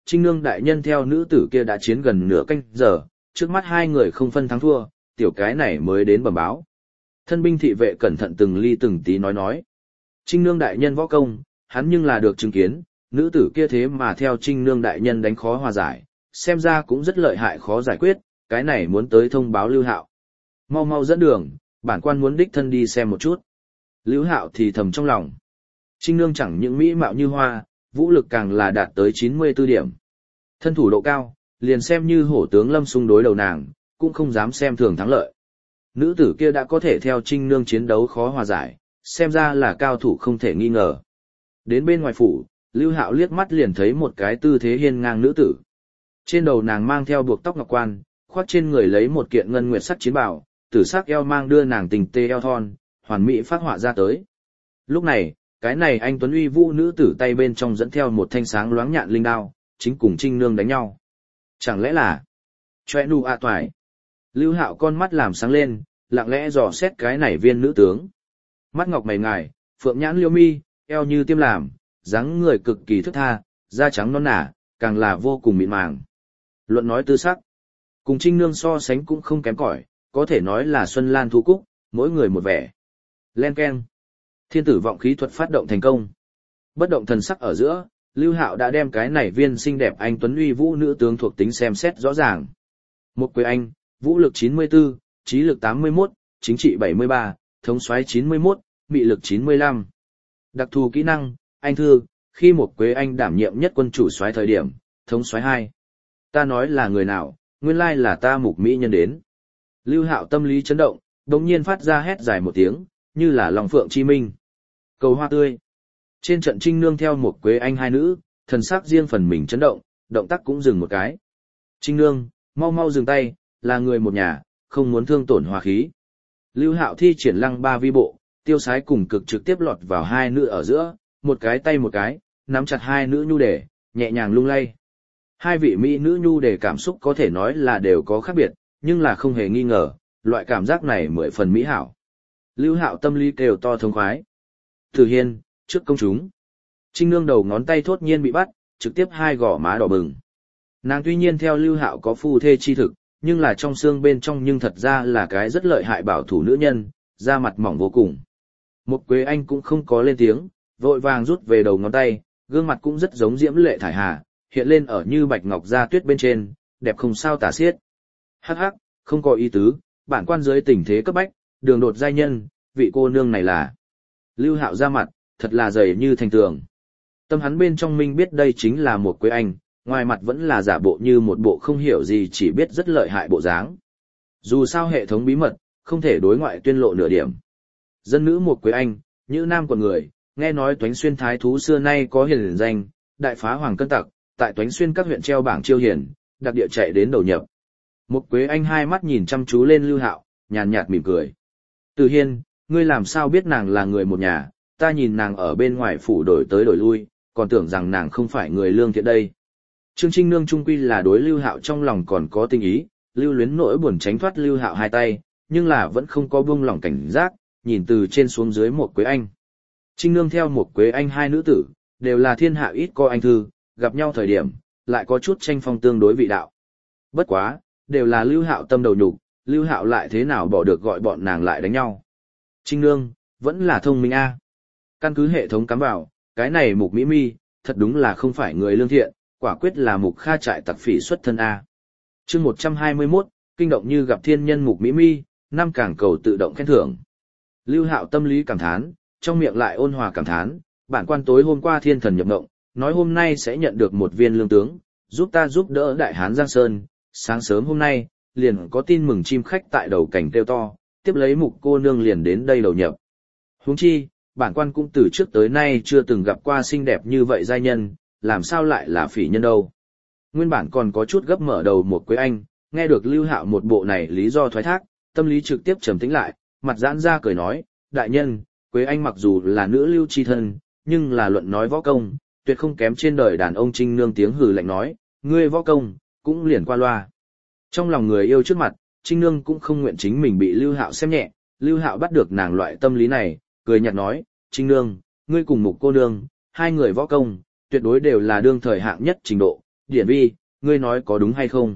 Trinh Nương đại nhân theo nữ tử kia đã chiến gần nửa canh giờ, trước mắt hai người không phân thắng thua, tiểu cái này mới đến bẩm báo. Thân binh thị vệ cẩn thận từng ly từng tí nói. Trinh Nương đại nhân võ công, hắn nhưng là được chứng kiến, nữ tử kia thế mà theo Trinh Nương đại nhân đánh khó hòa giải, xem ra cũng rất lợi hại khó giải quyết, cái này muốn tới thông báo Lưu Hạo. Mau mau dẫn đường, bản quan muốn đích thân đi xem một chút. Lưu Hạo thì thầm trong lòng. Trinh Nương chẳng những mỹ mạo như hoa, vũ lực càng là đạt tới 94 điểm. Thân thủ độ cao, liền xem như hổ tướng Lâm xung đối đầu nàng, cũng không dám xem thường thắng lợi. Nữ tử kia đã có thể theo Trinh Nương chiến đấu khó hòa giải, xem ra là cao thủ không thể nghi ngờ. Đến bên ngoài phủ, Lưu Hạo liếc mắt liền thấy một cái tư thế hiên ngang nữ tử. Trên đầu nàng mang theo buộc tóc ngọc quan, khoác trên người lấy một kiện ngân nguyệt sắc chiến bào, tử sắc eo mang đưa nàng tình tê eo thon, hoàn mỹ phát họa ra tới. Lúc này, cái này anh tuấn uy vũ nữ tử tay bên trong dẫn theo một thanh sáng loáng nhạn linh đao, chính cùng Trinh Nương đánh nhau. Chẳng lẽ là Choe Nu A Toại? Lưu Hạo con mắt làm sáng lên, lặng lẽ dò xét cái này viên nữ tướng. Mắt ngọc mày ngài, phượng nhãn liêu mi, eo như tiêm làm, dáng người cực kỳ thức tha, da trắng non nả, càng là vô cùng mịn màng. Luận nói tư sắc, cùng Trinh Nương so sánh cũng không kém cỏi, có thể nói là xuân lan thu cúc, mỗi người một vẻ. Len keng. Thiên tử vọng khí thuật phát động thành công. Bất động thần sắc ở giữa, Lưu Hạo đã đem cái này viên xinh đẹp anh tuấn uy vũ nữ tướng thuộc tính xem xét rõ ràng. Một Quế Anh, vũ lực 94, trí lực 81, chính trị 73, thống soái 91, mị lực 95. Đặc thù kỹ năng, anh thư, khi một Quế Anh đảm nhiệm nhất quân chủ soái thời điểm, thống soái 2. Ta nói là người nào, nguyên lai là ta Mục mỹ nhân đến. Lưu Hạo tâm lý chấn động, đột nhiên phát ra hét dài một tiếng, như là lòng phượng chi minh. Cầu hoa tươi. Trên trận Trinh Nương theo một Quế Anh hai nữ, thần sắc riêng phần mình chấn động, động tác cũng dừng một cái. Trinh Nương, mau mau dừng tay, là người một nhà, không muốn thương tổn hòa khí. Lưu Hạo thi triển lăng ba vi bộ, tiêu sái cùng cực trực tiếp lọt vào hai nữ ở giữa, một cái tay một cái, nắm chặt hai nữ nhu đề, nhẹ nhàng lung lay. Hai vị mỹ nữ nhu đề cảm xúc có thể nói là đều có khác biệt, nhưng là không hề nghi ngờ, loại cảm giác này 10 phần mỹ hảo. Lưu Hạo tâm lý kêu to thống khoái. Tử Hiên, trước công chúng. Trinh Nương đầu ngón tay thốt nhiên bị bắt, trực tiếp hai gò má đỏ bừng. Nàng tuy nhiên theo Lưu Hạo có phu thê chi thực, nhưng là trong xương bên trong nhưng thật ra là cái rất lợi hại bảo thủ nữ nhân, da mặt mỏng vô cùng. Một Quế Anh cũng không có lên tiếng, vội vàng rút về đầu ngón tay, gương mặt cũng rất giống diễm lệ thải hà, hiện lên ở như bạch ngọc da tuyết bên trên, đẹp không sao tả xiết. Hắc hắc, không có ý tứ, bản quan dưới tình thế cấp bách, đường đột giai nhân, vị cô nương này là. Lưu Hạo ra mặt, thật là dày như thành tường. Tâm hắn bên trong minh biết đây chính là một Quế Anh, ngoài mặt vẫn là giả bộ như một bộ không hiểu gì chỉ biết rất lợi hại bộ dáng. Dù sao hệ thống bí mật, không thể đối ngoại tuyên lộ nửa điểm. Dân nữ một Quế Anh, như nam quần người, nghe nói Toánh Xuyên thái thú xưa nay có hiền danh, đại phá hoàng cân tặc, tại Toánh Xuyên các huyện treo bảng chiêu hiền, đặc địa chạy đến đầu nhập. Một Quế Anh hai mắt nhìn chăm chú lên Lưu Hạo, nhàn nhạt mỉm cười. Từ Hiên, ngươi làm sao biết nàng là người một nhà, ta nhìn nàng ở bên ngoài phủ đổi tới đổi lui, còn tưởng rằng nàng không phải người lương thiện đây. Trương Trinh Nương trung quy là đối Lưu Hạo trong lòng còn có tình ý, lưu luyến nỗi buồn tránh thoát Lưu Hạo hai tay, nhưng là vẫn không có buông lỏng cảnh giác, nhìn từ trên xuống dưới một Quế Anh. Trinh Nương theo một Quế Anh hai nữ tử, đều là thiên hạ ít có anh thư, gặp nhau thời điểm, lại có chút tranh phong tương đối vị đạo. Bất quá, đều là Lưu Hạo tâm đầu nhục, Lưu Hạo lại thế nào bỏ được gọi bọn nàng lại đánh nhau. Trinh Nương, vẫn là thông minh a. Căn cứ hệ thống cắm vào, cái này Mục Mỹ Mi, thật đúng là không phải người lương thiện, quả quyết là Mục Kha trại tặc phỉ xuất thân a. Chương 121, kinh động như gặp thiên nhân Mục Mỹ Mi, năm cảng cầu tự động khen thưởng. Lưu Hạo tâm lý cảm thán, trong miệng lại ôn hòa cảm thán, bản quan tối hôm qua thiên thần nhập ngộng, nói hôm nay sẽ nhận được một viên lương tướng, giúp ta giúp đỡ đại hán Giang Sơn, sáng sớm hôm nay, liền có tin mừng chim khách tại đầu cảnh kêu to, tiếp lấy Mục cô nương liền đến đây đầu nhập. Huống chi, bản quan cũng từ trước tới nay chưa từng gặp qua xinh đẹp như vậy giai nhân, làm sao lại là phỉ nhân đâu. Nguyên bản còn có chút gấp mở đầu một Quế Anh, nghe được Lưu Hạo một bộ này lý do thoái thác, tâm lý trực tiếp trầm tĩnh lại, mặt giãn ra cười nói, đại nhân, Quế Anh mặc dù là nữ lưu chi thân, nhưng là luận nói võ công, tuyệt không kém trên đời đàn ông. Trinh Nương tiếng hừ lạnh nói, ngươi võ công, cũng liền qua loa. Trong lòng người yêu trước mặt, Trinh Nương cũng không nguyện chính mình bị Lưu Hạo xem nhẹ, Lưu Hạo bắt được nàng loại tâm lý này, cười nhạt nói, Trinh Nương, ngươi cùng Mục cô nương, hai người võ công, tuyệt đối đều là đương thời hạng nhất trình độ, Điển Vi, ngươi nói có đúng hay không?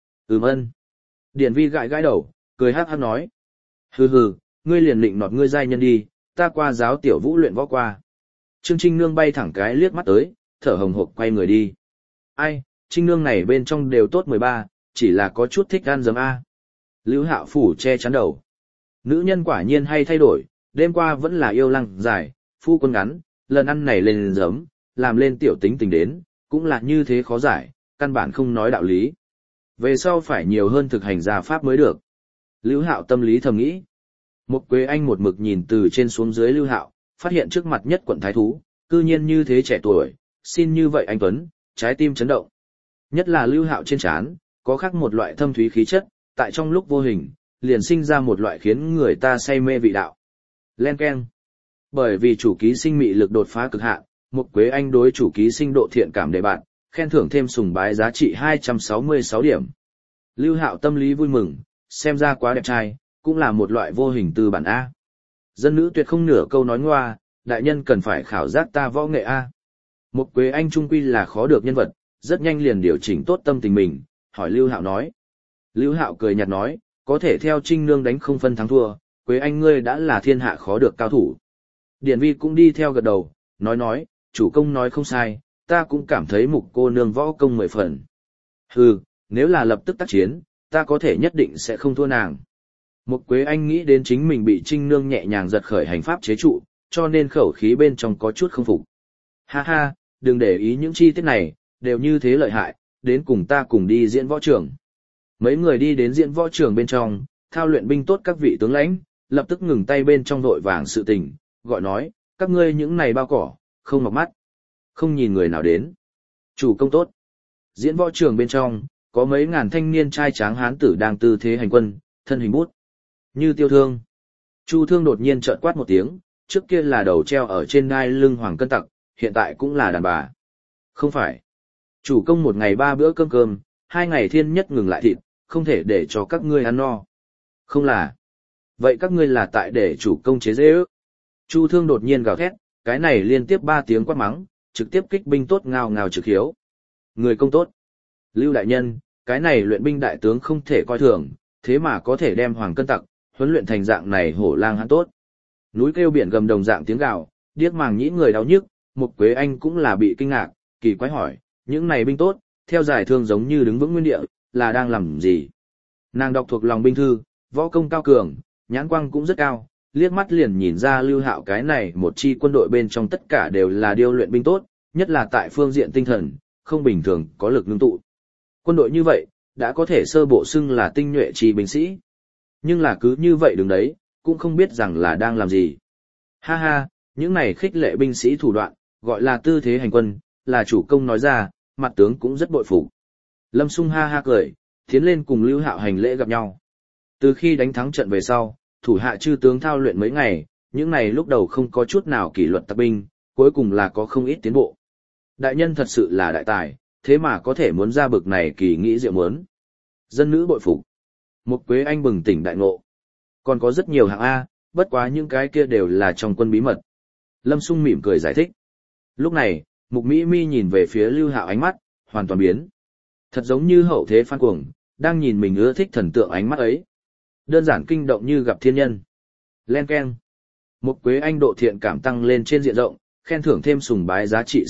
Ân. Điển Vi gãi gãi đầu, cười hắc hắc nói. Hừ hừ, ngươi liền định nọt ngươi giai nhân đi, ta qua giáo tiểu vũ luyện võ qua. Trương Trinh Nương bay thẳng cái liếc mắt tới, thở hồng hộc quay người đi. Ai, Trinh Nương này bên trong đều tốt 13, chỉ là có chút thích ăn dấm A. Lưu Hạo Phủ che chắn đầu. Nữ nhân quả nhiên hay thay đổi, đêm qua vẫn là yêu lăng dài, phu quân ngắn, lần ăn này lên giấm, làm lên tiểu tính tình đến, cũng là như thế khó giải, căn bản không nói đạo lý. Về sau phải nhiều hơn thực hành gia pháp mới được. Lưu Hạo tâm lý thầm nghĩ. Một Quế Anh một mực nhìn từ trên xuống dưới Lưu Hạo, phát hiện trước mặt nhất quận thái thú, cư nhiên như thế trẻ tuổi, xin như vậy anh Tuấn, trái tim chấn động. Nhất là Lưu Hạo trên trán, có khác một loại thâm thúy khí chất, tại trong lúc vô hình, liền sinh ra một loại khiến người ta say mê vị đạo. Len keng. Bởi vì chủ ký sinh mị lực đột phá cực hạn, một Quế Anh đối chủ ký sinh độ thiện cảm đề bạn, khen thưởng thêm sùng bái giá trị 266 điểm. Lưu Hạo tâm lý vui mừng, xem ra quá đẹp trai, cũng là một loại vô hình tư bản A. Dân nữ tuyệt không nửa câu nói ngoa, đại nhân cần phải khảo giác ta võ nghệ A. Một Quế Anh trung quy là khó được nhân vật, rất nhanh liền điều chỉnh tốt tâm tình mình, hỏi Lưu Hạo nói. Lưu Hạo cười nhạt nói, có thể theo Trinh Nương đánh không phân thắng thua, Quế Anh ngươi đã là thiên hạ khó được cao thủ. Điển Vi cũng đi theo gật đầu, nói, chủ công nói không sai, ta cũng cảm thấy Mục cô nương võ công 10 phần. Hừ, nếu là lập tức tác chiến, ta có thể nhất định sẽ không thua nàng. Mục Quế Anh nghĩ đến chính mình bị Trinh Nương nhẹ nhàng giật khởi hành pháp chế trụ, cho nên khẩu khí bên trong có chút không phục. Ha ha, đừng để ý những chi tiết này, đều như thế lợi hại, đến cùng ta cùng đi diễn võ trường. Mấy người đi đến diễn võ trường bên trong, thao luyện binh tốt các vị tướng lãnh, lập tức ngừng tay bên trong đội vàng sự tình, gọi nói, các ngươi những này bao cỏ, không mọc mắt, không nhìn người nào đến. Chủ công tốt. Diễn võ trường bên trong, có mấy ngàn thanh niên trai tráng hán tử đang tư thế hành quân, thân hình bút. Như Tiêu Thương. Chu Thương đột nhiên trợn quát một tiếng, trước kia là đầu treo ở trên đai lưng Hoàng Cân Tặc, hiện tại cũng là đàn bà. Không phải. Chủ công một ngày 3 bữa cơm, 2 ngày thiên nhất ngừng lại thịt, không thể để cho các ngươi ăn no. Không là. Vậy các ngươi là tại để chủ công chế dễ ước. Chu Thương đột nhiên gào thét, cái này liên tiếp 3 tiếng quát mắng, trực tiếp kích binh tốt ngao ngao trực hiếu. Người công tốt. Lưu đại nhân, cái này luyện binh đại tướng không thể coi thường, thế mà có thể đem Hoàng Cân Tặc huấn luyện thành dạng này hổ lang hãn tốt. Núi kêu biển gầm đồng dạng tiếng gào, điếc màng nhĩ người đau nhức, Mục Quế Anh cũng là bị kinh ngạc, kỳ quái hỏi, những này binh tốt, theo giải thương giống như đứng vững nguyên địa, là đang làm gì? Nàng đọc thuộc lòng binh thư, võ công cao cường, nhãn quang cũng rất cao, liếc mắt liền nhìn ra Lưu Hạo cái này một chi quân đội bên trong tất cả đều là điêu luyện binh tốt, nhất là tại phương diện tinh thần, không bình thường có lực ngưng tụ. Quân đội như vậy, đã có thể sơ bộ xưng là tinh nhuệ chi binh sĩ. Nhưng là cứ như vậy đứng đấy, cũng không biết rằng là đang làm gì. Ha ha, những này khích lệ binh sĩ thủ đoạn, gọi là tư thế hành quân, là chủ công nói ra, mặt tướng cũng rất bội phục. Lâm Sung ha ha cười, tiến lên cùng Lưu Hạo hành lễ gặp nhau. Từ khi đánh thắng trận về sau, thủ hạ chư tướng thao luyện mấy ngày, những này lúc đầu không có chút nào kỷ luật tập binh, cuối cùng là có không ít tiến bộ. Đại nhân thật sự là đại tài, thế mà có thể muốn ra bực này kỳ nghĩ diệu muốn. Dân nữ bội phục. Mục Quế Anh bừng tỉnh đại ngộ. Còn có rất nhiều hạng A, bất quá những cái kia đều là trong quân bí mật. Lâm Sung mỉm cười giải thích. Lúc này, Mục Mỹ Mi nhìn về phía Lưu Hạo ánh mắt, hoàn toàn biến. Thật giống như hậu thế Phan Cuồng, đang nhìn mình ưa thích thần tượng ánh mắt ấy. Đơn giản kinh động như gặp thiên nhân. Len keng. Mục Quế Anh độ thiện cảm tăng lên trên diện rộng, khen thưởng thêm sùng bái giá trị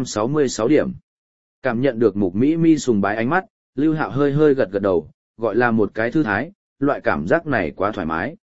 666 điểm. Cảm nhận được Mục Mỹ Mi sùng bái ánh mắt, Lưu Hạo hơi hơi gật gật đầu, gọi là một cái thư thái, loại cảm giác này quá thoải mái.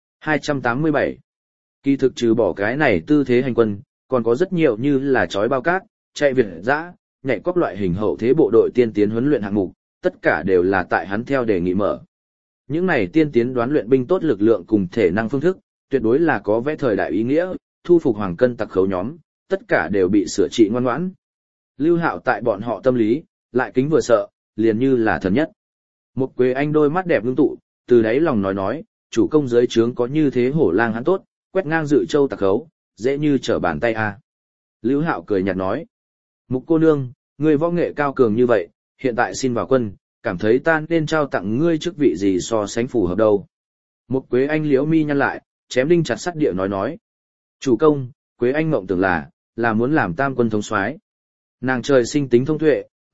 287. Kỳ thực trừ bỏ cái này tư thế hành quân, còn có rất nhiều như là chói bao cát, chạy việt dã, nhảy cóc loại hình hậu thế bộ đội tiên tiến huấn luyện hạng mục, tất cả đều là tại hắn theo đề nghị mở. Những này tiên tiến đoán luyện binh tốt lực lượng cùng thể năng phương thức, tuyệt đối là có vẽ thời đại ý nghĩa, thu phục Hoàng Cân Tặc khấu nhóm, tất cả đều bị sửa trị ngoan ngoãn. Lưu Hạo tại bọn họ tâm lý, lại kính vừa sợ, liền như là thần nhất. Mục Quế Anh đôi mắt đẹp ngưng tụ, từ đáy lòng nói, chủ công dưới trướng có như thế hổ lang hắn tốt, quét ngang Dự Châu tặc khấu, dễ như trở bàn tay a. Lưu Hạo cười nhạt nói, Mục cô nương, ngươi võ nghệ cao cường như vậy, hiện tại xin vào quân, cảm thấy ta nên trao tặng ngươi chức vị gì so sánh phù hợp đâu. Mục Quế Anh liễu mi nhăn lại, chém đinh chặt sắt địa nói, chủ công, Quế Anh mộng tưởng là muốn làm tam quân thống soái. Nàng trời sinh tính thông tuệ,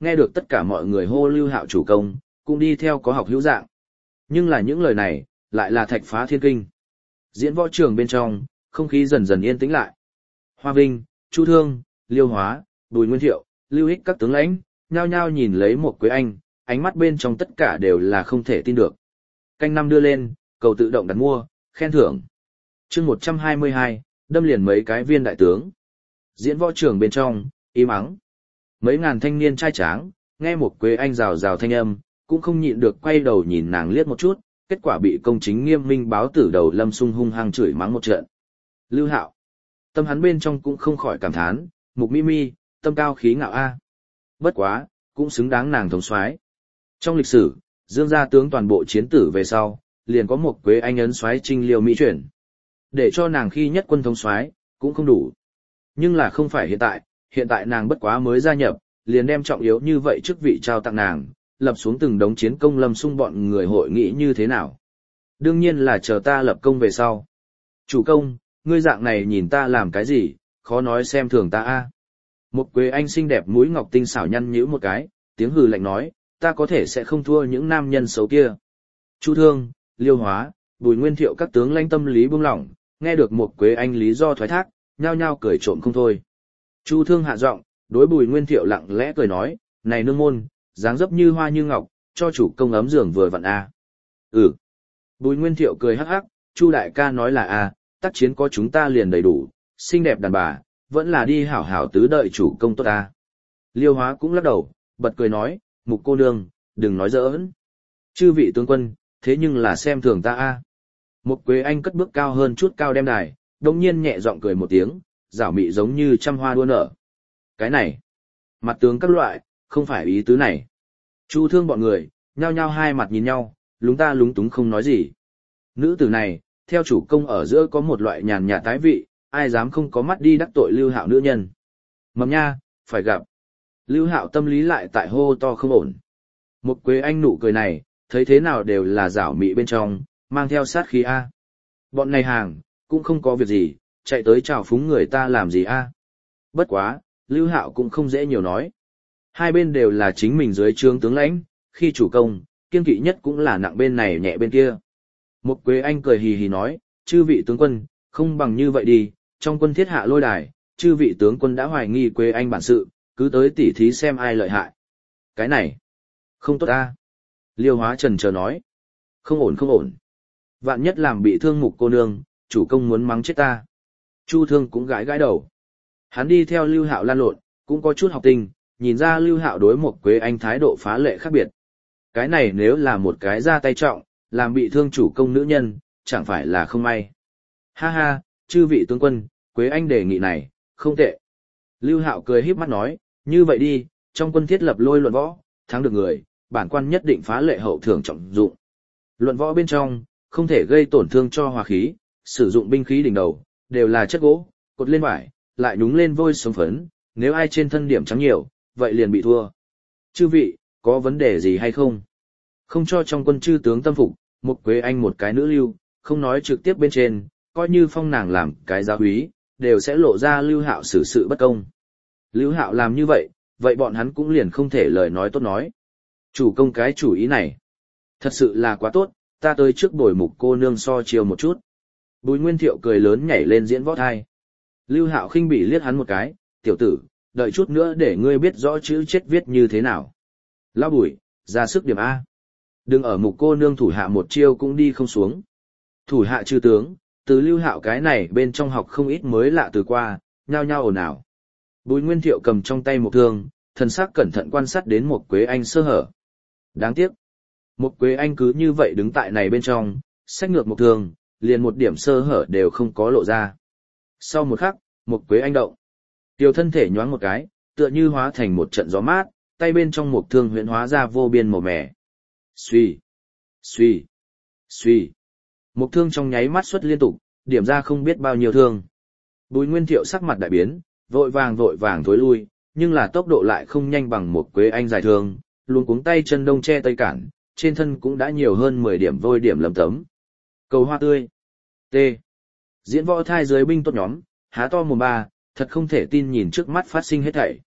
nghe được tất cả mọi người hô Lưu Hạo chủ công, cũng đi theo có học hữu dạng. Nhưng là những lời này, lại là thạch phá thiên kinh. Diễn võ trường bên trong, không khí dần dần yên tĩnh lại. Hoa Vinh, Chu Thương, Liêu Hóa, Bùi Nguyên Thiệu, Lưu Hích các tướng lãnh, nhao nhao nhìn lấy một Quế Anh, ánh mắt bên trong tất cả đều là không thể tin được. Canh năm đưa lên, cầu tự động đặt mua, khen thưởng. Chương 122, đâm liền mấy cái viên đại tướng. Diễn võ trường bên trong, im ắng. Mấy ngàn thanh niên trai tráng, nghe một Quế Anh rào rào thanh âm, cũng không nhịn được quay đầu nhìn nàng liếc một chút, kết quả bị công chính nghiêm minh báo tử đầu Lâm Sung hung hăng chửi mắng một trận. Lưu Hạo, tâm hắn bên trong cũng không khỏi cảm thán, Mục Mi Mi, tâm cao khí ngạo a. Bất quá, cũng xứng đáng nàng thống soái. Trong lịch sử, Dương gia tướng toàn bộ chiến tử về sau, liền có một Quế Anh ấn soái Trinh Liêu Mỹ chuyển. Để cho nàng khi nhất quân thống soái, cũng không đủ. Nhưng là không phải hiện tại nàng bất quá mới gia nhập, liền đem trọng yếu như vậy chức vị trao tặng nàng, lập xuống từng đống chiến công. Lâm Sung bọn người hội nghị như thế nào? Đương nhiên là chờ ta lập công về sau. Chủ công, ngươi dạng này nhìn ta làm cái gì, khó nói xem thường ta a. Một Quế Anh xinh đẹp mũi ngọc tinh xảo nhăn nhíu một cái, tiếng hừ lạnh nói, ta có thể sẽ không thua những nam nhân xấu kia. Chu Thương, Liêu Hóa, Bùi Nguyên Thiệu các tướng lãnh tâm lý buông lỏng, nghe được một Quế Anh lý do thoái thác, nhao nhao cười trộm không thôi. Chu Thương hạ giọng, đối Bùi Nguyên Thiệu lặng lẽ cười nói, này nương môn, dáng dấp như hoa như ngọc, cho chủ công ấm giường vừa vặn a. Ừ. Bùi Nguyên Thiệu cười hắc hắc, Chu đại ca nói là a, tác chiến có chúng ta liền đầy đủ, xinh đẹp đàn bà, vẫn là đi hảo hảo tứ đợi chủ công tốt ta. Liêu Hóa cũng lắc đầu, bật cười nói, Mục cô nương, đừng nói giỡn. Chư vị tướng quân, thế nhưng là xem thường ta a. Một Quế Anh cất bước cao hơn chút cao đem đài, đồng nhiên nhẹ giọng cười một tiếng, giảo mị giống như trăm hoa đua nở. Cái này, mặt tướng các loại, không phải ý tứ này. Chu Thương bọn người, nhao nhao hai mặt nhìn nhau, lúng ta lúng túng không nói gì. Nữ tử này, theo chủ công ở giữa có một loại nhàn nhạt tái vị, ai dám không có mắt đi đắc tội Lưu Hạo nữ nhân. Mầm nha, phải gặp. Lưu Hạo tâm lý lại tại hô to không ổn. Một Quế Anh nụ cười này, thấy thế nào đều là giảo mị bên trong, mang theo sát khí a. Bọn này hàng, cũng không có việc gì, chạy tới chào phúng người ta làm gì a. Bất quá, Lưu Hạo cũng không dễ nhiều nói. Hai bên đều là chính mình dưới trướng tướng lãnh, khi chủ công, kiên kỵ nhất cũng là nặng bên này nhẹ bên kia. Một Quế Anh cười hì hì nói, chư vị tướng quân, không bằng như vậy đi, trong quân thiết hạ lôi đài, chư vị tướng quân đã hoài nghi Quế Anh bản sự, cứ tới tỉ thí xem ai lợi hại. Cái này, không tốt ta. Liêu Hóa trần chờ nói, không ổn không ổn. Vạn nhất làm bị thương Mục cô nương, chủ công muốn mắng chết ta. Chu Thương cũng gãi gãi đầu. Hắn đi theo Lưu Hạo lan lộn, cũng có chút học tình, nhìn ra Lưu Hạo đối một Quế Anh thái độ phá lệ khác biệt. Cái này nếu là một cái ra tay trọng, làm bị thương chủ công nữ nhân, chẳng phải là không may. Ha ha, chư vị tướng quân, Quế Anh đề nghị này, không tệ. Lưu Hạo cười híp mắt nói, như vậy đi, trong quân thiết lập lôi luận võ, thắng được người, bản quan nhất định phá lệ hậu thưởng trọng dụng. Luận võ bên trong, không thể gây tổn thương cho hòa khí, sử dụng binh khí đỉnh đầu, đều là chất gỗ, cột lên vải, lại nhúng lên vôi sống phấn, nếu ai trên thân điểm trắng nhiều, vậy liền bị thua. Chư vị, có vấn đề gì hay không? Không cho trong quân chư tướng tâm phục, một Quế Anh một cái nữ lưu, không nói trực tiếp bên trên, coi như phong nàng làm cái giáo úy, đều sẽ lộ ra Lưu Hạo xử sự bất công. Lưu Hạo làm như vậy, vậy bọn hắn cũng liền không thể lời nói tốt nói. Chủ công cái chủ ý này, thật sự là quá tốt, ta tới trước bồi Mục cô nương so chiều một chút. Bùi Nguyên Thiệu cười lớn nhảy lên diễn võ thai. Lưu Hạo khinh bỉ liếc hắn một cái, tiểu tử, đợi chút nữa để ngươi biết rõ chữ chết viết như thế nào. Lão Bùi, ra sức điểm A. Đừng ở Mục cô nương thủ hạ một chiêu cũng đi không xuống. Thủ hạ chư tướng, từ Lưu Hạo cái này bên trong học không ít mới lạ từ qua, nhao nhao ồn ào. Bùi Nguyên Thiệu cầm trong tay một thương, thần sắc cẩn thận quan sát đến một Quế Anh sơ hở. Đáng tiếc, một Quế Anh cứ như vậy đứng tại này bên trong, xách ngược một thương, liền một điểm sơ hở đều không có lộ ra. Sau một khắc, một Quế Anh động. Tiểu thân thể nhoáng một cái, tựa như hóa thành một trận gió mát, tay bên trong một thương huyễn hóa ra vô biên màu mẻ. Xuy, xuy, xuy. Một thương trong nháy mắt xuất liên tục, điểm ra không biết bao nhiêu thương. Bùi Nguyên Thiệu sắc mặt đại biến, vội vàng thối lui, nhưng là tốc độ lại không nhanh bằng một Quế Anh dài thương, luôn cuống tay chân đông che tây cản, trên thân cũng đã nhiều hơn 10 điểm vôi điểm lấm tấm. Cầu hoa tươi. T. Diễn võ thai dưới binh tốt nhóm, há to mồm ba, thật không thể tin nhìn trước mắt phát sinh hết thảy.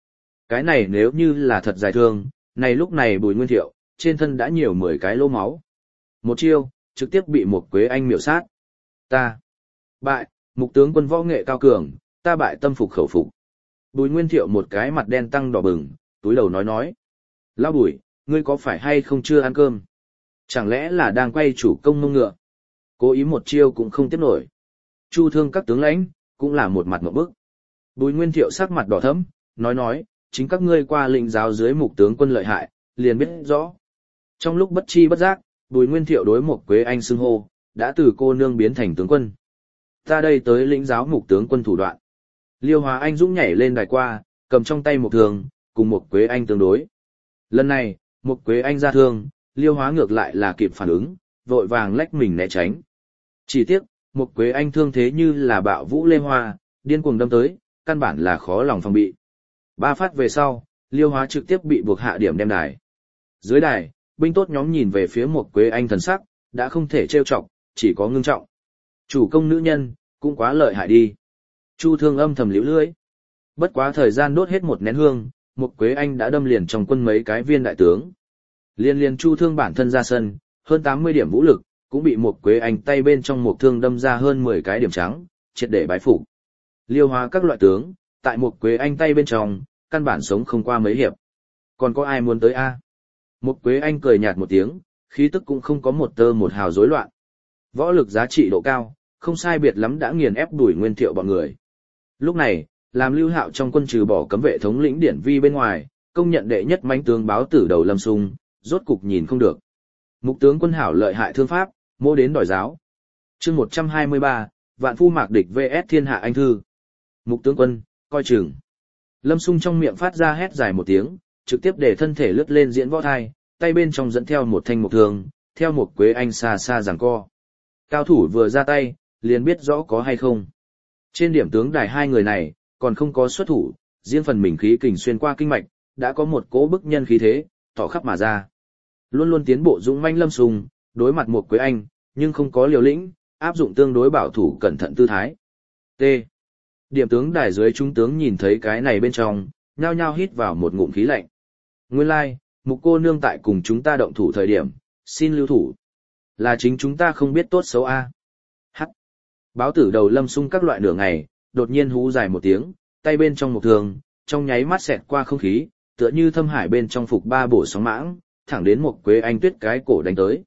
Cái này nếu như là thật dài thương, này lúc này Bùi Nguyên Thiệu, trên thân đã nhiều 10 cái lỗ máu. Một chiêu, trực tiếp bị một Quế Anh miểu sát. Ta bại, Mục tướng quân võ nghệ cao cường, ta bại tâm phục khẩu phục. Bùi Nguyên Thiệu một cái mặt đen tăng đỏ bừng, túi đầu nói. Lão Bùi, ngươi có phải hay không chưa ăn cơm? Chẳng lẽ là đang quay chủ công mông ngựa? Cố ý một chiêu cũng không tiếp nổi. Chu Thương các tướng lãnh, cũng là một mặt ngộp bức. Bùi Nguyên Thiệu sắc mặt đỏ thẫm, nói, chính các ngươi qua lĩnh giáo dưới Mục tướng quân lợi hại, liền biết rõ. Trong lúc bất chi bất giác, Bùi Nguyên Thiệu đối một Quế Anh xưng hô, đã từ cô nương biến thành tướng quân. Ta đây tới lĩnh giáo Mục tướng quân thủ đoạn. Liêu Hóa Anh dũng nhảy lên đài qua, cầm trong tay một thương, cùng một Quế Anh tương đối. Lần này, một Quế Anh ra thương, Liêu Hóa ngược lại là kịp phản ứng, vội vàng lách mình né tránh. Chỉ tiếc, một Quế Anh thương thế như là bạo vũ lê hoa, điên cuồng đâm tới, căn bản là khó lòng phòng bị. 3 phát về sau, Liêu Hóa trực tiếp bị buộc hạ điểm đem đài. Dưới đài, binh tốt nhóm nhìn về phía một Quế Anh thần sắc, đã không thể trêu chọc, chỉ có ngưng trọng. Chủ công nữ nhân, cũng quá lợi hại đi. Chu Thương âm thầm liễu lưỡi. Bất quá thời gian đốt hết một nén hương, một Quế Anh đã đâm liền trong quân mấy cái viên đại tướng. Liên Chu Thương bản thân ra sân, hơn 80 điểm vũ lực, cũng bị một Quế Anh tay bên trong một thương đâm ra hơn 10 cái điểm trắng, triệt để bái phục. Liêu Hóa các loại tướng, tại một Quế Anh tay bên trong, căn bản sống không qua mấy hiệp. Còn có ai muốn tới a? Một Quế Anh cười nhạt một tiếng, khí tức cũng không có một tơ một hào rối loạn. Võ lực giá trị độ cao, không sai biệt lắm đã nghiền ép đuổi Nguyên Thiệu bọn người. Lúc này, làm Lưu Hạo trong quân trừ bỏ cấm vệ thống lĩnh Điển Vi bên ngoài, công nhận đệ nhất mãnh tướng báo tử đầu Lâm Sung, rốt cục nhìn không được. Mục tướng quân hảo lợi hại thương pháp, mô đến đòi giáo. Chương 123, Vạn Phu Mạc Địch vs Thiên Hạ Anh Thư. Mục tướng quân, coi chừng. Lâm Sung trong miệng phát ra hét dài một tiếng, trực tiếp để thân thể lướt lên diễn võ thai, tay bên trong dẫn theo một thanh mục thương, theo một Quế Anh xa xa giằng co. Cao thủ vừa ra tay, liền biết rõ có hay không. Trên điểm tướng đài hai người này, còn không có xuất thủ, riêng phần mình khí kình xuyên qua kinh mạch, đã có một cỗ bức nhân khí thế, tỏ khắp mà ra. Luôn luôn tiến bộ dũng manh Lâm Sung, đối mặt một Quế Anh, nhưng không có liều lĩnh, áp dụng tương đối bảo thủ cẩn thận tư thái. T. Điểm tướng đài dưới trung tướng nhìn thấy cái này bên trong, nhao nhao hít vào một ngụm khí lạnh. Nguyên lai, Mục cô nương tại cùng chúng ta động thủ thời điểm, xin lưu thủ. Là chính chúng ta không biết tốt xấu a. Hắc. Báo tử đầu Lâm Sung các loại nửa ngày, đột nhiên hú dài một tiếng, tay bên trong một thường, trong nháy mắt xẹt qua không khí, tựa như thâm hải bên trong phục ba bổ sóng mãng, thẳng đến một Quế Anh tuyết cái cổ đánh tới.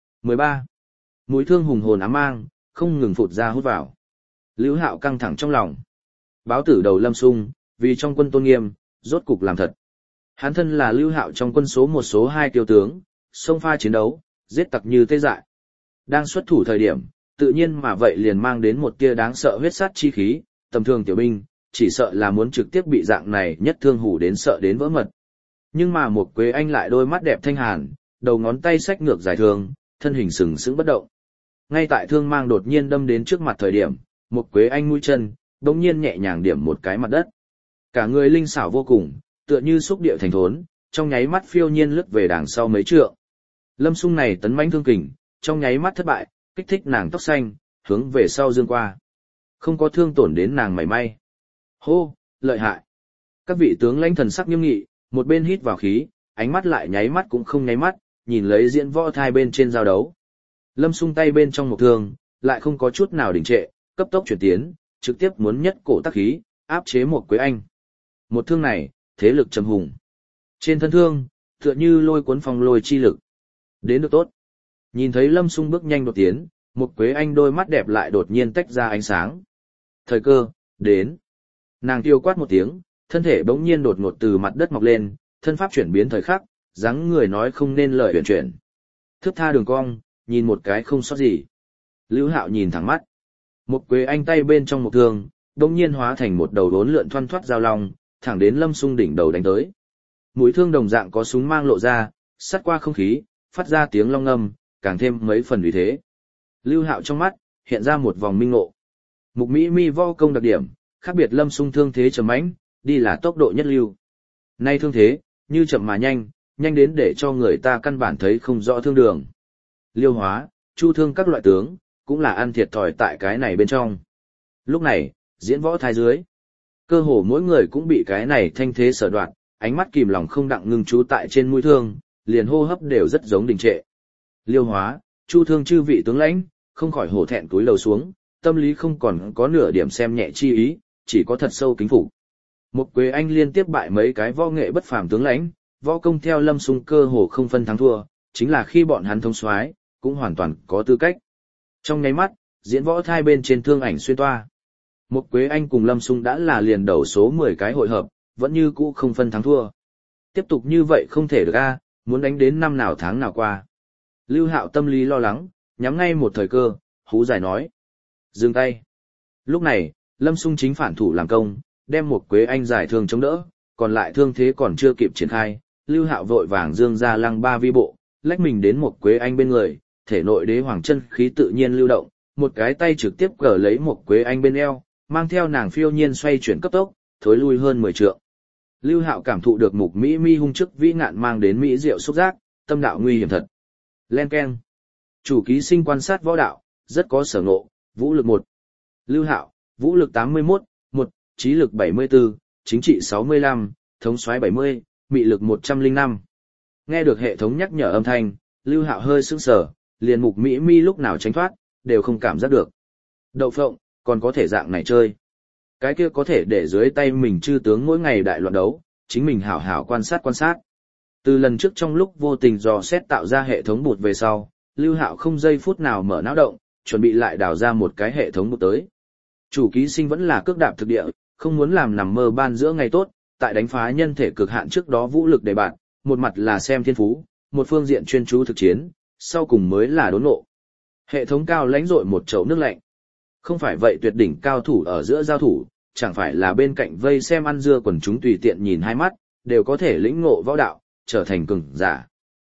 13. Mũi thương hùng hồn ám mang, không ngừng phụt ra hút vào. Lưu Hạo căng thẳng trong lòng. Báo tử đầu Lâm Sung, vì trong quân tôn nghiêm, rốt cục làm thật. Hắn thân là Lưu Hạo trong quân số 1 số 2 kiêu tướng, xông pha chiến đấu, giết tặc như tê dại. Đang xuất thủ thời điểm, tự nhiên mà vậy liền mang đến một tia đáng sợ huyết sát chi khí, tầm thường tiểu binh, chỉ sợ là muốn trực tiếp bị dạng này nhất thương hủ đến sợ đến vỡ mật. Nhưng mà một Quế Anh lại đôi mắt đẹp thanh hàn, đầu ngón tay xách ngược dài thương, thân hình sừng sững bất động. Ngay tại thương mang đột nhiên đâm đến trước mặt thời điểm, một Quế Anh mũi chân, đột nhiên nhẹ nhàng điểm một cái mặt đất. Cả người linh xảo vô cùng, tựa như xúc địa thành thốn, trong nháy mắt phiêu nhiên lướt về đằng sau mấy trượng. Lâm Sung này tấn mãnh thương kình, trong nháy mắt thất bại, kích thích nàng tóc xanh, hướng về sau dương qua. Không có thương tổn đến nàng mảy may. Hô, lợi hại. Các vị tướng lãnh thần sắc nghiêm nghị, một bên hít vào khí, ánh mắt lại nháy mắt cũng không nháy mắt, nhìn lấy diễn võ thai bên trên giao đấu. Lâm Sung tay bên trong một thương, lại không có chút nào đình trệ, cấp tốc chuyển tiến, trực tiếp muốn nhất cổ tác khí, áp chế một Quế Anh. Một thương này, thế lực trầm hùng. Trên thân thương, tựa như lôi cuốn phong lôi chi lực. Đến được tốt. Nhìn thấy Lâm Sung bước nhanh đột tiến, một Quế Anh đôi mắt đẹp lại đột nhiên tách ra ánh sáng. Thời cơ, đến. Nàng tiêu quát một tiếng, thân thể bỗng nhiên đột ngột từ mặt đất mọc lên, thân pháp chuyển biến thời khắc, dáng người nói không nên lời huyền chuyển. Thước tha đường cong, nhìn một cái không sót gì. Lưu Hạo nhìn thẳng mắt. Một Quế Anh tay bên trong một thương, bỗng nhiên hóa thành một đầu đốn lượn thoăn thoắt giao long, thẳng đến Lâm Sung đỉnh đầu đánh tới. Mũi thương đồng dạng có súng mang lộ ra, sắt qua không khí, phát ra tiếng long ngâm, càng thêm mấy phần uy thế. Lưu Hạo trong mắt hiện ra một vòng minh ngộ. Mục Mỹ Mi võ công đặc điểm, khác biệt Lâm Sung thương thế trầm mãnh, đi là tốc độ nhất lưu. Nay thương thế, như chậm mà nhanh, nhanh đến để cho người ta căn bản thấy không rõ thương đường. Liêu Hóa, Chu Thương các loại tướng, cũng là ăn thiệt thòi tại cái này bên trong. Lúc này, diễn võ thái dưới, cơ hồ mỗi người cũng bị cái này thanh thế sở đoạn, ánh mắt kìm lòng không đặng ngưng chú tại trên mũi thương, liền hô hấp đều rất giống đình trệ. Liêu Hóa, Chu Thương chư vị tướng lãnh, không khỏi hổ thẹn túi lầu xuống, tâm lý không còn có nửa điểm xem nhẹ chi ý, chỉ có thật sâu kính phục. Một Quế Anh liên tiếp bại mấy cái võ nghệ bất phàm tướng lãnh, võ công theo Lâm Xung cơ hồ không phân thắng thua, chính là khi bọn hắn thông soái, cũng hoàn toàn có tư cách. Trong nháy mắt, diễn võ thai bên trên thương ảnh xuyên toa. Một Quế Anh cùng Lâm Xung đã là liền đầu số 10 cái hội hợp, vẫn như cũ không phân thắng thua. Tiếp tục như vậy không thể được a, muốn đánh đến năm nào tháng nào qua. Lưu Hạo tâm lý lo lắng, nhắm ngay một thời cơ, hú dài nói. Dừng tay. Lúc này, Lâm Xung chính phản thủ làm công, đem một Quế Anh giải thương chống đỡ, còn lại thương thế còn chưa kịp triển khai. Lưu Hạo vội vàng dương ra lăng ba vi bộ, lách mình đến một Quế Anh bên người, thể nội đế hoàng chân khí tự nhiên lưu động, một cái tay trực tiếp cờ lấy một Quế Anh bên eo, mang theo nàng phiêu nhiên xoay chuyển cấp tốc, thối lui hơn 10 trượng. Lưu Hạo cảm thụ được Mục Mỹ Mi hung chức vĩ ngạn mang đến mỹ diệu xúc giác, tâm đạo nguy hiểm thật. Len keng. Chủ ký sinh quan sát võ đạo, rất có sở ngộ, vũ lực 1. Lưu Hạo, vũ lực 81, 1, trí lực 74, chính trị 65, thống soái 70, mị lực 105. Nghe được hệ thống nhắc nhở âm thanh, Lưu Hạo hơi sững sờ, liền Mục Mỹ Mi lúc nào tránh thoát, đều không cảm giác được. Đậu phộng, còn có thể dạng này chơi. Cái kia có thể để dưới tay mình chư tướng mỗi ngày đại loạn đấu, chính mình hảo hảo quan sát. Từ lần trước trong lúc vô tình dò xét tạo ra hệ thống bụt về sau, Lưu Hạo không giây phút nào mở não động, chuẩn bị lại đào ra một cái hệ thống bụt tới. Chủ ký sinh vẫn là cước đạp thực địa, không muốn làm nằm mơ ban giữa ngày tốt, tại đánh phá nhân thể cực hạn trước đó vũ lực đề bạn, một mặt là xem thiên phú, một phương diện chuyên chú thực chiến, sau cùng mới là đốn ngộ. Hệ thống cao lãnh rội một chậu nước lạnh. Không phải vậy tuyệt đỉnh cao thủ ở giữa giao thủ, chẳng phải là bên cạnh vây xem ăn dưa quần chúng tùy tiện nhìn hai mắt, đều có thể lĩnh ngộ võ đạo, trở thành cường giả.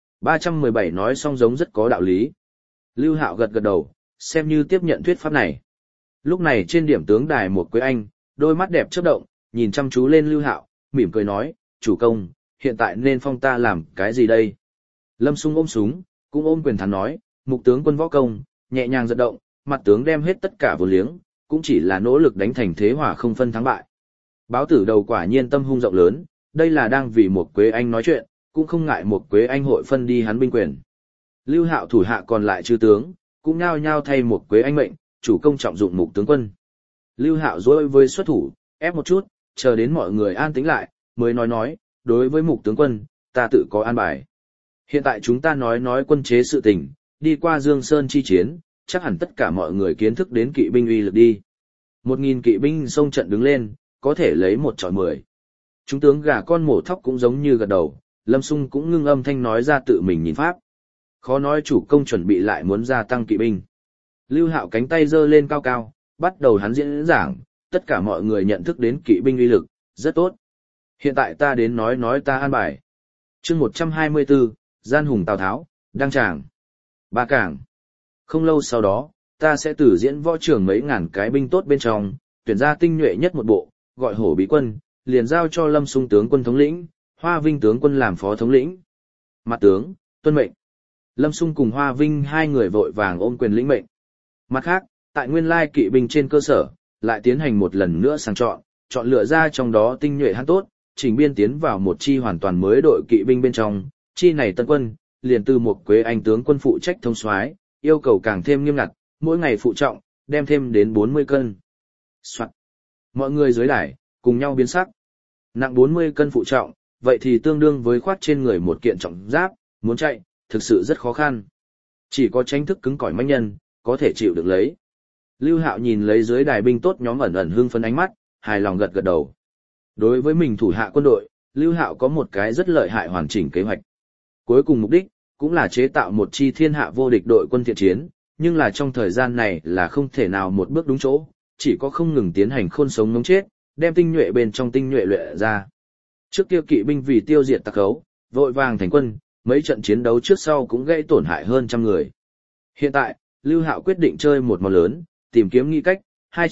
317 nói xong giống rất có đạo lý. Lưu Hạo gật gật đầu, xem như tiếp nhận thuyết pháp này. Lúc này trên điểm tướng đài một Quế Anh, đôi mắt đẹp chớp động, nhìn chăm chú lên Lưu Hạo, mỉm cười nói, chủ công, hiện tại nên phong ta làm cái gì đây? Lâm Xung ôm súng, cũng ôm quyền thắn nói, mục tướng quân võ công, nhẹ nhàng giật động, mặt tướng đem hết tất cả vô liếng, cũng chỉ là nỗ lực đánh thành thế hòa không phân thắng bại. Báo tử đầu quả nhiên tâm hung rộng lớn, đây là đang vì một Quế Anh nói chuyện, cũng không ngại một Quế Anh hội phân đi hắn binh quyền. Lưu Hạo thủ hạ còn lại chư tướng, cũng nhao nhao thay một Quế Anh mệnh, chủ công trọng dụng mục tướng quân. Lưu Hạo dối với xuất thủ, ép một chút, chờ đến mọi người an tĩnh lại, mới nói, đối với mục tướng quân, ta tự có an bài. Hiện tại chúng ta nói quân chế sự tình, đi qua Dương Sơn chi chiến, chắc hẳn tất cả mọi người kiến thức đến kỵ binh uy lực đi. 1000 kỵ binh xông trận đứng lên, có thể lấy 1 chọi 10. Chúng tướng gà con mổ thóc cũng giống như gật đầu, Lâm Xung cũng ngưng âm thanh nói ra tự mình nhìn pháp. Khó nói chủ công chuẩn bị lại muốn gia tăng kỵ binh. Lưu Hạo cánh tay giơ lên cao cao, bắt đầu hắn diễn giảng, tất cả mọi người nhận thức đến kỵ binh uy lực, rất tốt. Hiện tại ta đến nói ta an bài. Chương 124, Gian hùng Tào Tháo, đăng tràng. Ba Cảng. Không lâu sau đó, ta sẽ từ diễn võ trường mấy ngàn cái binh tốt bên trong, tuyển ra tinh nhuệ nhất một bộ, gọi Hổ Bí quân, liền giao cho Lâm Xung tướng quân thống lĩnh, Hoa Vinh tướng quân làm phó thống lĩnh. Mặt tướng, tuân mệnh. Lâm Xung cùng Hoa Vinh hai người vội vàng ôm quyền lĩnh mệnh. Mặt khác, tại nguyên lai kỵ binh trên cơ sở, lại tiến hành một lần nữa sàng chọn lựa ra trong đó tinh nhuệ hắn tốt, chỉnh biên tiến vào một chi hoàn toàn mới đội kỵ binh bên trong, chi này tân quân, liền từ một Quế Anh tướng quân phụ trách thông soái, yêu cầu càng thêm nghiêm ngặt, mỗi ngày phụ trọng, đem thêm đến 40 cân. Soạn. Mọi người dưới đài, cùng nhau biến sắc. Nặng 40 cân phụ trọng, vậy thì tương đương với khoát trên người một kiện trọng giáp, muốn chạy, thực sự rất khó khăn. Chỉ có tranh thức cứng cỏi mãnh nhân, có thể chịu được lấy. Lưu Hạo nhìn lấy dưới đài binh tốt nhóm ẩn ẩn hưng phấn ánh mắt, hài lòng gật gật đầu. Đối với mình thủ hạ quân đội, Lưu Hạo có một cái rất lợi hại hoàn chỉnh kế hoạch. Cuối cùng mục đích, cũng là chế tạo một chi thiên hạ vô địch đội quân thiện chiến, nhưng là trong thời gian này là không thể nào một bước đúng chỗ, chỉ có không ngừng tiến hành khôn sống ngống chết, đem tinh nhuệ bên trong tinh nhuệ luyện ra. Trước kia kỵ binh vì tiêu diệt tặc khấu, vội vàng thành quân, mấy trận chiến đấu trước sau cũng gây tổn hại hơn trăm người. Hiện tại, Lưu Hạo quyết định chơi một món lớn, tìm kiếm nghi cách,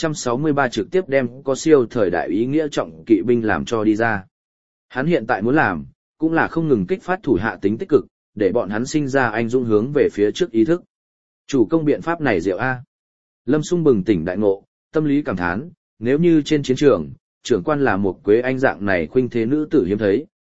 263 trực tiếp đem có siêu thời đại ý nghĩa trọng kỵ binh làm cho đi ra. Hắn hiện tại muốn làm, cũng là không ngừng kích phát thủ hạ tính tích cực, để bọn hắn sinh ra anh dũng hướng về phía trước ý thức. Chủ công biện pháp này diệu a. Lâm Xung bừng tỉnh đại ngộ, tâm lý cảm thán, nếu như trên chiến trường, trưởng quan là một Quế Anh dạng này khuynh thế nữ tử hiếm thấy,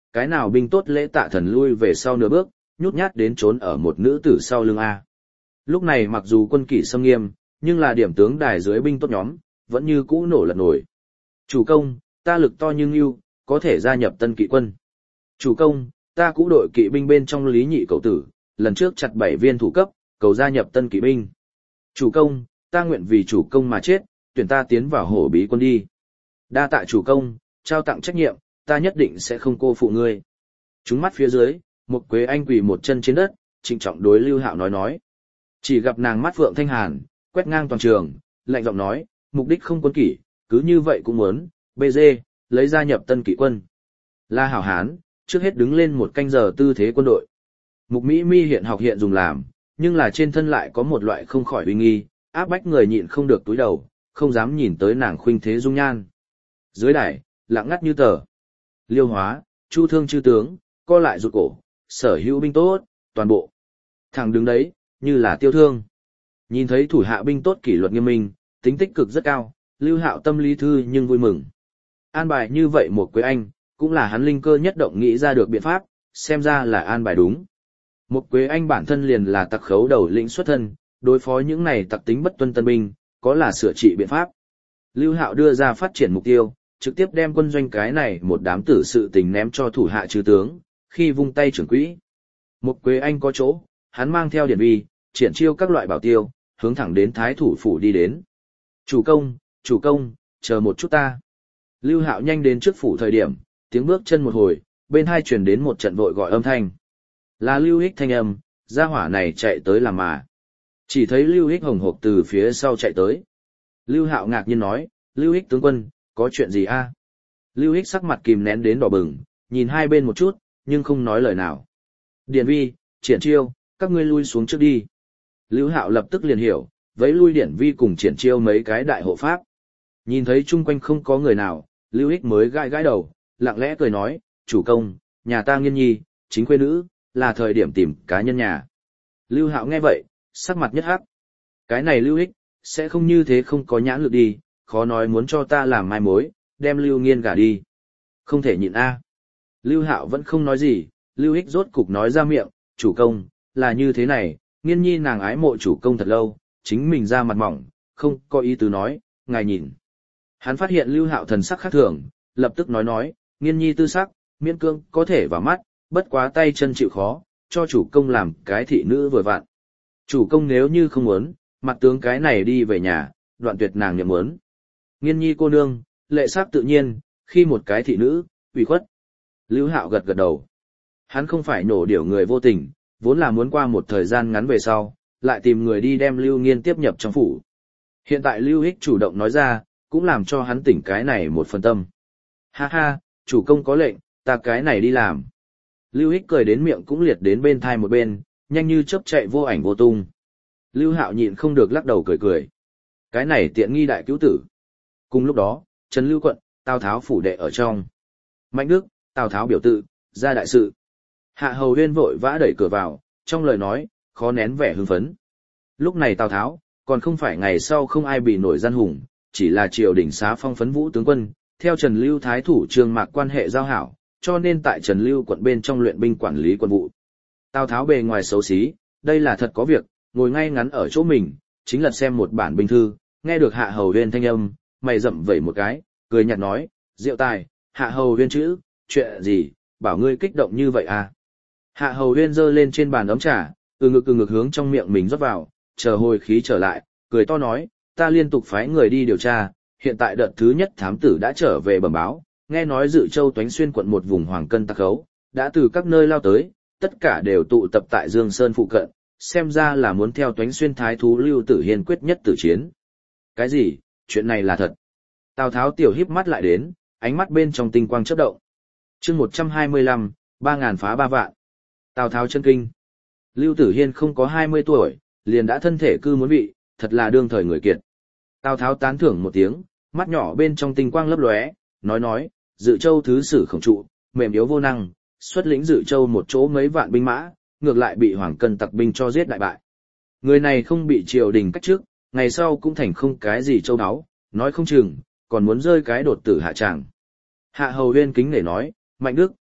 cái nào binh tốt lễ tạ thần lui về sau nửa bước, nhút nhát đến trốn ở một nữ tử sau lưng A. Lúc này mặc dù quân kỷ xâm nghiêm, nhưng là điểm tướng đài dưới binh tốt nhóm, vẫn như cũ nổ lật nổi. Chủ công, ta lực to như ngưu, có thể gia nhập tân kỵ quân. Chủ công, ta cũ đội kỵ binh bên trong Lý Nhị cậu tử, lần trước chặt 7 viên thủ cấp, cầu gia nhập tân kỵ binh. Chủ công, ta nguyện vì chủ công mà chết, tuyển ta tiến vào hổ bí quân đi. Đa tạ chủ công, trao tặng trách nhiệm, ta nhất định sẽ không cô phụ ngươi. Trúng mắt phía dưới, một Quế Anh quỳ một chân trên đất, trịnh trọng đối Lưu Hạo nói. Chỉ gặp nàng mắt phượng thanh hàn, quét ngang toàn trường, lạnh giọng nói, mục đích không quân kỷ, cứ như vậy cũng muốn, BG, lấy gia nhập tân kỵ quân. La hảo hán, trước hết đứng lên một canh giờ tư thế quân đội. Mục Mỹ Mi hiện học hiện dùng làm, nhưng là trên thân lại có một loại không khỏi uy nghi, áp bách người nhịn không được túi đầu, không dám nhìn tới nàng khuynh thế dung nhan. Dưới đài, lặng ngắt như tờ. Liêu Hóa, Chu Thương chư tướng, co lại rụt cổ, sở hữu binh tốt, toàn bộ. Thẳng đứng đấy, như là tiêu thương. Nhìn thấy thủ hạ binh tốt kỷ luật nghiêm minh, tính tích cực rất cao, Lưu Hạo tâm lý thư nhưng vui mừng. An bài như vậy một Quế Anh, cũng là hắn linh cơ nhất động nghĩ ra được biện pháp, xem ra là an bài đúng. Một Quế Anh bản thân liền là tặc khấu đầu lĩnh xuất thân, đối phó những này tặc tính bất tuân tân binh, có là sửa trị biện pháp. Lưu Hạo đưa ra phát triển mục tiêu, trực tiếp đem quân doanh cái này một đám tử sự tình ném cho thủ hạ trừ tướng, khi vung tay trưởng quỹ. Một Quế Anh có chỗ, hắn mang theo điển vi, triển chiêu các loại bảo tiêu, hướng thẳng đến thái thủ phủ đi đến. Chủ công, chờ một chút ta. Lưu Hạo nhanh đến trước phủ thời điểm, tiếng bước chân một hồi, bên hai truyền đến một trận vội gọi âm thanh. Là Lưu Hích thanh âm, gia hỏa này chạy tới làm mà. Chỉ thấy Lưu Hích hồng hộc từ phía sau chạy tới. Lưu Hạo ngạc nhiên nói, Lưu Hích tướng quân, có chuyện gì a? Lưu Hích sắc mặt kìm nén đến đỏ bừng, nhìn hai bên một chút, nhưng không nói lời nào. Điển vi, triển chiêu, các ngươi lui xuống trước đi. Lưu Hạo lập tức liền hiểu, vẫy lui Điển vi cùng triển chiêu mấy cái đại hộ pháp. Nhìn thấy chung quanh không có người nào, Lưu Hích mới gãi gãi đầu, lặng lẽ cười nói, chủ công, nhà ta Nghiên nhi, chính khuê nữ, là thời điểm tìm cá nhân nhà. Lưu Hạo nghe vậy, sắc mặt nhất hắc. Cái này Lưu Hích, sẽ không như thế không có nhãn lực đi, khó nói muốn cho ta làm mai mối, đem Lưu Nghiên gả đi. Không thể nhịn a. Lưu Hạo vẫn không nói gì, Lưu Hích rốt cục nói ra miệng, chủ công, là như thế này, Nghiên nhi nàng ái mộ chủ công thật lâu, chính mình ra mặt mỏng, không có ý tứ nói, ngài nhìn. Hắn phát hiện Lưu Hạo thần sắc khác thường, lập tức nói, Nghiên nhi tư sắc, miễn cương có thể vào mắt, bất quá tay chân chịu khó, cho chủ công làm cái thị nữ vừa vặn. Chủ công nếu như không muốn, mặt tướng cái này đi về nhà, đoạn tuyệt nàng niệm muốn. Nghiên nhi cô nương, lệ sắc tự nhiên, khi một cái thị nữ, ủy khuất. Lưu Hạo gật gật đầu. Hắn không phải nổ điểu người vô tình, vốn là muốn qua một thời gian ngắn về sau, lại tìm người đi đem Lưu Nghiên tiếp nhập trong phủ. Hiện tại Lưu Hích chủ động nói ra, cũng làm cho hắn tỉnh cái này một phần tâm. Ha ha, chủ công có lệnh, ta cái này đi làm. Lưu Hích cười đến miệng cũng liệt đến bên thai một bên, nhanh như chớp chạy vô ảnh vô tung. Lưu Hạo nhịn không được lắc đầu cười. Cái này tiện nghi đại cứu tử. Cùng lúc đó, Trần Lưu quận, Tào Tháo phủ đệ ở trong. Mạnh Đức, Tào Tháo biểu tự, ra đại sự. Hạ Hầu Huyên vội vã đẩy cửa vào, trong lời nói, khó nén vẻ hưng phấn. Lúc này Tào Tháo, còn không phải ngày sau không ai bị nổi gian hùng, chỉ là triều đình xá phong phấn vũ tướng quân, theo Trần Lưu Thái thủ Trương Mạc quan hệ giao hảo, cho nên tại Trần Lưu quận bên trong luyện binh quản lý quân vụ. Tào Tháo bề ngoài xấu xí, đây là thật có việc, ngồi ngay ngắn ở chỗ mình, chính là xem một bản binh thư, nghe được Hạ Hầu Huyên thanh âm, mày rậm vẩy một cái, cười nhạt nói, Diệu tài, Hạ Hầu Huyên chữ, chuyện gì, bảo ngươi kích động như vậy à? Hạ Hầu Huyên giơ lên trên bàn ấm trà, từ ngực hướng trong miệng mình rót vào, chờ hồi khí trở lại, cười to nói, ta liên tục phái người đi điều tra, hiện tại đợt thứ nhất thám tử đã trở về bẩm báo, nghe nói Dự Châu Toánh Xuyên quận một vùng Hoàng Cân tặc khấu, đã từ các nơi lao tới, tất cả đều tụ tập tại Dương Sơn phụ cận, xem ra là muốn theo Toánh Xuyên thái thú Lưu Tử Hiên quyết nhất tử chiến. Cái gì? Chuyện này là thật. Tào Tháo tiểu híp mắt lại đến, ánh mắt bên trong tinh quang chớp động. Chương 125, 3000 phá 3 vạn. Tào Tháo chân kinh. Lưu Tử Hiên không có 20 tuổi, liền đã thân thể cư muốn vị, thật là đương thời người kiệt. Tào Tháo tán thưởng một tiếng, mắt nhỏ bên trong tinh quang lấp lóe, nói, Dự Châu thứ sử Khổng Trụ, mềm yếu vô năng, xuất lĩnh Dự Châu một chỗ mấy vạn binh mã, ngược lại bị Hoàng Cân tặc binh cho giết đại bại. Người này không bị triều đình cách trước, ngày sau cũng thành không cái gì châu đáo, nói không chừng, còn muốn rơi cái đột tử hạ tràng. Hạ Hầu Huyên kính nể nói, Mạnh Đức,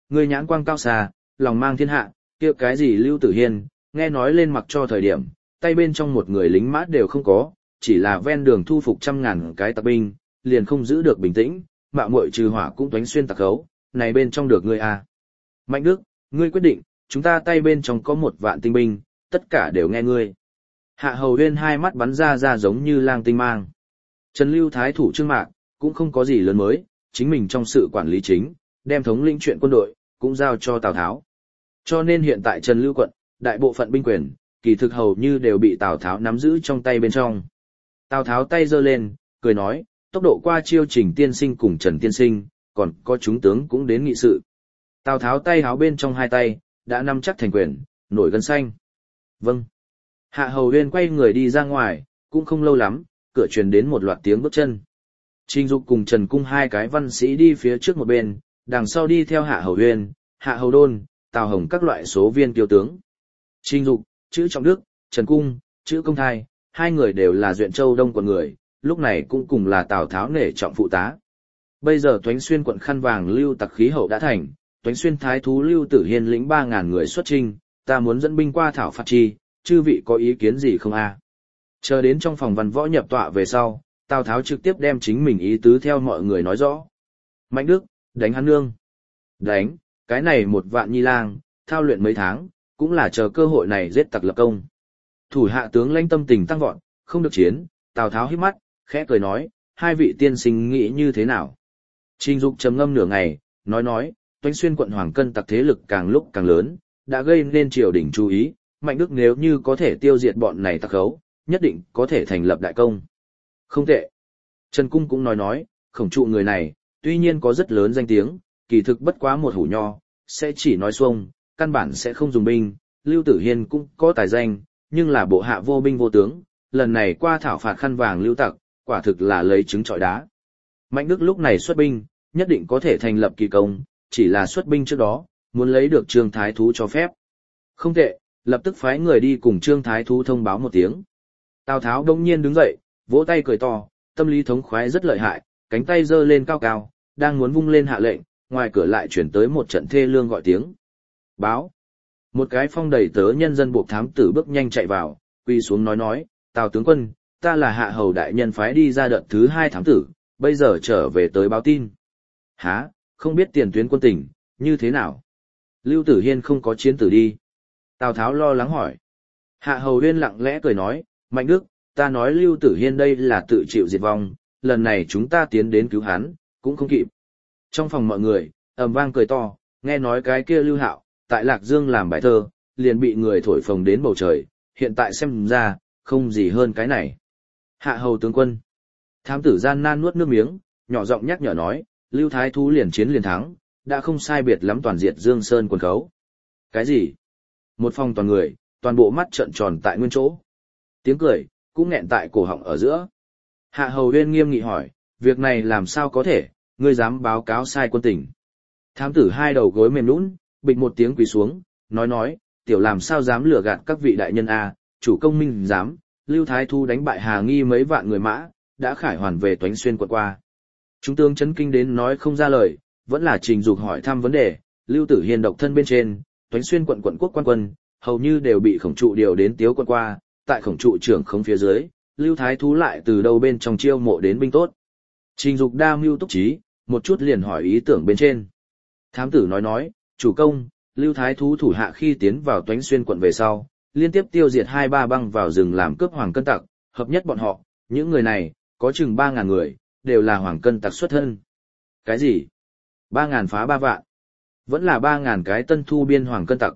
ngươi nhãn quang cao xa, lòng mang thiên hạ, kia cái gì Lưu Tử Hiên, nghe nói lên mặc cho thời điểm, tay bên trong một người lính mã đều không có, chỉ là ven đường thu phục trăm ngàn cái tặc binh, liền không giữ được bình tĩnh, mạo muội trừ hỏa cũng toánh xuyên tặc khấu, này bên trong được ngươi à. Mạnh Đức, ngươi quyết định, chúng ta tay bên trong có 1 vạn tinh binh, tất cả đều nghe ngươi. Hạ Hầu Huyên hai mắt bắn ra giống như lang tinh mang. Trần Lưu Thái thủ Trương Mạc, cũng không có gì lớn mới, chính mình trong sự quản lý chính, đem thống lĩnh chuyện quân đội, cũng giao cho Tào Tháo. Cho nên hiện tại Trần Lưu quận, đại bộ phận binh quyền, kỳ thực hầu như đều bị Tào Tháo nắm giữ trong tay bên trong. Tào Tháo tay giơ lên, cười nói, tốc độ qua chiêu Trình tiên sinh cùng Trần tiên sinh, còn có chúng tướng cũng đến nghị sự. Tào Tháo tay háo bên trong hai tay, đã nắm chắc thành quyền, nổi gân xanh. Vâng. Hạ Hầu Huyên quay người đi ra ngoài, cũng không lâu lắm, cửa truyền đến một loạt tiếng bước chân. Trình Dục cùng Trần Cung hai cái văn sĩ đi phía trước một bên, đằng sau đi theo Hạ Hầu Huyên, Hạ Hầu Đôn, Tào Hồng các loại số viên kiêu tướng. Trình Dục, chữ Trọng Đức, Trần Cung, chữ Công Thai, hai người đều là Duyện Châu Đông quận người, lúc này cũng cùng là Tào Tháo nể trọng phụ tá. Bây giờ Toánh Xuyên quận khăn vàng Lưu tặc khí hậu đã thành, Toánh Xuyên thái thú Lưu Tử Hiên lĩnh 3.000 người xuất chinh, ta muốn dẫn binh qua thảo phạt chi, chư vị có ý kiến gì không a? Chờ đến trong phòng văn võ nhập tọa về sau, Tào Tháo trực tiếp đem chính mình ý tứ theo mọi người nói rõ. Mạnh Đức, đánh hắn nương. Đánh, cái này 1 vạn nhi lang, thao luyện mấy tháng, cũng là chờ cơ hội này giết tặc lập công. Thủ hạ tướng lãnh tâm tình tăng vọt, không được chiến, Tào Tháo hít mắt, khẽ cười nói, hai vị tiên sinh nghĩ như thế nào? Trình Dục trầm ngâm nửa ngày, nói, Toánh Xuyên quận Hoàng Cân tặc thế lực càng lúc càng lớn, đã gây nên triều đình chú ý, Mạnh Đức nếu như có thể tiêu diệt bọn này tặc khấu, nhất định có thể thành lập đại công. Không tệ. Trần Cung cũng nói, Khổng Trụ người này, tuy nhiên có rất lớn danh tiếng, kỳ thực bất quá một hủ nho, sẽ chỉ nói xuông, căn bản sẽ không dùng binh, Lưu Tử Hiên cũng có tài danh, nhưng là bộ hạ vô binh vô tướng, lần này qua thảo phạt khăn vàng lưu tặc, quả thực là lấy trứng trọi đá. Mạnh Đức lúc này xuất binh, nhất định có thể thành lập kỳ công, chỉ là xuất binh trước đó, muốn lấy được Trương Thái Thú cho phép. Không tệ, lập tức phái người đi cùng Trương Thái Thú thông báo một tiếng. Tào Tháo đông nhiên đứng dậy, vỗ tay cười to, tâm lý thống khoái rất lợi hại, cánh tay giơ lên cao cao, đang muốn vung lên hạ lệnh, ngoài cửa lại chuyển tới một trận thê lương gọi tiếng. Báo. Một cái phong đầy tớ nhân dân buộc thám tử bước nhanh chạy vào, quỳ xuống nói, Tào tướng quân, ta là Hạ Hầu đại nhân phái đi ra đợt thứ 2 thám tử, bây giờ trở về tới báo tin. Hả, không biết tiền tuyến quân tỉnh, như thế nào? Lưu Tử Hiên không có chiến tử đi. Tào Tháo lo lắng hỏi. Hạ Hầu Huyên lặng lẽ cười nói, Mạnh Đức, ta nói Lưu Tử Hiên đây là tự chịu diệt vong, lần này chúng ta tiến đến cứu hắn, cũng không kịp. Trong phòng mọi người, ầm vang cười to, nghe nói cái kia Lưu Hạo, tại Lạc Dương làm bài thơ, liền bị người thổi phồng đến bầu trời, hiện tại xem ra, không gì hơn cái này. Hạ Hầu tướng quân. Thám tử gian nan nuốt nước miếng, nhỏ giọng nhắc nhở nói, Lưu Thái Thú liền chiến liền thắng, đã không sai biệt lắm toàn diệt Dương Sơn quần khấu. Cái gì? Một phòng toàn người, toàn bộ mắt trợn tròn tại nguyên chỗ. Tiếng cười, cũng nghẹn tại cổ họng ở giữa. Hạ Hầu Huyên nghiêm nghị hỏi, việc này làm sao có thể, ngươi dám báo cáo sai quân tình. Thám tử hai đầu gối mềm nhũn, bịch một tiếng quỳ xuống, nói, tiểu làm sao dám lừa gạt các vị đại nhân a, chủ công minh dám, Lưu Thái Thu đánh bại Hà Nghi mấy vạn người mã, đã khải hoàn về Toánh Xuyên quận qua. Chúng tướng chấn kinh đến nói không ra lời, vẫn là Trình Dục hỏi thăm vấn đề, Lưu Tử Hiên độc thân bên trên, Toánh Xuyên quận quận quốc quan quân, hầu như đều bị Khổng Trụ điều đến Tiếu quận qua, tại Khổng Trụ trưởng không phía dưới, Lưu Thái Thú lại từ đâu bên trong chiêu mộ đến binh tốt. Trình Dục đa mưu túc trí, một chút liền hỏi ý tưởng bên trên. Thám tử nói, chủ công, Lưu Thái Thú thủ hạ khi tiến vào Toánh Xuyên quận về sau, liên tiếp tiêu diệt 2-3 băng vào rừng làm cướp Hoàng Cân tặc, hợp nhất bọn họ, những người này, có chừng 3.000 người, đều là Hoàng Cân tặc xuất thân. Cái gì? 3.000 phá 3 vạn? Vẫn là 3.000 cái tân thu biên Hoàng Cân tặc.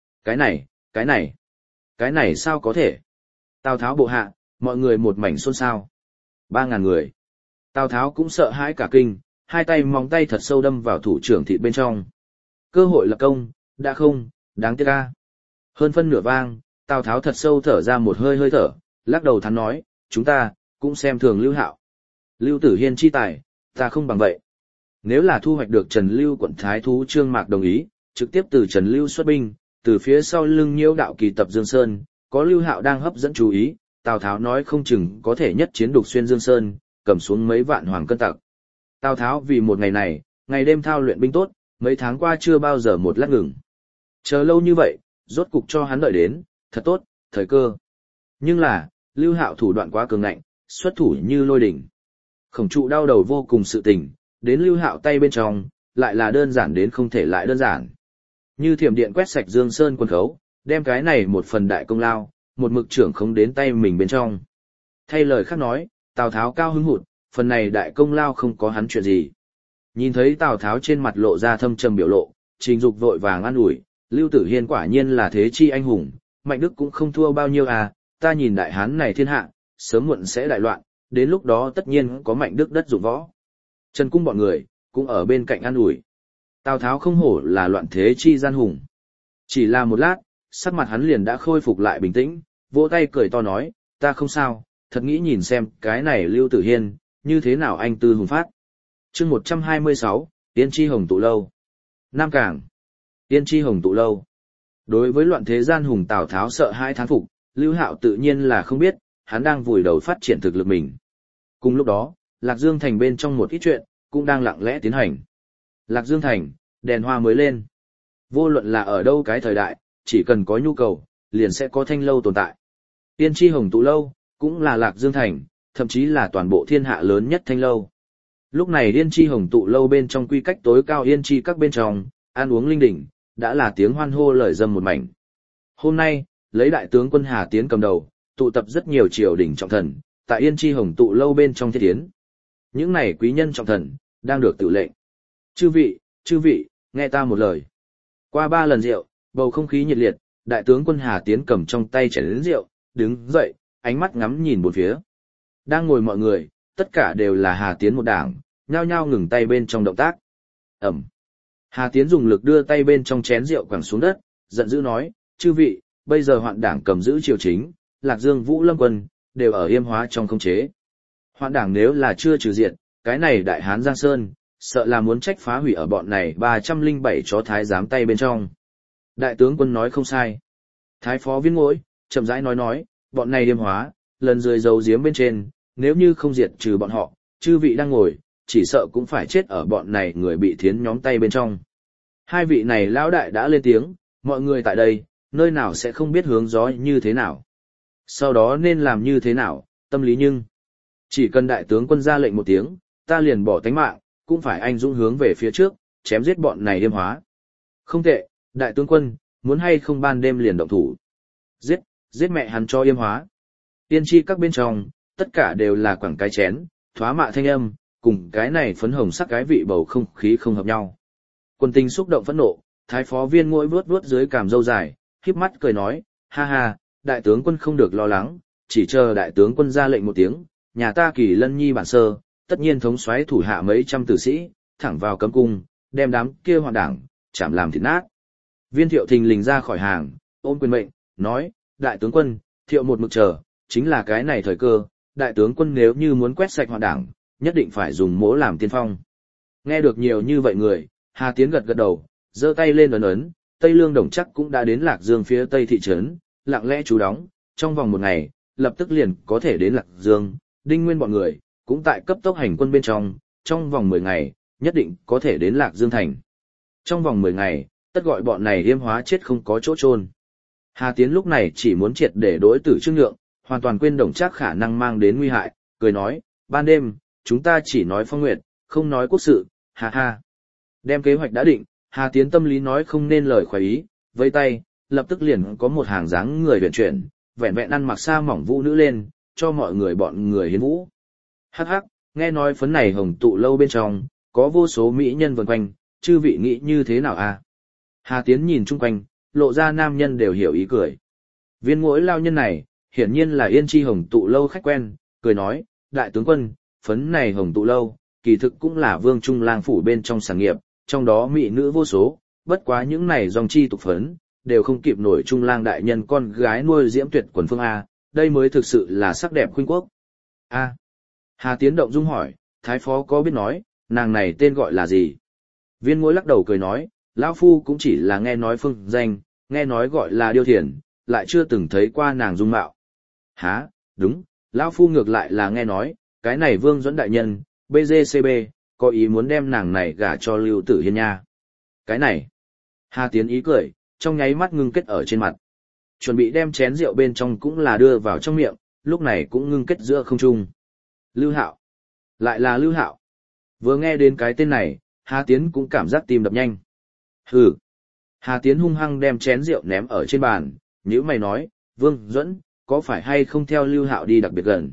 Cái này sao có thể? Tào Tháo bộ hạ, mọi người một mảnh xôn xao. 3.000 người. Tào Tháo cũng sợ hãi cả kinh, hai tay móng tay thật sâu đâm vào thủ trưởng thịt bên trong. Cơ hội lập công, đã không, đáng tiếc a. Hơn phân nửa vang, Tào Tháo thật sâu thở ra một hơi thở, lắc đầu thắn nói, chúng ta, cũng xem thường Lưu Hạo. Lưu Tử Hiên chi tài, ta không bằng vậy. Nếu là thu hoạch được Trần Lưu quận Thái Thú Trương Mạc đồng ý, trực tiếp từ Trần Lưu xuất binh, từ phía sau lưng Nhiễu đạo kỳ tập Dương Sơn, có Lưu Hạo đang hấp dẫn chú ý, Tào Tháo nói không chừng có thể nhất chiến đục xuyên Dương Sơn, cầm xuống mấy vạn Hoàng Cân tặc. Tào Tháo vì một ngày này, ngày đêm thao luyện binh tốt, Mấy tháng qua chưa bao giờ một lát ngừng. Chờ lâu như vậy, rốt cục cho hắn đợi đến, thật tốt, thời cơ. Nhưng là, Lưu Hạo thủ đoạn quá cường ngạnh, xuất thủ như lôi đỉnh. Khổng trụ đau đầu vô cùng sự tình, đến Lưu Hạo tay bên trong, lại là đơn giản đến không thể lại đơn giản. Như thiểm điện quét sạch Dương Sơn quân khấu, đem cái này một phần đại công lao, một mực trưởng không đến tay mình bên trong. Thay lời khác nói, Tào Tháo cao hứng hụt, phần này đại công lao không có hắn chuyện gì. Nhìn thấy Tào Tháo trên mặt lộ ra thâm trầm biểu lộ, Trình Dục vội vàng an ủi, Lưu Tử Hiên quả nhiên là thế chi anh hùng, Mạnh Đức cũng không thua bao nhiêu à, ta nhìn đại hán này thiên hạ, sớm muộn sẽ đại loạn, đến lúc đó tất nhiên có Mạnh Đức đất dụng võ. Trần Cung bọn người, cũng ở bên cạnh an ủi. Tào Tháo không hổ là loạn thế chi gian hùng. Chỉ là một lát, sắc mặt hắn liền đã khôi phục lại bình tĩnh, vỗ tay cười to nói, ta không sao, thật nghĩ nhìn xem cái này Lưu Tử Hiên, như thế nào anh tư hùng phát. Chương 126, Tiên Tri Hồng Tụ Lâu. Nam Cảng. Tiên Tri Hồng Tụ Lâu. Đối với loạn thế gian hùng Tào Tháo sợ hai thán phục, Lưu Hạo tự nhiên là không biết, hắn đang vùi đầu phát triển thực lực mình. Cùng lúc đó, Lạc Dương Thành bên trong một ít chuyện, cũng đang lặng lẽ tiến hành. Lạc Dương Thành, đèn hoa mới lên. Vô luận là ở đâu cái thời đại, chỉ cần có nhu cầu, liền sẽ có thanh lâu tồn tại. Tiên Tri Hồng Tụ Lâu, cũng là Lạc Dương Thành, thậm chí là toàn bộ thiên hạ lớn nhất thanh lâu. Lúc này Yên Chi Hồng Tụ Lâu bên trong quy cách tối cao Yên Chi các bên trong, ăn uống linh đỉnh, đã là tiếng hoan hô lời dâm một mảnh. Hôm nay, lấy đại tướng quân Hà Tiến cầm đầu, tụ tập rất nhiều triều đình trọng thần, tại Yên Chi Hồng Tụ Lâu bên trong thiết tiến. Những này quý nhân trọng thần, đang được tự lệnh. Chư vị, nghe ta một lời. Qua 3 lần rượu, bầu không khí nhiệt liệt, đại tướng quân Hà Tiến cầm trong tay chén lớn rượu, đứng dậy, ánh mắt ngắm nhìn bốn phía. Đang ngồi mọi người, tất cả đều là Hà Tiến một đảng, nhao nhao ngừng tay bên trong động tác. Ẩm. Hà Tiến dùng lực đưa tay bên trong chén rượu quẳng xuống đất, giận dữ nói, chư vị, bây giờ hoạn đảng cầm giữ triều chính, Lạc Dương Vũ Lâm quân, đều ở yêm hóa trong khống chế. Hoạn đảng nếu là chưa trừ diệt, cái này đại hán Giang Sơn, sợ là muốn trách phá hủy ở bọn này 307 chó thái giám tay bên trong. Đại tướng quân nói không sai. Thái phó Viên Ngỗi, chậm rãi nói, bọn này yêm hóa, lần rơi dấu giếm bên trên, nếu như không diệt trừ bọn họ, chư vị đang ngồi, chỉ sợ cũng phải chết ở bọn này người bị thiến nhóm tay bên trong. Hai vị này lão đại đã lên tiếng, mọi người tại đây, nơi nào sẽ không biết hướng gió như thế nào. Sau đó nên làm như thế nào, tâm lý nhưng. Chỉ cần đại tướng quân ra lệnh một tiếng, ta liền bỏ tánh mạng, cũng phải anh dũng hướng về phía trước, chém giết bọn này yêm hóa. Không tệ, đại tướng quân, muốn hay không ban đêm liền động thủ. Giết mẹ hắn cho yêm hóa. Tiên tri các bên trong, tất cả đều là quẳng cái chén, thoá mạ thanh âm, cùng cái này phấn hồng sắc cái vị bầu không khí không hợp nhau. Quân tình xúc động phẫn nộ, thái phó Viên Ngỗi vuốt dưới cằm râu dài, híp mắt cười nói, ha ha, đại tướng quân không được lo lắng, chỉ chờ đại tướng quân ra lệnh một tiếng, nhà ta Kỳ Lân Nhi bản sơ, tất nhiên thống soái thủ hạ mấy trăm tử sĩ, thẳng vào cấm cung, đem đám kia hoạn đảng, chảm làm thịt nát. Viên Thiệu thình lình ra khỏi hàng, ôm quyền mệnh, nói, đại tướng quân, Thiệu một mực chờ, chính là cái này thời cơ, đại tướng quân nếu như muốn quét sạch hoạn đảng, nhất định phải dùng mỗ làm tiên phong. Nghe được nhiều như vậy người, Hà Tiến gật đầu, giơ tay lên ấn, Tây Lương Đồng chắc cũng đã đến Lạc Dương phía Tây thị trấn, lặng lẽ trú đóng, trong vòng 1 ngày, lập tức liền có thể đến Lạc Dương, Đinh Nguyên bọn người, cũng tại cấp tốc hành quân bên trong vòng 10 ngày, nhất định có thể đến Lạc Dương thành. Trong vòng 10 ngày, tất gọi bọn này yêm hóa chết không có chỗ chôn. Hà Tiến lúc này chỉ muốn triệt để đối tử Trương Nhượng, hoàn toàn quên Đồng Trác khả năng mang đến nguy hại, cười nói, ban đêm, chúng ta chỉ nói phong nguyệt, không nói quốc sự, ha ha. Đem kế hoạch đã định, Hà Tiến tâm lý nói không nên lời khoái ý, vây tay, lập tức liền có một hàng dáng người huyền chuyển, vẹn vẹn ăn mặc sa mỏng vũ nữ lên, cho mọi người bọn người hiến vũ. Hắc hắc, nghe nói phấn này Hồng Tụ Lâu bên trong, có vô số mỹ nhân vần quanh, chư vị nghĩ như thế nào à? Hà Tiến nhìn chung quanh, lộ ra nam nhân đều hiểu ý cười. Viên Ngỗi lao nhân này, hiển nhiên là Yên Chi Hồng Tụ Lâu khách quen, cười nói, đại tướng quân, phấn này Hồng Tụ Lâu, kỳ thực cũng là Vương Trung Lang phủ bên trong sản nghiệp, trong đó mỹ nữ vô số, bất quá những này dòng chi tục phấn, đều không kịp nổi Trung Lang đại nhân con gái nuôi diễm tuyệt quần phương A, đây mới thực sự là sắc đẹp khuynh quốc. A. Hà Tiến động dung hỏi, thái phó có biết nói, nàng này tên gọi là gì? Viên Ngỗi lắc đầu cười nói, lão phu cũng chỉ là nghe nói phương danh, nghe nói gọi là Điêu Thiền, lại chưa từng thấy qua nàng dung mạo. Hả, đúng, lão phu ngược lại là nghe nói, cái này Vương Duẫn đại nhân, BGCB, có ý muốn đem nàng này gả cho Lưu Tử Hiên nha. Cái này. Hà Tiến ý cười, trong nháy mắt ngưng kết ở trên mặt. Chuẩn bị đem chén rượu bên trong cũng là đưa vào trong miệng, lúc này cũng ngưng kết giữa không trung. Lưu Hạo. Lại là Lưu Hạo. Vừa nghe đến cái tên này, Hà Tiến cũng cảm giác tim đập nhanh. Hừ. Hà Tiến hung hăng đem chén rượu ném ở trên bàn, nhíu mày nói, Vương Duẫn, có phải hay không theo Lưu Hạo đi đặc biệt gần?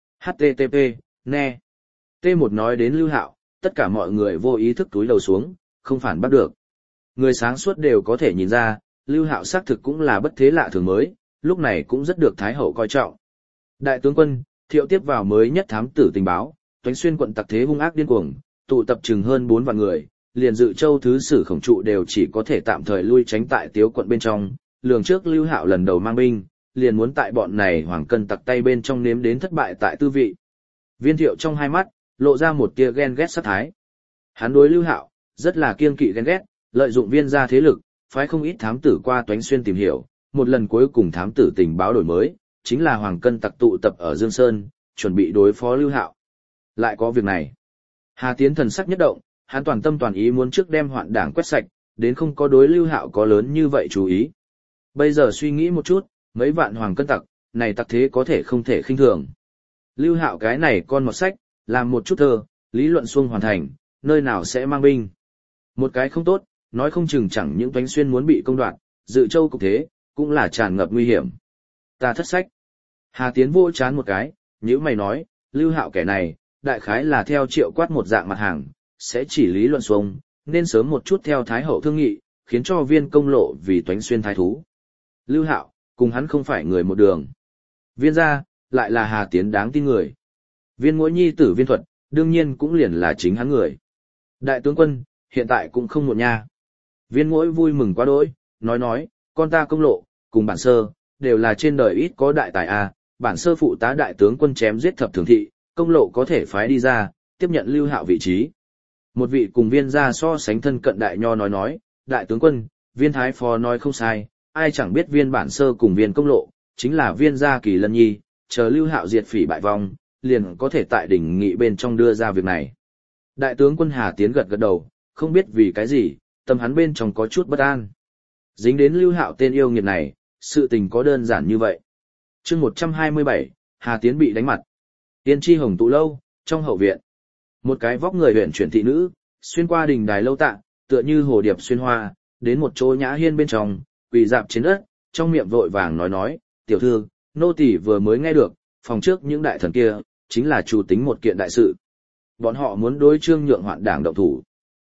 HTTP, nè. T1 nói đến Lưu Hạo, tất cả mọi người vô ý thức túi đầu xuống, không phản bắt được. Người sáng suốt đều có thể nhìn ra, Lưu Hạo xác thực cũng là bất thế lạ thường mới, lúc này cũng rất được Thái Hậu coi trọng. Đại tướng quân, Thiệu tiếp vào mới nhất thám tử tình báo, Toánh Xuyên quận tặc thế hung ác điên cuồng, tụ tập chừng hơn 4 vạn người, liền Dự Châu thứ sử Khổng Trụ đều chỉ có thể tạm thời lui tránh tại Tiếu quận bên trong, lường trước Lưu Hạo lần đầu mang binh, liền muốn tại bọn này hoàng cân tặc tay bên trong nếm đến thất bại tại tư vị. Viên Thiệu trong hai mắt lộ ra một tia ghen ghét sát thái. Hắn đối Lưu Hạo rất là kiêng kỵ ghen ghét, lợi dụng Viên gia thế lực, phái không ít thám tử qua Toánh Xuyên tìm hiểu, một lần cuối cùng thám tử tình báo đổi mới, chính là hoàng cân tặc tụ tập ở Dương Sơn, chuẩn bị đối phó Lưu Hạo. Lại có việc này. Hà Tiến thần sắc nhất động, hắn toàn tâm toàn ý muốn trước đem hoạn đảng quét sạch, đến không có đối Lưu Hạo có lớn như vậy chú ý. Bây giờ suy nghĩ một chút, mấy vạn hoàng cân tặc, này tặc thế có thể không thể khinh thường. Lưu Hạo cái này con một sách, làm một chút thơ, lý luận xuông hoàn thành, nơi nào sẽ mang binh. Một cái không tốt, nói không chừng chẳng những Toánh Xuyên muốn bị công đoạt, Dự Châu cục thế, cũng là tràn ngập nguy hiểm. Ta thất sách. Hà Tiến vô chán một cái, nhữ mày nói, Lưu Hạo kẻ này, đại khái là theo Triệu Quát một dạng mặt hàng, sẽ chỉ lý luận xuông, nên sớm một chút theo Thái Hậu thương nghị, khiến cho Viên công lộ vì Toánh Xuyên thái thú. Lưu Hạo, cùng hắn không phải người một đường. Viên gia, lại là Hà Tiến đáng tin người. Viên Ngũi nhi tử Viên Thuật, đương nhiên cũng liền là chính hắn người. Đại tướng quân, hiện tại cũng không muộn nha. Viên Ngũi vui mừng quá đỗi, nói, con ta công lộ, cùng bản sơ, đều là trên đời ít có đại tài a. Bản sơ phụ tá đại tướng quân chém giết thập thường thị, công lộ có thể phái đi ra, tiếp nhận Lưu Hạo vị trí. Một vị cùng Viên gia so sánh thân cận đại nho nói, đại tướng quân, Viên thái phó nói không sai, ai chẳng biết Viên bản sơ cùng Viên công lộ, chính là Viên gia kỳ lân nhi, chờ Lưu Hạo diệt phỉ bại vong, liền có thể tại đỉnh nghị bên trong đưa ra việc này. Đại tướng quân Hà Tiến gật gật đầu, không biết vì cái gì, tâm hắn bên trong có chút bất an. Dính đến Lưu Hạo tên yêu nghiệt này, sự tình có đơn giản như vậy. Chương 127, Hà Tiến bị đánh mặt. Tiên tri hồng tụ lâu, trong hậu viện. Một cái vóc người huyền chuyển thị nữ, xuyên qua đình đài lâu tạ, tựa như hồ điệp xuyên hoa, đến một chỗ nhã hiên bên trong, quỳ dạp trên đất, trong miệng vội vàng nói, tiểu thư, nô tỳ vừa mới nghe được, phòng trước những đại thần kia, chính là chủ tính một kiện đại sự. Bọn họ muốn đối Trương Nhượng hoạn đảng động thủ.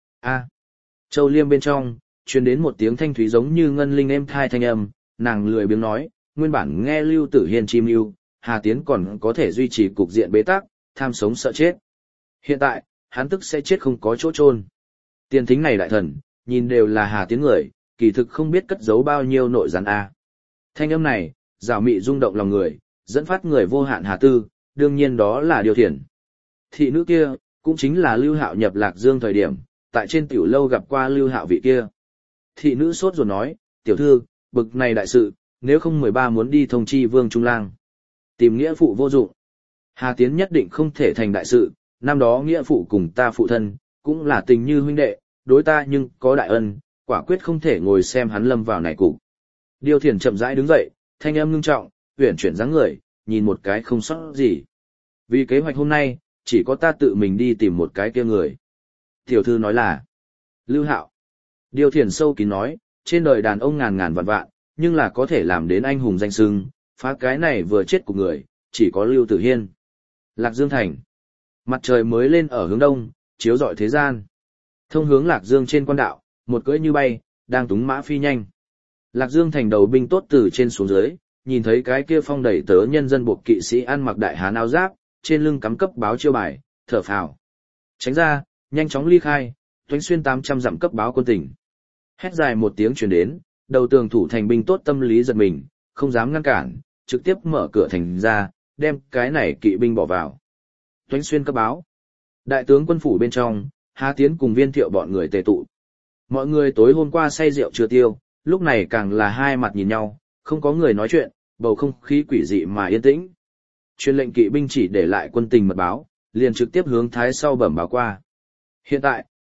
Châu Liêm bên trong, truyền đến một tiếng thanh thúy giống như ngân linh êm thai thanh âm, nàng lười biếng nói, nguyên bản nghe Lưu Tử Hiên chim yêu, Hà Tiến còn có thể duy trì cục diện bế tắc, tham sống sợ chết. Hiện tại, hắn tức sẽ chết không có chỗ chôn. Tiền thính này đại thần, nhìn đều là Hà Tiến người, kỳ thực không biết cất giấu bao nhiêu nội gián a. Thanh âm này, rào mị rung động lòng người, dẫn phát người vô hạn hà tư, đương nhiên đó là điều thiền. Thị nữ kia, cũng chính là Lưu Hạo nhập Lạc Dương thời điểm, tại trên tiểu lâu gặp qua Lưu Hạo vị kia. Thị nữ sốt ruột nói, tiểu thư, bực này đại sự, nếu không 13 muốn đi thông chi Vương Trung Lang. Tìm nghĩa phụ vô dụng. Hà Tiến nhất định không thể thành đại sự, năm đó nghĩa phụ cùng ta phụ thân, cũng là tình như huynh đệ, đối ta nhưng có đại ân, quả quyết không thể ngồi xem hắn lâm vào này cục. Điêu thiền chậm rãi đứng dậy, thanh âm ngưng trọng, uyển chuyển dáng người, nhìn một cái không sót gì. Vì kế hoạch hôm nay, chỉ có ta tự mình đi tìm một cái kia người. Tiểu thư nói là Lưu Hạo. Điêu thiền sâu kín nói, trên đời đàn ông ngàn ngàn vạn vạn, nhưng là có thể làm đến anh hùng danh xưng, phá cái này vừa chết của người, chỉ có Lưu Tử Hiên. Lạc Dương thành. Mặt trời mới lên ở hướng đông, chiếu rọi thế gian. Thông hướng Lạc Dương trên quan đạo, một cưỡi như bay, đang túng mã phi nhanh. Lạc Dương thành đầu binh tốt từ trên xuống dưới, nhìn thấy cái kia phong đẩy tớ nhân dân buộc kỵ sĩ ăn mặc đại hán áo giáp, trên lưng cắm cấp báo chiêu bài, thở phào. Tránh ra, nhanh chóng ly khai, Toánh Xuyên 800 dặm cấp báo quân tỉnh. Hét dài một tiếng truyền đến, đầu tường thủ thành binh tốt tâm lý giật mình, không dám ngăn cản, trực tiếp mở cửa thành ra, đem cái này kỵ binh bỏ vào. Toánh Xuyên cấp báo. Đại tướng quân phủ bên trong, Hà Tiến cùng Viên Thiệu bọn người tề tụ. Mọi người tối hôm qua say rượu chưa tiêu, lúc này càng là hai mặt nhìn nhau, không có người nói chuyện, bầu không khí quỷ dị mà yên tĩnh. Truyền lệnh kỵ binh chỉ để lại quân tình mật báo, liền trực tiếp hướng thái sau bẩm báo qua. Hiện tại,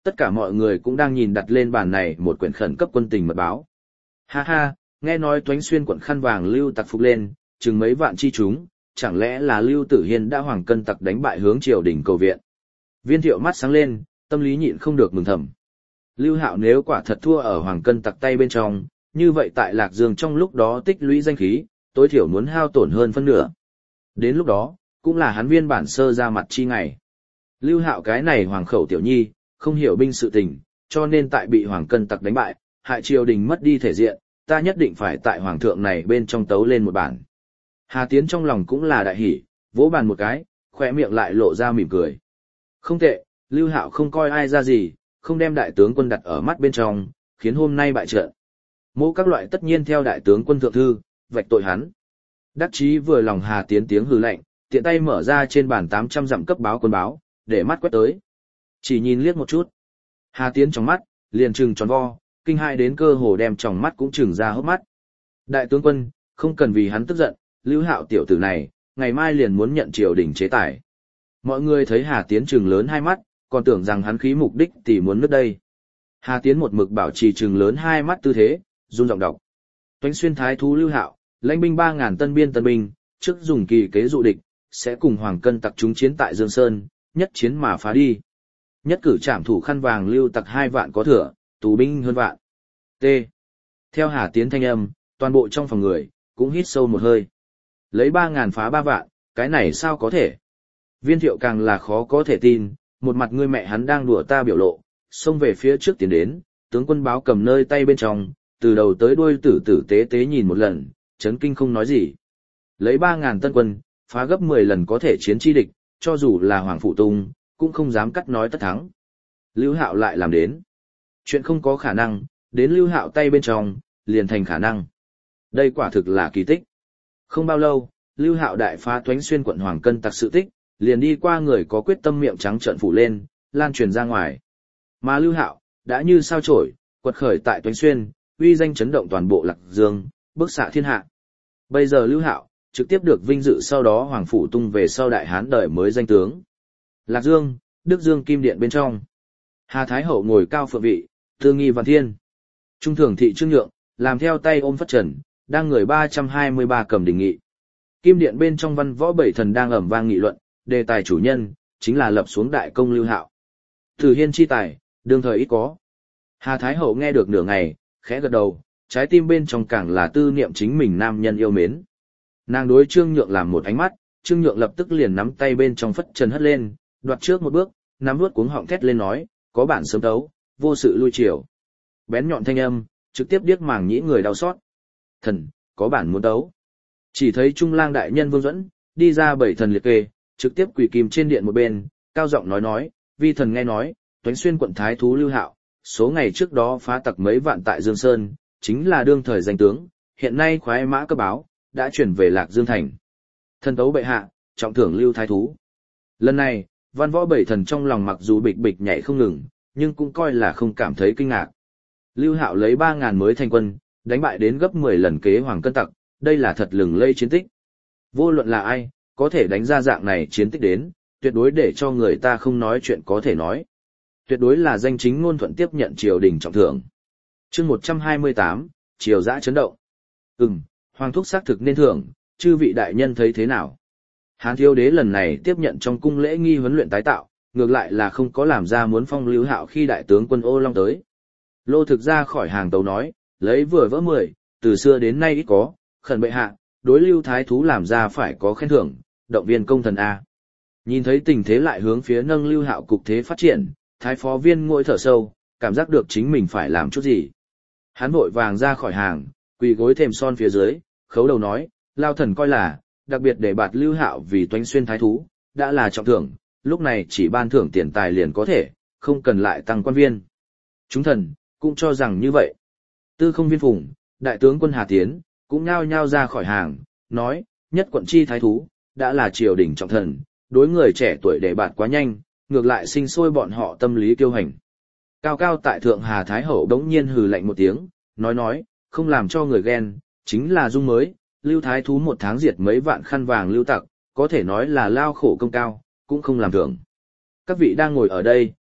Tất cả mọi người cũng đang nhìn đặt lên bàn này một quyển khẩn cấp quân tình mật báo. Ha ha, nghe nói Toánh Xuyên quận khăn vàng Lưu tặc phục lên, chừng mấy vạn chi chúng, chẳng lẽ là Lưu Tử Hiên đã hoàng cân tặc đánh bại hướng triều đình cầu viện. Viên Thiệu mắt sáng lên, tâm lý nhịn không được mừng thầm. Lưu Hạo nếu quả thật thua ở hoàng cân tặc tay bên trong, như vậy tại Lạc Dương trong lúc đó tích lũy danh khí, tối thiểu muốn hao tổn hơn phân nửa. Đến lúc đó, cũng là hắn viên bản sơ ra mặt chi ngày. Lưu Hạo cái này hoàng khẩu tiểu nhi, không hiểu binh sự tình, cho nên tại bị hoàng cân tặc đánh bại, hại triều đình mất đi thể diện, ta nhất định phải tại hoàng thượng này bên trong tấu lên một bản. Hà Tiến trong lòng cũng là đại hỉ, vỗ bàn một cái, khỏe miệng lại lộ ra mỉm cười. Không tệ, Lưu Hạo không coi ai ra gì, không đem đại tướng quân đặt ở mắt bên trong, khiến hôm nay bại trận. Mỗ các loại tất nhiên theo đại tướng quân thượng thư, vạch tội hắn. Đắc chí vừa lòng Hà Tiến tiếng hừ lạnh, tiện tay mở ra trên bàn 800 dặm cấp báo quân báo, để mắt quét tới. Chỉ nhìn liếc một chút. Hà Tiến trong mắt, liền trừng tròn vo, kinh hãi đến cơ hồ đem tròng mắt cũng trừng ra hốc mắt. Đại tướng quân, không cần vì hắn tức giận, Lưu Hạo tiểu tử này, ngày mai liền muốn nhận triều đình chế tài. Mọi người thấy Hà Tiến trừng lớn hai mắt, còn tưởng rằng hắn khí mục đích thì muốn nứt đây. Hà Tiến một mực bảo trì trừng lớn hai mắt tư thế, run giọng đọc. Toánh Xuyên thái thú Lưu Hạo, lãnh binh 3.000 tân biên tân binh, trước dùng kỳ kế dụ địch, sẽ cùng hoàng cân tặc chúng chiến tại Dương Sơn, nhất chiến mà phá đi. Nhất cử trảm thủ khăn vàng Lưu tặc 2 vạn có thừa, tù binh hơn vạn. T. Theo Hà Tiến thanh âm, toàn bộ trong phòng người, cũng hít sâu một hơi. Lấy 3.000 phá 3 vạn, cái này sao có thể? Viên Thiệu càng là khó có thể tin, một mặt ngươi mẹ hắn đang đùa ta biểu lộ, xông về phía trước tiến đến, tướng quân báo cầm nơi tay bên trong, từ đầu tới đuôi tử tử tế tế nhìn một lần, chấn kinh không nói gì. Lấy 3.000 tân quân, phá gấp 10 lần có thể chiến chi địch, cho dù là Hoàng Phụ Tung, cũng không dám cắt nói tất thắng. Lưu Hạo lại làm đến. Chuyện không có khả năng, đến Lưu Hạo tay bên trong, liền thành khả năng. Đây quả thực là kỳ tích. Không bao lâu, Lưu Hạo đại phá Toánh Xuyên quận Hoàng cân tặc sự tích, liền đi qua người có quyết tâm miệng trắng trợn phủ lên, lan truyền ra ngoài. Mà Lưu Hạo đã như sao chổi, quật khởi tại Toánh Xuyên, uy danh chấn động toàn bộ Lạc Dương, bức xạ thiên hạ. Bây giờ Lưu Hạo trực tiếp được vinh dự sau đó Hoàng Phủ Tung về sau đại hán đời mới danh tướng. Lạc Dương, Đức Dương Kim Điện bên trong. Hà Thái Hậu ngồi cao phượng vị, tư nghi văn thiên. Trung thường thị Trương Nhượng, làm theo tay ôm phất trần, đang người 323 cầm đình nghị. Kim Điện bên trong văn võ bảy thần đang ầm vang nghị luận, đề tài chủ nhân, chính là lập xuống đại công Lưu Hạo. Tử hiên chi tài, đương thời ít có. Hà Thái Hậu nghe được nửa ngày, khẽ gật đầu, trái tim bên trong càng là tư niệm chính mình nam nhân yêu mến. Nàng đối Trương Nhượng làm một ánh mắt, Trương Nhượng lập tức liền nắm tay bên trong phất trần hất lên, đoạt trước một bước, nắm vuốt cuống họng thét lên nói, có bản sớm tấu, vô sự lui chiều. Bén nhọn thanh âm, trực tiếp điếc màng nhĩ người đau xót. Thần, có bản muốn tấu. Chỉ thấy Trung Lang đại nhân Vương Duẫn đi ra bảy thần liệt kê, trực tiếp quỳ kìm trên điện một bên, cao giọng nói, vi thần nghe nói, Toánh Xuyên quận thái thú Lưu Hạo, số ngày trước đó phá tặc mấy vạn tại Dương Sơn, chính là đương thời danh tướng, hiện nay khoái mã cấp báo, đã chuyển về Lạc Dương thành. Thần tấu bệ hạ, trọng thưởng Lưu thái thú. Lần này, văn võ bảy thần trong lòng mặc dù bịch bịch nhảy không ngừng, nhưng cũng coi là không cảm thấy kinh ngạc. Lưu Hạo lấy 3.000 mới thành quân, đánh bại đến gấp 10 lần kế hoàng cân tặc, đây là thật lừng lây chiến tích. Vô luận là ai, có thể đánh ra dạng này chiến tích đến, tuyệt đối để cho người ta không nói chuyện có thể nói. Tuyệt đối là danh chính ngôn thuận tiếp nhận triều đình trọng thưởng. Chương 128, triều dã chấn động. Hoàng thúc xác thực nên thưởng, chư vị đại nhân thấy thế nào? Hán Thiếu Đế lần này tiếp nhận trong cung lễ nghi huấn luyện tái tạo, ngược lại là không có làm ra muốn phong Lưu Hạo khi đại tướng quân Ô Long tới. Lô thực ra khỏi hàng tấu nói, lấy vừa vỡ 10, từ xưa đến nay ít có, khẩn bệ hạ, đối Lưu thái thú làm ra phải có khen thưởng, động viên công thần a. Nhìn thấy tình thế lại hướng phía nâng Lưu Hạo cục thế phát triển, thái phó Viên ngồi thở sâu, cảm giác được chính mình phải làm chút gì. Hắn vội vàng ra khỏi hàng, quỳ gối thềm son phía dưới, khấu đầu nói, lao thần coi là, đặc biệt để bạt Lưu Hạo vì Toánh Xuyên thái thú, đã là trọng thưởng, lúc này chỉ ban thưởng tiền tài liền có thể, không cần lại tăng quan viên. Chúng thần, cũng cho rằng như vậy. Tư Không Viên Phùng, đại tướng quân Hà Tiến, cũng nhao nhao ra khỏi hàng, nói, nhất quận chi thái thú, đã là triều đình trọng thần, đối người trẻ tuổi để bạt quá nhanh, ngược lại sinh sôi bọn họ tâm lý kiêu hành. Cao cao tại thượng Hà Thái Hậu đống nhiên hừ lạnh một tiếng, nói, không làm cho người ghen, chính là dung mới, Lưu thái thú một tháng diệt mấy vạn khăn vàng lưu tặc, có thể nói là lao khổ công cao, cũng không làm thưởng. Các vị đang ngồi ở đây,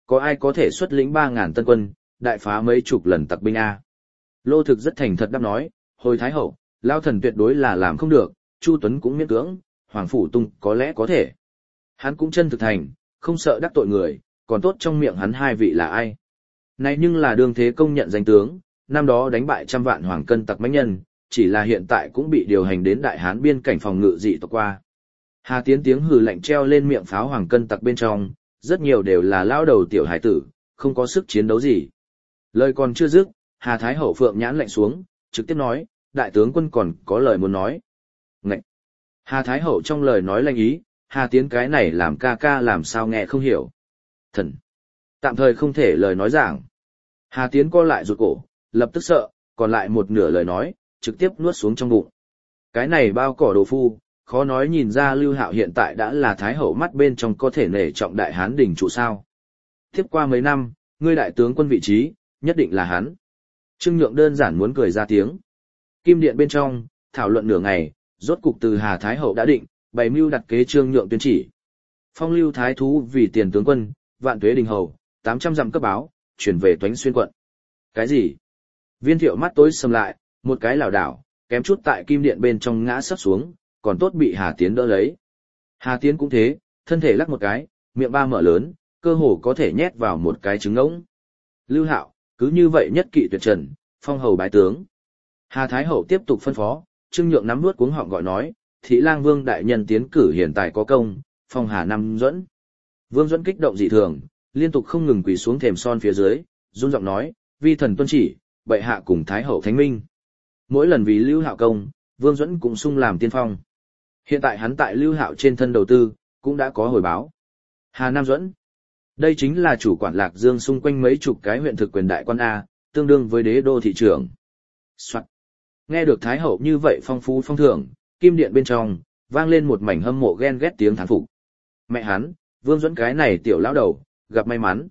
có ai có thể xuất lĩnh 3.000 tân quân, đại phá mấy chục lần tặc binh a? Lô Thực rất thành thật đáp nói, hồi Thái Hậu, Lao thần tuyệt đối là làm không được, Chu Tuấn cũng miễn cưỡng, Hoàng Phủ Tung có lẽ có thể. Hắn cũng chân thực thành, không sợ đắc tội người, còn tốt trong miệng hắn hai vị là ai. Này nhưng là đương thế công nhận danh tướng, năm đó đánh bại trăm vạn hoàng cân tặc mãnh nhân, chỉ là hiện tại cũng bị điều hành đến Đại Hán biên cảnh phòng ngự dị tộc qua. Hà Tiến tiếng hừ lạnh treo lên miệng pháo hoàng cân tặc bên trong, rất nhiều đều là lao đầu tiểu hải tử, không có sức chiến đấu gì. Lời còn chưa dứt, Hà Thái Hậu phượng nhãn lạnh xuống, trực tiếp nói, đại tướng quân còn có lời muốn nói. Ngậy! Hà Thái Hậu trong lời nói lanh ý, Hà Tiến cái này làm ca ca làm sao nghe không hiểu. Thần! Tạm thời không thể lời nói giảng. Hà Tiến co lại rụt cổ, lập tức sợ, còn lại một nửa lời nói, trực tiếp nuốt xuống trong bụng. Cái này bao cỏ đồ phu, khó nói nhìn ra Lưu Hạo hiện tại đã là Thái Hậu mắt bên trong có thể nể trọng Đại Hán đỉnh trụ sao. Tiếp qua mấy năm, ngươi đại tướng quân vị trí, nhất định là hắn. Trương Nhượng đơn giản muốn cười ra tiếng. Kim điện bên trong, thảo luận nửa ngày, rốt cục từ Hà Thái Hậu đã định, bày mưu đặt kế Trương Nhượng tuyên chỉ. Phong lưu thái thú vì tiền tướng quân, vạn tuế đình hầu, 800 dặm cấp báo, chuyển về Toánh Xuyên quận. Cái gì? Viên Thiệu mắt tối sầm lại, một cái lảo đảo, kém chút tại kim điện bên trong ngã sấp xuống, còn tốt bị Hà Tiến đỡ lấy. Hà Tiến cũng thế, thân thể lắc một cái, miệng ba mở lớn, cơ hồ có thể nhét vào một cái trứng ngỗng. Lưu Hạo, cứ như vậy nhất kỵ tuyệt trần, phong hầu bái tướng. Hà Thái Hậu tiếp tục phân phó, Trương Nhượng nắm nuốt cuống họng gọi nói, Thị Lang Vương đại nhân tiến cử hiện tại có công, phong Hà Nam Duẫn. Vương Duẫn kích động dị thường, liên tục không ngừng quỳ xuống thềm son phía dưới, run giọng nói, vi thần tuân chỉ, bệ hạ cùng Thái Hậu thánh minh. Mỗi lần vì Lưu Hạo công, Vương Duẫn cũng sung làm tiên phong. Hiện tại hắn tại Lưu Hạo trên thân đầu tư, cũng đã có hồi báo. Hà Nam Duẫn, đây chính là chủ quản Lạc Dương xung quanh mấy chục cái huyện thực quyền đại quan A, tương đương với đế đô thị trưởng. Soạn. Nghe được Thái Hậu như vậy phong phú phong thưởng, kim điện bên trong, vang lên một mảnh hâm mộ ghen ghét tiếng thán phục. Mẹ hắn, Vương Duẫn cái này tiểu lão đầu, gặp may mắn.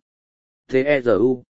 T-E-Z-U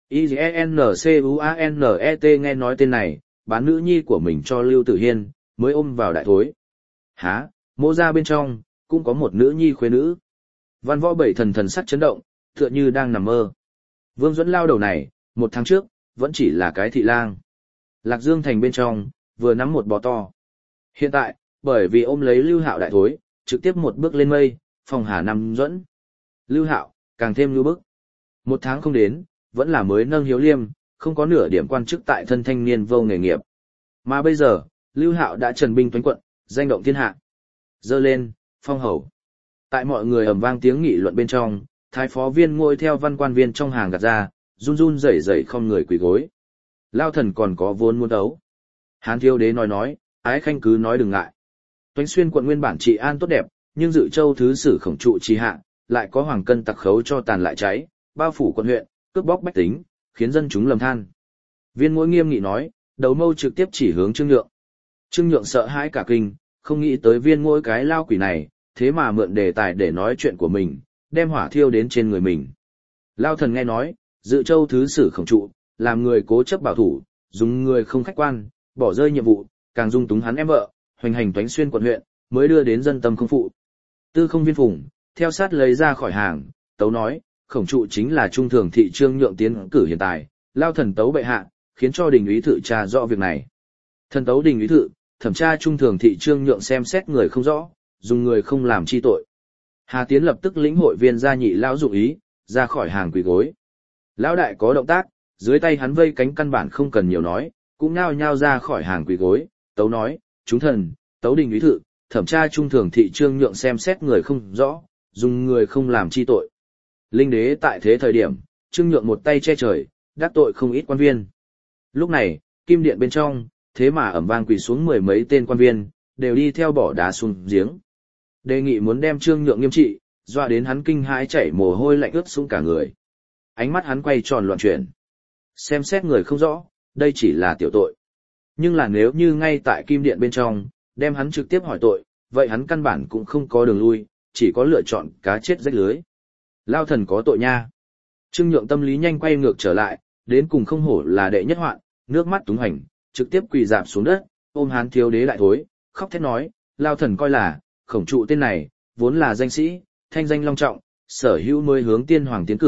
I-G-N-C-U-A-N-E-T nghe nói tên này, bán nữ nhi của mình cho Lưu Tử Hiên, mới ôm vào đại thối. Hả, mô ra bên trong, cũng có một nữ nhi khuê nữ. Văn võ bảy thần thần sắc chấn động, tựa như đang nằm mơ. Vương Duẫn lao đầu này, một tháng trước, vẫn chỉ là cái thị lang. Lạc Dương thành bên trong, vừa nắm một bò to. Hiện tại, bởi vì ôm lấy Lưu Hạo đại thối, trực tiếp một bước lên mây, phong Hà Nam Duẫn. Lưu Hạo, càng thêm lưu bức. Một tháng không đến, vẫn là mới nâng hiếu liêm, không có nửa điểm quan chức tại thân thanh niên vô nghề nghiệp. Mà bây giờ, Lưu Hạo đã trần binh toánh quận, danh động thiên hạ. Dơ lên, phong hầu. Tại mọi người ầm vang tiếng nghị luận bên trong, thái phó viên ngồi theo văn quan viên trong hàng gạt ra, run run rẩy rẩy không người quỳ gối. Lao thần còn có vốn muốn đấu. Hán thiếu đế nói, ái khanh cứ nói đừng ngại. Toánh Xuyên quận nguyên bản trị an tốt đẹp, nhưng Dự Châu thứ sử Khổng Trụ trì hạ, lại có hoàng cân tặc khấu cho tàn lại cháy, bao phủ quận huyện, cướp bóc bách tính, khiến dân chúng lầm than. Viên Ngỗi nghiêm nghị nói, đầu mâu trực tiếp chỉ hướng Trương Nhượng. Trương Nhượng sợ hãi cả kinh, không nghĩ tới Viên Ngỗi cái lao quỷ này, thế mà mượn đề tài để nói chuyện của mình, đem hỏa thiêu đến trên người mình. Lao thần nghe nói, Dự Châu thứ sử Khổng Trụ, làm người cố chấp bảo thủ, dùng người không khách quan, bỏ rơi nhiệm vụ, càng dung túng hắn em vợ, hoành hành Toánh Xuyên quận huyện, mới đưa đến dân tâm không phụ. Tư Không Viên Phùng, theo sát lấy ra khỏi hàng, tấu nói, Khổng Trụ chính là trung thường thị Trương Nhượng tiến cử hiện tại, lao thần tấu bệ hạ, khiến cho đình úy thự tra rõ việc này. Thần tấu đình úy thự, thẩm tra trung thường thị Trương Nhượng xem xét người không rõ, dùng người không làm chi tội. Hà Tiến lập tức lĩnh hội viên gia nhị lão dụng ý, ra khỏi hàng quỳ gối. Lão đại có động tác, dưới tay hắn vây cánh căn bản không cần nhiều nói, cũng nhao nhao ra khỏi hàng quỳ gối, tấu nói, chúng thần, tấu đình úy thự, thẩm tra trung thường thị Trương Nhượng xem xét người không rõ, dùng người không làm chi tội. Linh đế tại thế thời điểm, Trương Nhượng một tay che trời, đắc tội không ít quan viên. Lúc này, kim điện bên trong, thế mà ầm vang quỳ xuống mười mấy tên quan viên, đều đi theo bỏ đá xuống giếng. Đề nghị muốn đem Trương Nhượng nghiêm trị, dọa đến hắn kinh hãi chảy mồ hôi lạnh ướt xuống cả người. Ánh mắt hắn quay tròn loạn chuyển. Xem xét người không rõ, đây chỉ là tiểu tội. Nhưng là nếu như ngay tại kim điện bên trong, đem hắn trực tiếp hỏi tội, vậy hắn căn bản cũng không có đường lui, chỉ có lựa chọn cá chết rách lưới. Lao thần có tội nha. Trương Nhượng tâm lý nhanh quay ngược trở lại, đến cùng không hổ là đệ nhất hoạn, nước mắt túng hành, trực tiếp quỳ dạp xuống đất, ôm Hán thiếu đế lại thối, khóc thét nói, Lao thần coi là, Khổng Trụ tên này, vốn là danh sĩ, thanh danh long trọng, sở hữu mới hướng tiên hoàng tiến cử,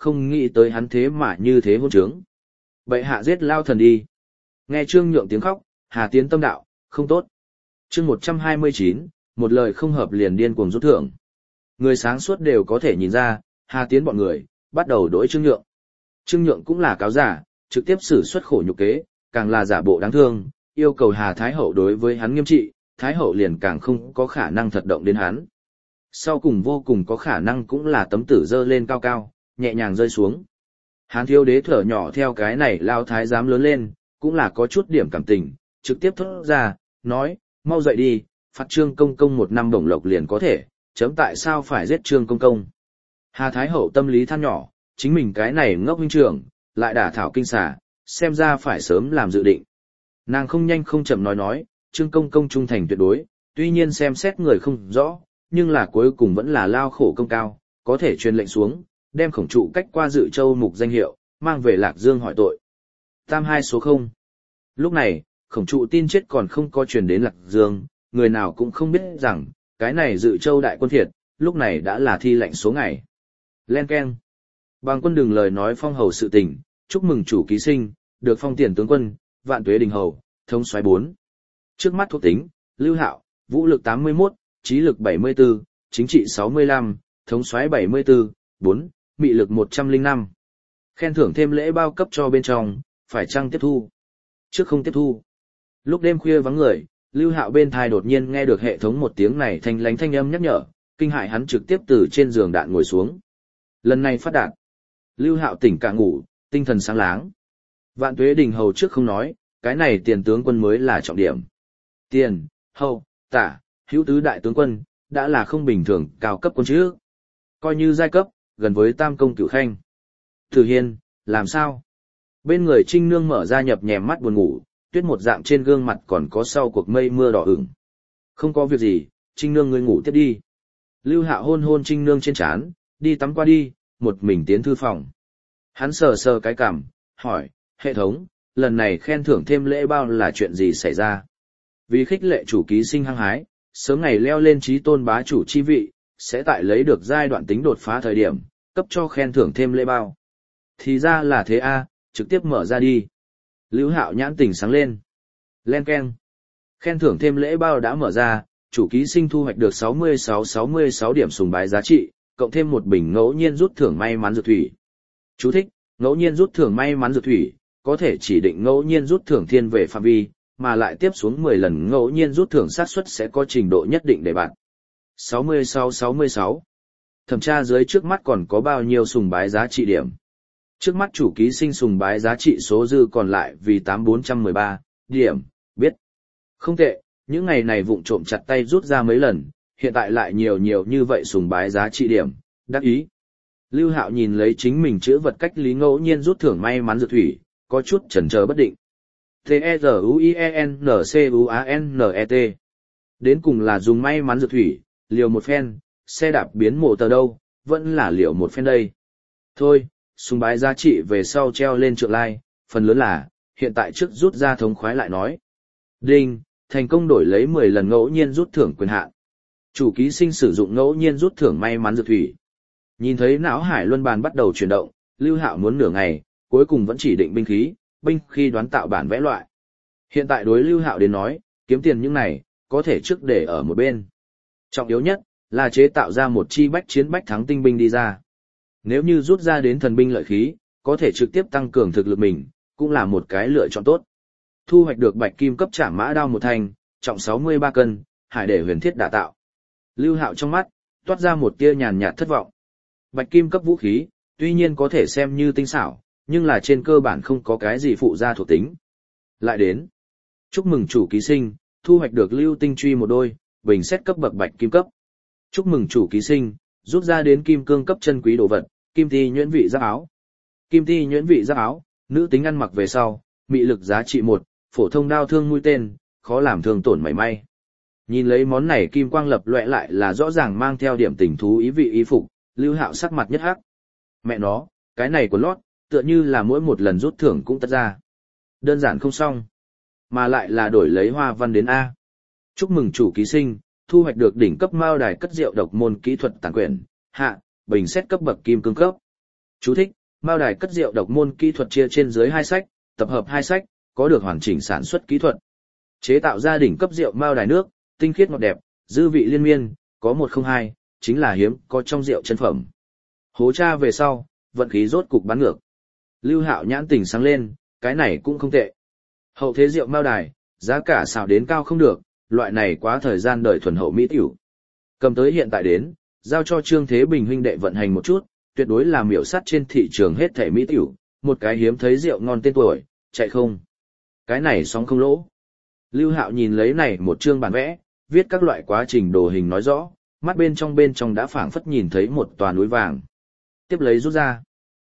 không nghĩ tới hắn thế mà như thế hôn trướng. Bệ hạ giết lao thần đi. Nghe Trương Nhượng tiếng khóc, Hà Tiến tâm đạo, không tốt. Chương 129, một lời không hợp liền điên cuồng rút thưởng. Người sáng suốt đều có thể nhìn ra, Hà Tiến bọn người, bắt đầu đối Trương Nhượng. Trương Nhượng cũng là cáo giả, trực tiếp xử xuất khổ nhục kế, càng là giả bộ đáng thương, yêu cầu Hà Thái Hậu đối với hắn nghiêm trị, Thái Hậu liền càng không có khả năng thật động đến hắn. Sau cùng vô cùng có khả năng cũng là tấm tử dơ lên cao cao, nhẹ nhàng rơi xuống. Hán Thiếu Đế thở nhỏ theo cái này lao thái giám lớn lên, cũng là có chút điểm cảm tình, trực tiếp thốt ra, nói, mau dậy đi, phạt Trương Công Công 1 năm bổng lộc liền có thể, chấm tại sao phải giết Trương Công Công. Hà Thái Hậu tâm lý than nhỏ, chính mình cái này ngốc huynh trưởng, lại đả thảo kinh xà, xem ra phải sớm làm dự định. Nàng không nhanh không chậm nói, Trương Công Công trung thành tuyệt đối, tuy nhiên xem xét người không rõ, nhưng là cuối cùng vẫn là lao khổ công cao, có thể truyền lệnh xuống, đem Khổng Trụ cách qua Dự Châu mục danh hiệu, mang về Lạc Dương hỏi tội. Tam 2 số 0. Lúc này, Khổng Trụ tin chết còn không có truyền đến Lạc Dương, người nào cũng không biết rằng, cái này Dự Châu đại quân thiệt, lúc này đã là thi lệnh số ngày. Len keng. Bằng quân đừng lời nói phong hầu sự tình, chúc mừng chủ ký sinh, được phong tiền tướng quân, vạn tuế đình hầu, thống soái 4. Trước mắt thuộc tính, Lưu Hạo, vũ lực 81, trí lực 74, chính trị 65, thống soái 74, 4, mị lực 105. Khen thưởng thêm lễ bao cấp cho bên trong, phải chăng tiếp thu? Trước không tiếp thu. Lúc đêm khuya vắng người, Lưu Hạo bên thai đột nhiên nghe được hệ thống một tiếng này thanh lánh thanh âm nhắc nhở, kinh hại hắn trực tiếp từ trên giường đạn ngồi xuống. Lần này phát đạn. Lưu Hạo tỉnh cả ngủ, tinh thần sáng láng. Vạn tuế đình hầu trước không nói, cái này tiền tướng quân mới là trọng điểm. Tiền, hầu, tả, hữu tứ đại tướng quân, đã là không bình thường cao cấp quân chứ. Coi như giai cấp, gần với tam công cửu khanh. Thử Hiên, làm sao? Bên người Trinh Nương mở ra nhập nhèm mắt buồn ngủ, tuyết một dạng trên gương mặt còn có sau cuộc mây mưa đỏ ửng. Không có việc gì, Trinh Nương ngươi ngủ tiếp đi. Lưu Hạo hôn hôn Trinh Nương trên trán, đi tắm qua đi, một mình tiến thư phòng. Hắn sờ sờ cái cằm, hỏi, hệ thống, lần này khen thưởng thêm lễ bao là chuyện gì xảy ra? Vì khích lệ chủ ký sinh hăng hái, sớm ngày leo lên trí tôn bá chủ chi vị, sẽ tại lấy được giai đoạn tính đột phá thời điểm, cấp cho khen thưởng thêm lễ bao. Thì ra là thế a, trực tiếp mở ra đi. Lưu Hạo nhãn tỉnh sáng lên. Len keng. Khen thưởng thêm lễ bao đã mở ra, chủ ký sinh thu hoạch được 66 điểm sùng bái giá trị, cộng thêm một bình ngẫu nhiên rút thưởng may mắn dược thủy. Chú thích, ngẫu nhiên rút thưởng may mắn dược thủy, có thể chỉ định ngẫu nhiên rút thưởng thiên về phạm vi, mà lại tiếp xuống 10 lần ngẫu nhiên rút thưởng xác suất sẽ có trình độ nhất định để bạn. 66. Thẩm tra dưới trước mắt còn có bao nhiêu sùng bái giá trị điểm. Trước mắt chủ ký sinh sùng bái giá trị số dư còn lại vì 8413 điểm, biết. Không tệ, những ngày này vụng trộm chặt tay rút ra mấy lần, hiện tại lại nhiều như vậy sùng bái giá trị điểm, đắc ý. Lưu Hạo nhìn lấy chính mình chữa vật cách lý ngẫu nhiên rút thưởng may mắn dược thủy, có chút chần chờ bất định. T-E-Z-U-I-E-N-C-U-A-N-E-T. Đến cùng là dùng may mắn dược thủy, liều một phen, xe đạp biến mộ tờ đâu, vẫn là liều một phen đây. Thôi, sùng bái giá trị về sau treo lên trượng lai, phần lớn là, hiện tại trước rút ra thống khoái lại nói. Đinh, thành công đổi lấy 10 lần ngẫu nhiên rút thưởng quyền hạn. Chủ ký sinh sử dụng ngẫu nhiên rút thưởng may mắn dược thủy. Nhìn thấy não hải luân bàn bắt đầu chuyển động, Lưu Hạo muốn nửa ngày, cuối cùng vẫn chỉ định binh khí đoán tạo bản vẽ loại. Hiện tại đối Lưu Hạo đến nói, kiếm tiền những này, có thể trước để ở một bên. Trọng yếu nhất, là chế tạo ra một chi bách chiến bách thắng tinh binh đi ra. Nếu như rút ra đến thần binh lợi khí, có thể trực tiếp tăng cường thực lực mình, cũng là một cái lựa chọn tốt. Thu hoạch được bạch kim cấp trảm mã đao một thanh, trọng 63 cân, hải để huyền thiết đả tạo. Lưu Hạo trong mắt, toát ra một tia nhàn nhạt thất vọng. Bạch kim cấp vũ khí, tuy nhiên có thể xem như tinh xảo, nhưng là trên cơ bản không có cái gì phụ gia thuộc tính. Lại đến, chúc mừng chủ ký sinh, thu hoạch được lưu tinh truy một đôi, bình xét cấp bậc bạch kim cấp. Chúc mừng chủ ký sinh, rút ra đến kim cương cấp chân quý đồ vật, kim ti nhuyễn vị giáp áo. Kim ti nhuyễn vị giáp áo, nữ tính ăn mặc về sau, mị lực giá trị 1, phổ thông đao thương mũi tên, khó làm thương tổn mảy may. Nhìn lấy món này kim quang lập loè lại là rõ ràng mang theo điểm tình thú ý vị y phục, Lưu Hạo sắc mặt nhất hắc. Mẹ nó, cái này của lót, tựa như là mỗi một lần rút thưởng cũng tất ra. Đơn giản không xong, mà lại là đổi lấy hoa văn đến A. Chúc mừng chủ ký sinh, thu hoạch được đỉnh cấp mao đài cất rượu độc môn kỹ thuật tàng quyển, hạ, bình xét cấp bậc kim cương cấp. Chú thích: Mao đài cất rượu độc môn kỹ thuật chia trên dưới 2 sách, tập hợp 2 sách, có được hoàn chỉnh sản xuất kỹ thuật. Chế tạo ra đỉnh cấp rượu Mao đài nước, tinh khiết ngọt đẹp, dư vị liên miên, có 102, chính là hiếm có trong rượu chân phẩm. Hố tra về sau, vận khí rốt cục bắn ngược. Lưu Hạo nhãn tỉnh sáng lên, cái này cũng không tệ. Hậu thế rượu Mao đài, giá cả xào đến cao không được, loại này quá thời gian đợi thuần hậu mỹ tiểu. Cầm tới hiện tại đến, giao cho Trương Thế Bình huynh đệ vận hành một chút, tuyệt đối là miểu sắt trên thị trường hết thảy mỹ tiểu, một cái hiếm thấy rượu ngon tên tuổi, chạy không. Cái này sóng không lỗ. Lưu Hạo nhìn lấy này một chương bản vẽ, viết các loại quá trình đồ hình nói rõ, mắt bên trong đã phảng phất nhìn thấy một tòa núi vàng. Tiếp lấy rút ra.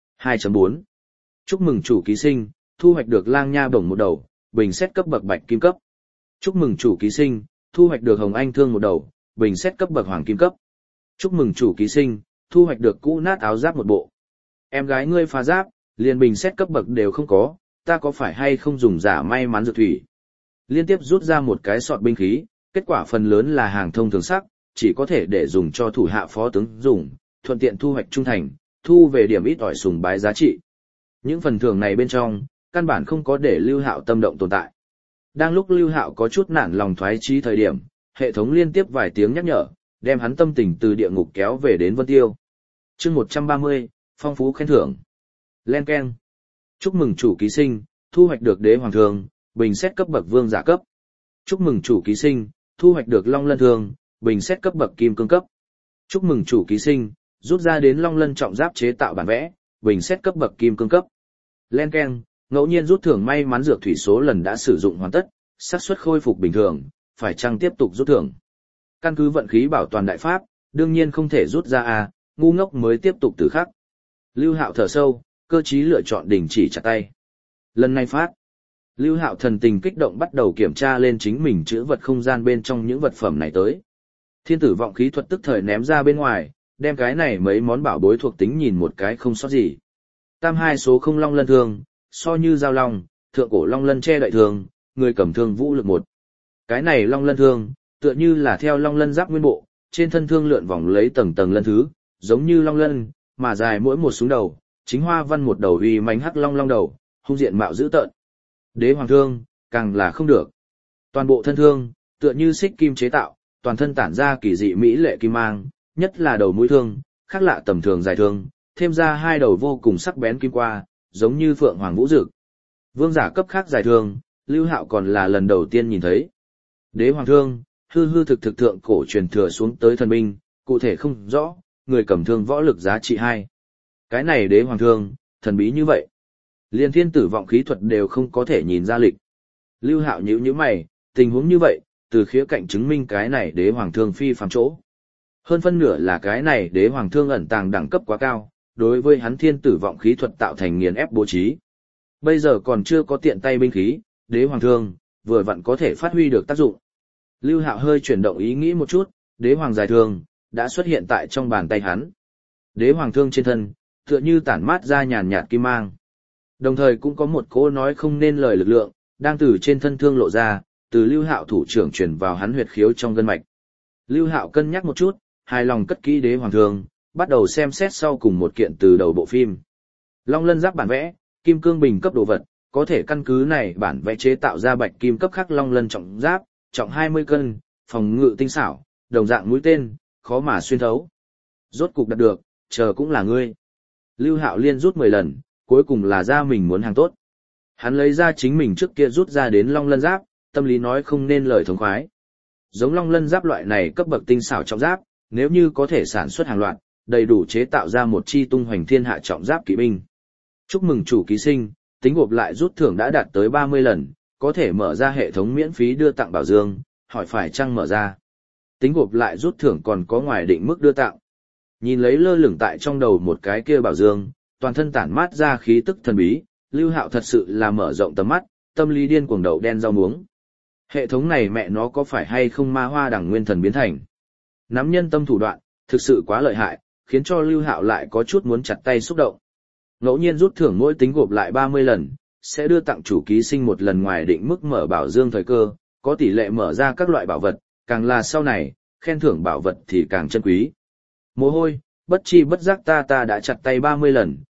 2.4. Chúc mừng chủ ký sinh, thu hoạch được lang nha bổng một đầu, bình xét cấp bậc bạch kim cấp. Chúc mừng chủ ký sinh, thu hoạch được hồng anh thương một đầu, bình xét cấp bậc hoàng kim cấp. Chúc mừng chủ ký sinh, thu hoạch được cũ nát áo giáp một bộ. Em gái ngươi phá giáp, liền bình xét cấp bậc đều không có, ta có phải hay không dùng giả may mắn dược thủy. Liên tiếp rút ra một cái sọt binh khí, kết quả phần lớn là hàng thông thường sắc, chỉ có thể để dùng cho thủ hạ phó tướng dùng, thuận tiện thu hoạch trung thành, thu về điểm ít ỏi sùng bái giá trị. Những phần thưởng này bên trong, căn bản không có để Lưu Hạo tâm động tồn tại. Đang lúc Lưu Hạo có chút nản lòng thoái chí thời điểm, hệ thống liên tiếp vài tiếng nhắc nhở, đem hắn tâm tình từ địa ngục kéo về đến Vân Tiêu. Chương 130, phong phú khen thưởng. Len keng. Chúc mừng chủ ký sinh, thu hoạch được đế hoàng thương, bình xét cấp bậc vương giả cấp. Chúc mừng chủ ký sinh, thu hoạch được long lân thương, bình xét cấp bậc kim cương cấp. Chúc mừng chủ ký sinh, rút ra đến long lân trọng giáp chế tạo bản vẽ, bình xét cấp bậc kim cương cấp. Len keng, ngẫu nhiên rút thưởng may mắn dược thủy số lần đã sử dụng hoàn tất, xác suất khôi phục bình thường, phải chăng tiếp tục rút thưởng. Căn cứ vận khí bảo toàn đại pháp, đương nhiên không thể rút ra a, ngu ngốc mới tiếp tục từ khắc. Lưu Hạo thở sâu, cơ trí lựa chọn đình chỉ chặt tay. Lần này phát. Lưu Hạo thần tình kích động bắt đầu kiểm tra lên chính mình chữ vật không gian bên trong những vật phẩm này tới. Thiên tử vọng khí thuật tức thời ném ra bên ngoài, đem cái này mấy món bảo bối thuộc tính nhìn một cái không sót gì. Tam hai số không long lân thương, so như giao long, thượng cổ long lân che đậy thương, người cầm thương vũ lực 1. Cái này long lân thương, tựa như là theo long lân giáp nguyên bộ, trên thân thương lượn vòng lấy tầng tầng lân thứ, giống như long lân, mà dài mỗi một súng đầu, chính hoa văn một đầu uy mãnh hắc long long đầu, hung diện mạo dữ tợn. Đế hoàng thương, càng là không được. Toàn bộ thân thương, tựa như xích kim chế tạo, toàn thân tản ra kỳ dị mỹ lệ kim mang, nhất là đầu mũi thương, khác lạ tầm thường dài thương, thêm ra hai đầu vô cùng sắc bén kim qua, giống như phượng hoàng vũ dực. Vương giả cấp khác dài thương, Lưu Hạo còn là lần đầu tiên nhìn thấy. Đế hoàng thương, hư hư thực thực thượng cổ truyền thừa xuống tới thần binh, cụ thể không rõ, người cầm thương võ lực giá trị 2. Cái này đế hoàng thương, thần bí như vậy. Liên thiên tử vọng khí thuật đều không có thể nhìn ra lịch. Lưu Hạo nhíu mày, tình huống như vậy, từ khía cạnh chứng minh cái này đế hoàng thương phi phàm chỗ. Hơn phân nửa là cái này đế hoàng thương ẩn tàng đẳng cấp quá cao, đối với hắn thiên tử vọng khí thuật tạo thành nghiền ép bố trí. Bây giờ còn chưa có tiện tay binh khí, đế hoàng thương, vừa vặn có thể phát huy được tác dụng. Lưu Hạo hơi chuyển động ý nghĩ một chút, đế hoàng dài thương, đã xuất hiện tại trong bàn tay hắn. Đế hoàng thương trên thân, tựa như tản mát ra nhàn nhạt kim mang. Đồng thời cũng có một cỗ nói không nên lời lực lượng, đang từ trên thân thương lộ ra, từ Lưu Hạo thủ trưởng truyền vào hắn huyệt khiếu trong gân mạch. Lưu Hạo cân nhắc một chút, hài lòng cất kỹ đế hoàng thương, bắt đầu xem xét sau cùng một kiện từ đầu bộ phim. Long lân giáp bản vẽ, kim cương bình cấp đồ vật, có thể căn cứ này bản vẽ chế tạo ra bạch kim cấp khắc long lân trọng giáp, trọng 20 cân, phòng ngự tinh xảo, đồng dạng mũi tên, khó mà xuyên thấu. Rốt cục đạt được, chờ cũng là ngươi. Lưu Hạo liên rút 10 lần, cuối cùng là ra mình muốn hàng tốt. Hắn lấy ra chính mình trước kia rút ra đến long lân giáp, tâm lý nói không nên lời thống khoái. Giống long lân giáp loại này cấp bậc tinh xảo trọng giáp, nếu như có thể sản xuất hàng loạt, đầy đủ chế tạo ra một chi tung hoành thiên hạ trọng giáp kỵ binh. Chúc mừng chủ ký sinh, tính gộp lại rút thưởng đã đạt tới 30 lần, có thể mở ra hệ thống miễn phí đưa tặng bảo dương, hỏi phải chăng mở ra. Tính gộp lại rút thưởng còn có ngoài định mức đưa tặng. Nhìn lấy lơ lửng tại trong đầu một cái kia bảo dương, toàn thân tản mát ra khí tức thần bí, Lưu Hạo thật sự là mở rộng tầm mắt, tâm lý điên cuồng đậu đen rau muống. Hệ thống này mẹ nó có phải hay không ma hoa đẳng nguyên thần biến thành? Nắm nhân tâm thủ đoạn, thực sự quá lợi hại, khiến cho Lưu Hạo lại có chút muốn chặt tay xúc động. Ngẫu nhiên rút thưởng mỗi tính gộp lại 30 lần, sẽ đưa tặng chủ ký sinh một lần ngoài định mức mở bảo dương thời cơ, có tỷ lệ mở ra các loại bảo vật, càng là sau này, khen thưởng bảo vật thì càng chân quý. Mồ hôi, bất chi bất giác ta đã chặt tay 30 lần,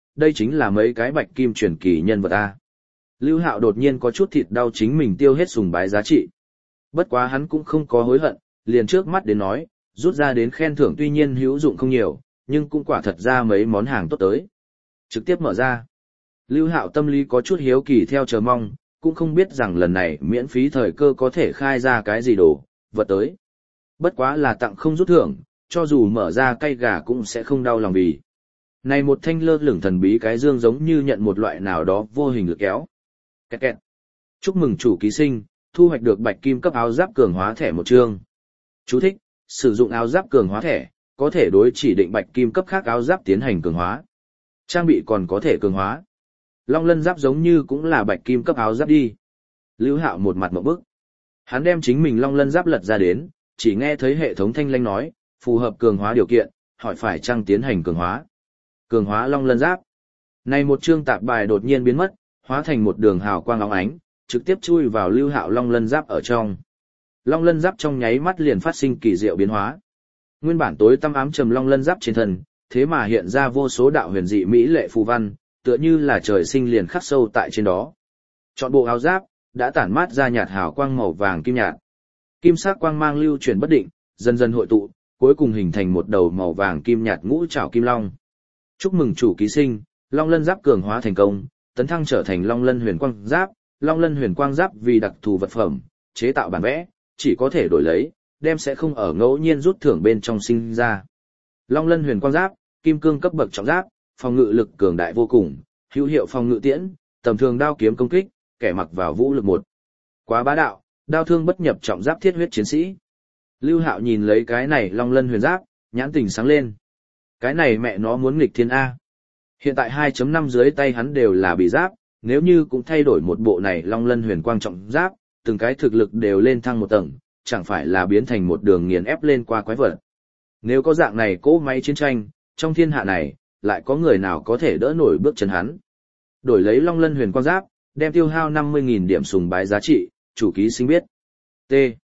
đây chính là mấy cái bạch kim truyền kỳ nhân vật a. Lưu Hạo đột nhiên có chút thịt đau chính mình tiêu hết sùng bái giá trị. Bất quá hắn cũng không có hối hận, liền trước mắt đến nói, rút ra đến khen thưởng tuy nhiên hữu dụng không nhiều, nhưng cũng quả thật ra mấy món hàng tốt tới. Trực tiếp mở ra. Lưu Hạo tâm lý có chút hiếu kỳ theo chờ mong, cũng không biết rằng lần này miễn phí thời cơ có thể khai ra cái gì đồ, vật tới. Bất quá là tặng không rút thưởng, cho dù mở ra cây gà cũng sẽ không đau lòng vì. Này một thanh lơ lửng thần bí cái dương giống như nhận một loại nào đó vô hình lực kéo. Kẹt kẹt. Chúc mừng chủ ký sinh, thu hoạch được bạch kim cấp áo giáp cường hóa thẻ một chương. Chú thích, sử dụng áo giáp cường hóa thẻ, có thể đối chỉ định bạch kim cấp khác áo giáp tiến hành cường hóa. Trang bị còn có thể cường hóa. Long lân giáp giống như cũng là bạch kim cấp áo giáp đi. Lưu Hạo một mặt ngộp bức. Hắn đem chính mình long lân giáp lật ra đến, chỉ nghe thấy hệ thống thanh lanh nói, phù hợp cường hóa điều kiện, hỏi phải chăng tiến hành cường hóa. Cường hóa long lân giáp. Này một chương tạp bài đột nhiên biến mất, hóa thành một đường hào quang óng ánh, trực tiếp chui vào Lưu Hạo long lân giáp ở trong. Long lân giáp trong nháy mắt liền phát sinh kỳ diệu biến hóa. Nguyên bản tối tăm ám trầm long lân giáp trên thân, thế mà hiện ra vô số đạo huyền dị mỹ lệ phù văn, tựa như là trời sinh liền khắc sâu tại trên đó. Chọn bộ áo giáp đã tản mát ra nhạt hào quang màu vàng kim nhạt. Kim sắc quang mang lưu chuyển bất định, dần dần hội tụ, cuối cùng hình thành một đầu màu vàng kim nhạt ngũ trảo kim long. Chúc mừng chủ ký sinh, long lân giáp cường hóa thành công, tấn thăng trở thành long lân huyền quang giáp. Long lân huyền quang giáp vì đặc thù vật phẩm, chế tạo bản vẽ, chỉ có thể đổi lấy, đem sẽ không ở ngẫu nhiên rút thưởng bên trong sinh ra. Long lân huyền quang giáp, kim cương cấp bậc trọng giáp, phòng ngự lực cường đại vô cùng, hữu hiệu phòng ngự tiễn, tầm thường đao kiếm công kích, kẻ mặc vào vũ lực một. Quá bá đạo, đao thương bất nhập trọng giáp thiết huyết chiến sĩ. Lưu Hạo nhìn lấy cái này long lân huyền giáp, nhãn tình sáng lên. Cái này mẹ nó muốn nghịch thiên A. Hiện tại 2.5 dưới tay hắn đều là bị giáp, nếu như cũng thay đổi một bộ này long lân huyền quang trọng giáp, từng cái thực lực đều lên thăng một tầng, chẳng phải là biến thành một đường nghiền ép lên qua quái vật. Nếu có dạng này cỗ máy chiến tranh, trong thiên hạ này, lại có người nào có thể đỡ nổi bước chân hắn. Đổi lấy long lân huyền quang giáp, đem tiêu hao 50.000 điểm sùng bái giá trị, chủ ký sinh biết. T.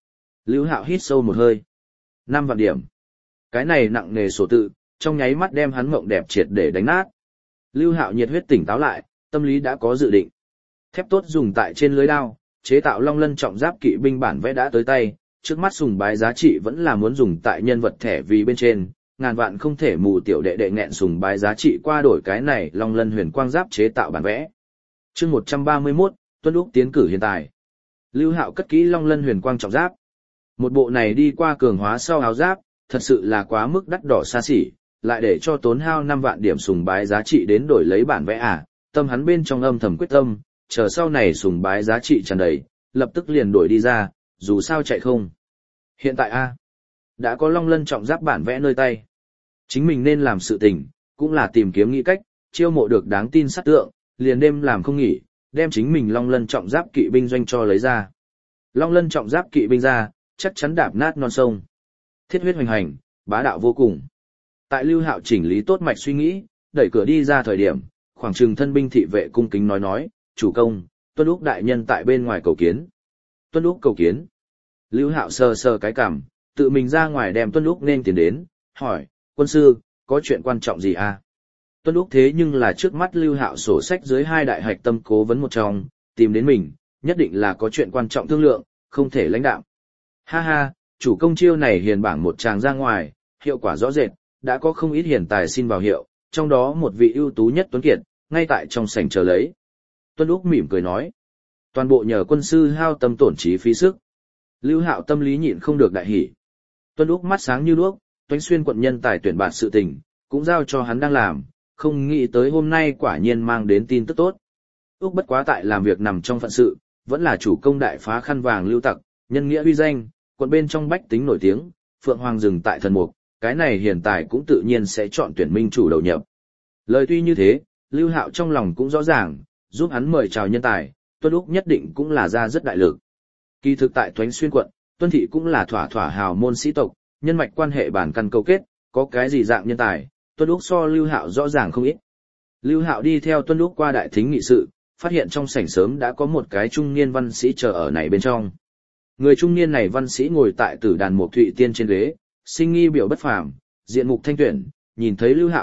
Lưu Hạo hít sâu một hơi. 5 vạn điểm. Cái này nặng nề sổ tự, trong nháy mắt đem hắn mộng đẹp triệt để đánh nát. Lưu Hạo nhiệt huyết tỉnh táo lại, tâm lý đã có dự định. Thép tốt dùng tại trên lưới đao, chế tạo long lân trọng giáp kỵ binh bản vẽ đã tới tay, trước mắt sùng bái giá trị vẫn là muốn dùng tại nhân vật thẻ vì bên trên, ngàn vạn không thể mù tiểu đệ đệ nghẹn sùng bái giá trị qua đổi cái này long lân huyền quang giáp chế tạo bản vẽ. Chương 131, Tuân Úc tiến cử hiện tại. Lưu Hạo cất kỹ long lân huyền quang trọng giáp. Một bộ này đi qua cường hóa sau áo giáp, thật sự là quá mức đắt đỏ xa xỉ, lại để cho tốn hao 5 vạn điểm sùng bái giá trị đến đổi lấy bản vẽ à, tâm hắn bên trong âm thầm quyết tâm, chờ sau này sùng bái giá trị tràn đầy, lập tức liền đổi đi ra, dù sao chạy không. Hiện tại a, đã có long lân trọng giáp bản vẽ nơi tay. Chính mình nên làm sự tình, cũng là tìm kiếm nghĩ cách, chiêu mộ được đáng tin sát tượng, liền đêm làm không nghỉ, đem chính mình long lân trọng giáp kỵ binh doanh cho lấy ra. Long lân trọng giáp kỵ binh ra, chắc chắn đạp nát non sông. Thiết huyết hoành hành, bá đạo vô cùng. Tại Lưu Hạo chỉnh lý tốt mạch suy nghĩ, đẩy cửa đi ra thời điểm, khoảng chừng thân binh thị vệ cung kính nói, chủ công, Tuân Úc đại nhân tại bên ngoài cầu kiến. Tuân Úc cầu kiến. Lưu Hạo sờ sờ cái cằm, tự mình ra ngoài đem Tuân Úc nên tiến đến, hỏi, quân sư, có chuyện quan trọng gì à? Tuân Úc thế nhưng là trước mắt Lưu Hạo sổ sách dưới 2 đại hạch tâm cố vấn một trong, tìm đến mình, nhất định là có chuyện quan trọng thương lượng, không thể lãnh đạm. Ha ha, chủ công chiêu này hiền bảng một tràng ra ngoài, hiệu quả rõ rệt, đã có không ít hiền tài xin vào hiệu, trong đó một vị ưu tú nhất tuấn kiệt, ngay tại trong sảnh chờ lấy. Tuân Úc mỉm cười nói, toàn bộ nhờ quân sư hao tâm tổn trí phí sức. Lưu Hạo tâm lý nhịn không được đại hỉ. Tuân Úc mắt sáng như đuốc, Toánh Xuyên quận nhân tài tuyển bạt sự tình, cũng giao cho hắn đang làm, không nghĩ tới hôm nay quả nhiên mang đến tin tức tốt. Úc bất quá tại làm việc nằm trong phận sự, vẫn là chủ công đại phá khăn vàng lưu tặc, nhân nghĩa uy danh, quận bên trong bách tính nổi tiếng, phượng hoàng rừng tại thần mục, cái này hiện tại cũng tự nhiên sẽ chọn tuyển minh chủ đầu nhập. Lời tuy như thế, Lưu Hạo trong lòng cũng rõ ràng, giúp hắn mời chào nhân tài, Tuân Úc nhất định cũng là ra rất đại lực. Kỳ thực tại Toánh Xuyên quận, Tuân thị cũng là thỏa thỏa hào môn sĩ tộc, nhân mạch quan hệ bản căn câu kết, có cái gì dạng nhân tài, Tuân Úc so Lưu Hạo rõ ràng không ít. Lưu Hạo đi theo Tuân Úc qua đại thính nghị sự, phát hiện trong sảnh sớm đã có một cái trung niên văn sĩ chờ ở này bên trong. Người trung niên này văn sĩ ngồi tại tử đàn Mộc Thụy Tiên trên ghế, sinh nghi biểu bất phàm, diện mục thanh tuyển, nhìn thấy Lưu Hạo,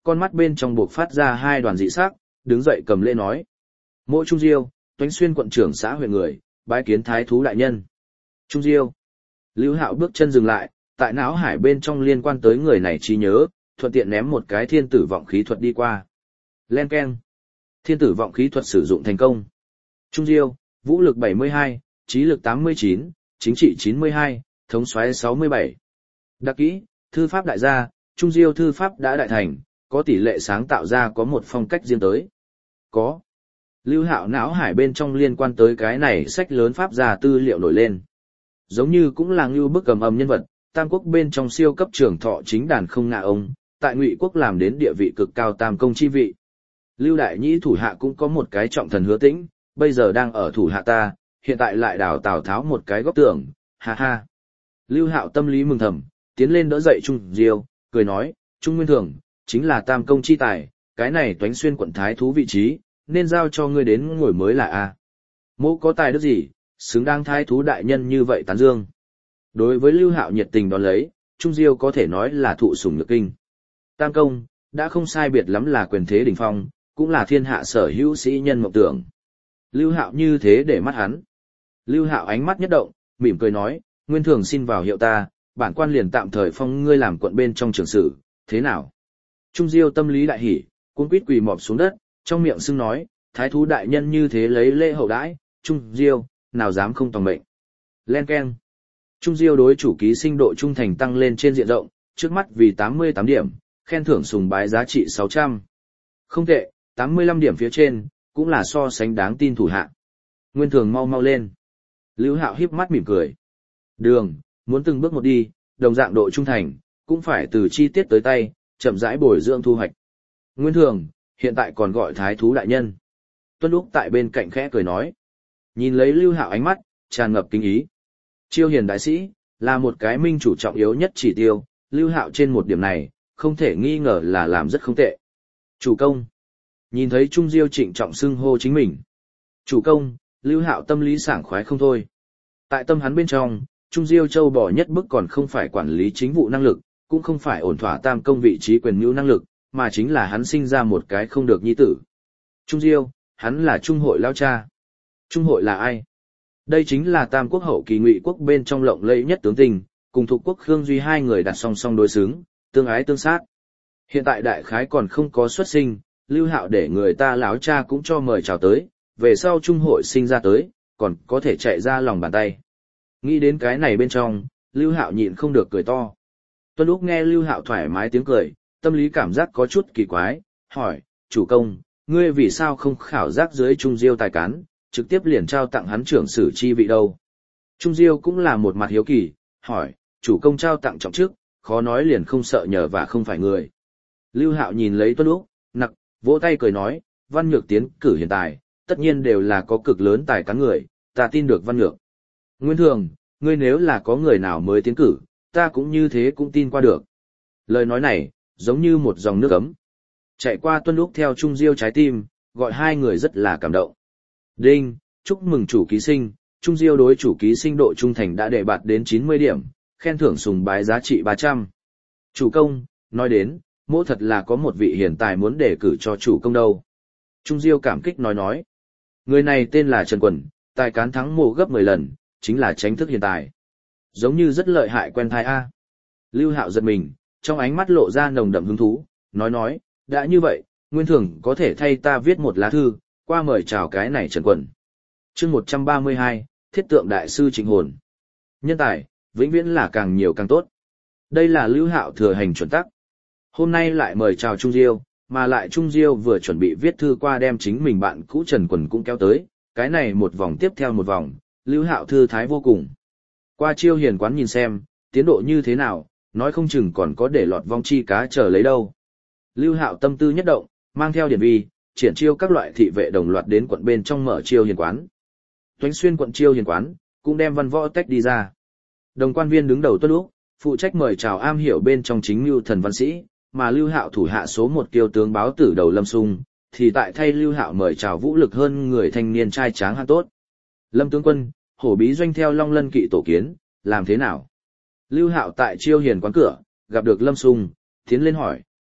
con mắt bên trong buộc phát ra hai đoàn dị sắc, đứng dậy cầm lễ nói. Mộ Trung Diêu, Toánh Xuyên quận trưởng xã huyện người, bái kiến thái thú đại nhân. Trung Diêu. Lưu Hạo bước chân dừng lại, tại não hải bên trong liên quan tới người này trí nhớ, thuận tiện ném một cái thiên tử vọng khí thuật đi qua. Len keng. Thiên tử vọng khí thuật sử dụng thành công. Trung Diêu, vũ lực 72, trí lực 89, chính trị 92, thống soái 67. Đặc kỹ, thư pháp đại gia, Trung Diêu thư pháp đã đại thành, có tỷ lệ sáng tạo ra có một phong cách riêng tới. Có. Lưu Hạo não hải bên trong liên quan tới cái này sách lớn pháp gia tư liệu nổi lên. Giống như cũng là ngưu bức cầm nhân vật, Tam Quốc bên trong siêu cấp trưởng thọ chính đàn không ngạ ông, tại Ngụy Quốc làm đến địa vị cực cao tam công chi vị. Lưu Đại Nhĩ thủ hạ cũng có một cái trọng thần Hứa Tĩnh, bây giờ đang ở thủ hạ ta, hiện tại lại đào Tào Tháo một cái góc tường, ha ha. Lưu Hạo tâm lý mừng thầm, tiến lên đỡ dậy Trung Diêu, cười nói, Trung Nguyên Thường, chính là tam công chi tài, cái này Toánh Xuyên quận thái thú vị trí, nên giao cho ngươi đến ngồi mới là a. Mỗ có tài đức gì, xứng đáng thái thú đại nhân như vậy tán dương. Đối với Lưu Hạo nhiệt tình đón lấy, Trung Diêu có thể nói là thụ sủng nhược kinh. Tam công, đã không sai biệt lắm là quyền thế đỉnh phong, cũng là thiên hạ sở hữu sĩ nhân mộng tưởng. Lưu Hạo như thế để mắt hắn. Lưu Hạo ánh mắt nhất động, mỉm cười nói, Nguyên Thường xin vào hiệu ta, bản quan liền tạm thời phong ngươi làm quận bên trong trường sử, thế nào? Trung Diêu tâm lý đại hỉ, cuống quýt quỳ mọp xuống đất, trong miệng xưng nói, thái thú đại nhân như thế lấy lễ hậu đãi, Trung Diêu, nào dám không tòng mệnh. Len keng. Trung Diêu đối chủ ký sinh độ trung thành tăng lên trên diện rộng, trước mắt vì 88 điểm, khen thưởng sùng bái giá trị 600. Không tệ, 85 điểm phía trên, cũng là so sánh đáng tin thủ hạ. Nguyên Thường mau mau lên. Lưu Hạo híp mắt mỉm cười. Đường, muốn từng bước một đi, đồng dạng độ trung thành, cũng phải từ chi tiết tới tay, chậm rãi bồi dưỡng thu hoạch. Nguyên Thường, hiện tại còn gọi thái thú đại nhân. Tuân Úc tại bên cạnh khẽ cười nói. Nhìn lấy Lưu Hạo ánh mắt, tràn ngập kính ý. Chiêu hiền đại sĩ, là một cái minh chủ trọng yếu nhất chỉ tiêu, Lưu Hạo trên một điểm này, không thể nghi ngờ là làm rất không tệ. Chủ công. Nhìn thấy Trung Diêu trịnh trọng xưng hô chính mình. Chủ công, Lưu Hạo tâm lý sảng khoái không thôi. Tại tâm hắn bên trong, Trung Diêu châu bò nhất bức còn không phải quản lý chính vụ năng lực, cũng không phải ổn thỏa tam công vị trí quyền mưu năng lực, mà chính là hắn sinh ra một cái không được nhi tử. Trung Diêu, hắn là Trung hội lao cha. Trung hội là ai? Đây chính là Tam Quốc hậu kỳ Ngụy Quốc bên trong lộng lẫy nhất tướng tình, cùng thuộc quốc Khương Duy hai người đặt song song đối xứng, tương ái tương sát. Hiện tại đại khái còn không có xuất sinh, Lưu Hạo để người ta láo cha cũng cho mời chào tới, về sau Trung hội sinh ra tới, còn có thể chạy ra lòng bàn tay. Nghĩ đến cái này bên trong, Lưu Hạo nhịn không được cười to. Tuân Úc nghe Lưu Hạo thoải mái tiếng cười, tâm lý cảm giác có chút kỳ quái, hỏi, chủ công, ngươi vì sao không khảo giác dưới Trung Diêu tài cán, trực tiếp liền trao tặng hắn trưởng sử chi vị đâu? Trung Diêu cũng là một mặt hiếu kỳ, hỏi, chủ công trao tặng trọng chức, khó nói liền không sợ nhờ và không phải người. Lưu Hạo nhìn lấy Tuân Úc, nặc, vỗ tay cười nói, Văn Nhược tiến cử hiện tại, tất nhiên đều là có cực lớn tài cán người, ta tin được Văn Nhược. Nguyên Thường, ngươi nếu là có người nào mới tiến cử, ta cũng như thế cũng tin qua được. Lời nói này, giống như một dòng nước ấm. Chạy qua Tuân Úc theo Trung Diêu trái tim, gọi hai người rất là cảm động. Đinh, chúc mừng chủ ký sinh, Trung Diêu đối chủ ký sinh độ trung thành đã đề bạt đến 90 điểm, khen thưởng sùng bái giá trị 300. Chủ công, nói đến, mỗ thật là có một vị hiền tài muốn đề cử cho chủ công đâu. Trung Diêu cảm kích nói. Người này tên là Trần Quần, tài cán thắng mộ gấp 10 lần, chính là chính thức hiền tài. Giống như rất lợi hại quen thai A. Lưu Hạo giật mình, trong ánh mắt lộ ra nồng đậm hứng thú, nói, đã như vậy, Nguyên Thường có thể thay ta viết một lá thư, qua mời chào cái này Trần Quần. Chương 132, Thiết tượng đại sư Trịnh Hồn. Nhân tài, vĩnh viễn là càng nhiều càng tốt. Đây là Lưu Hạo thừa hành chuẩn tắc. Hôm nay lại mời chào Trung Diêu, mà lại Trung Diêu vừa chuẩn bị viết thư qua đem chính mình bạn cũ Trần Quần cũng kéo tới, cái này một vòng tiếp theo một vòng, Lưu Hạo thư thái vô cùng. Qua Chiêu Hiền quán nhìn xem, tiến độ như thế nào, nói không chừng còn có để lọt vong chi cá chờ lấy đâu. Lưu Hạo tâm tư nhất động, mang theo điển vi, triển chiêu các loại thị vệ đồng loạt đến quận bên trong mở Chiêu Hiền quán. Toánh Xuyên quận Chiêu Hiền quán, cũng đem văn võ tách đi ra. Đồng quan viên đứng đầu Tuân Úc, phụ trách mời chào am hiểu bên trong chính mưu thần văn sĩ, mà Lưu Hạo thủ hạ số 1 kiêu tướng báo tử đầu Lâm Sung, thì tại thay Lưu Hạo mời chào vũ lực hơn người thanh niên trai tráng hạng tốt. Lâm tướng quân, hổ bí doanh theo Long Lân kỵ tổ kiến, làm thế nào? Lưu Hạo tại Chiêu Hiền quán cửa, gặp được Lâm Sung, tiến lên hỏi.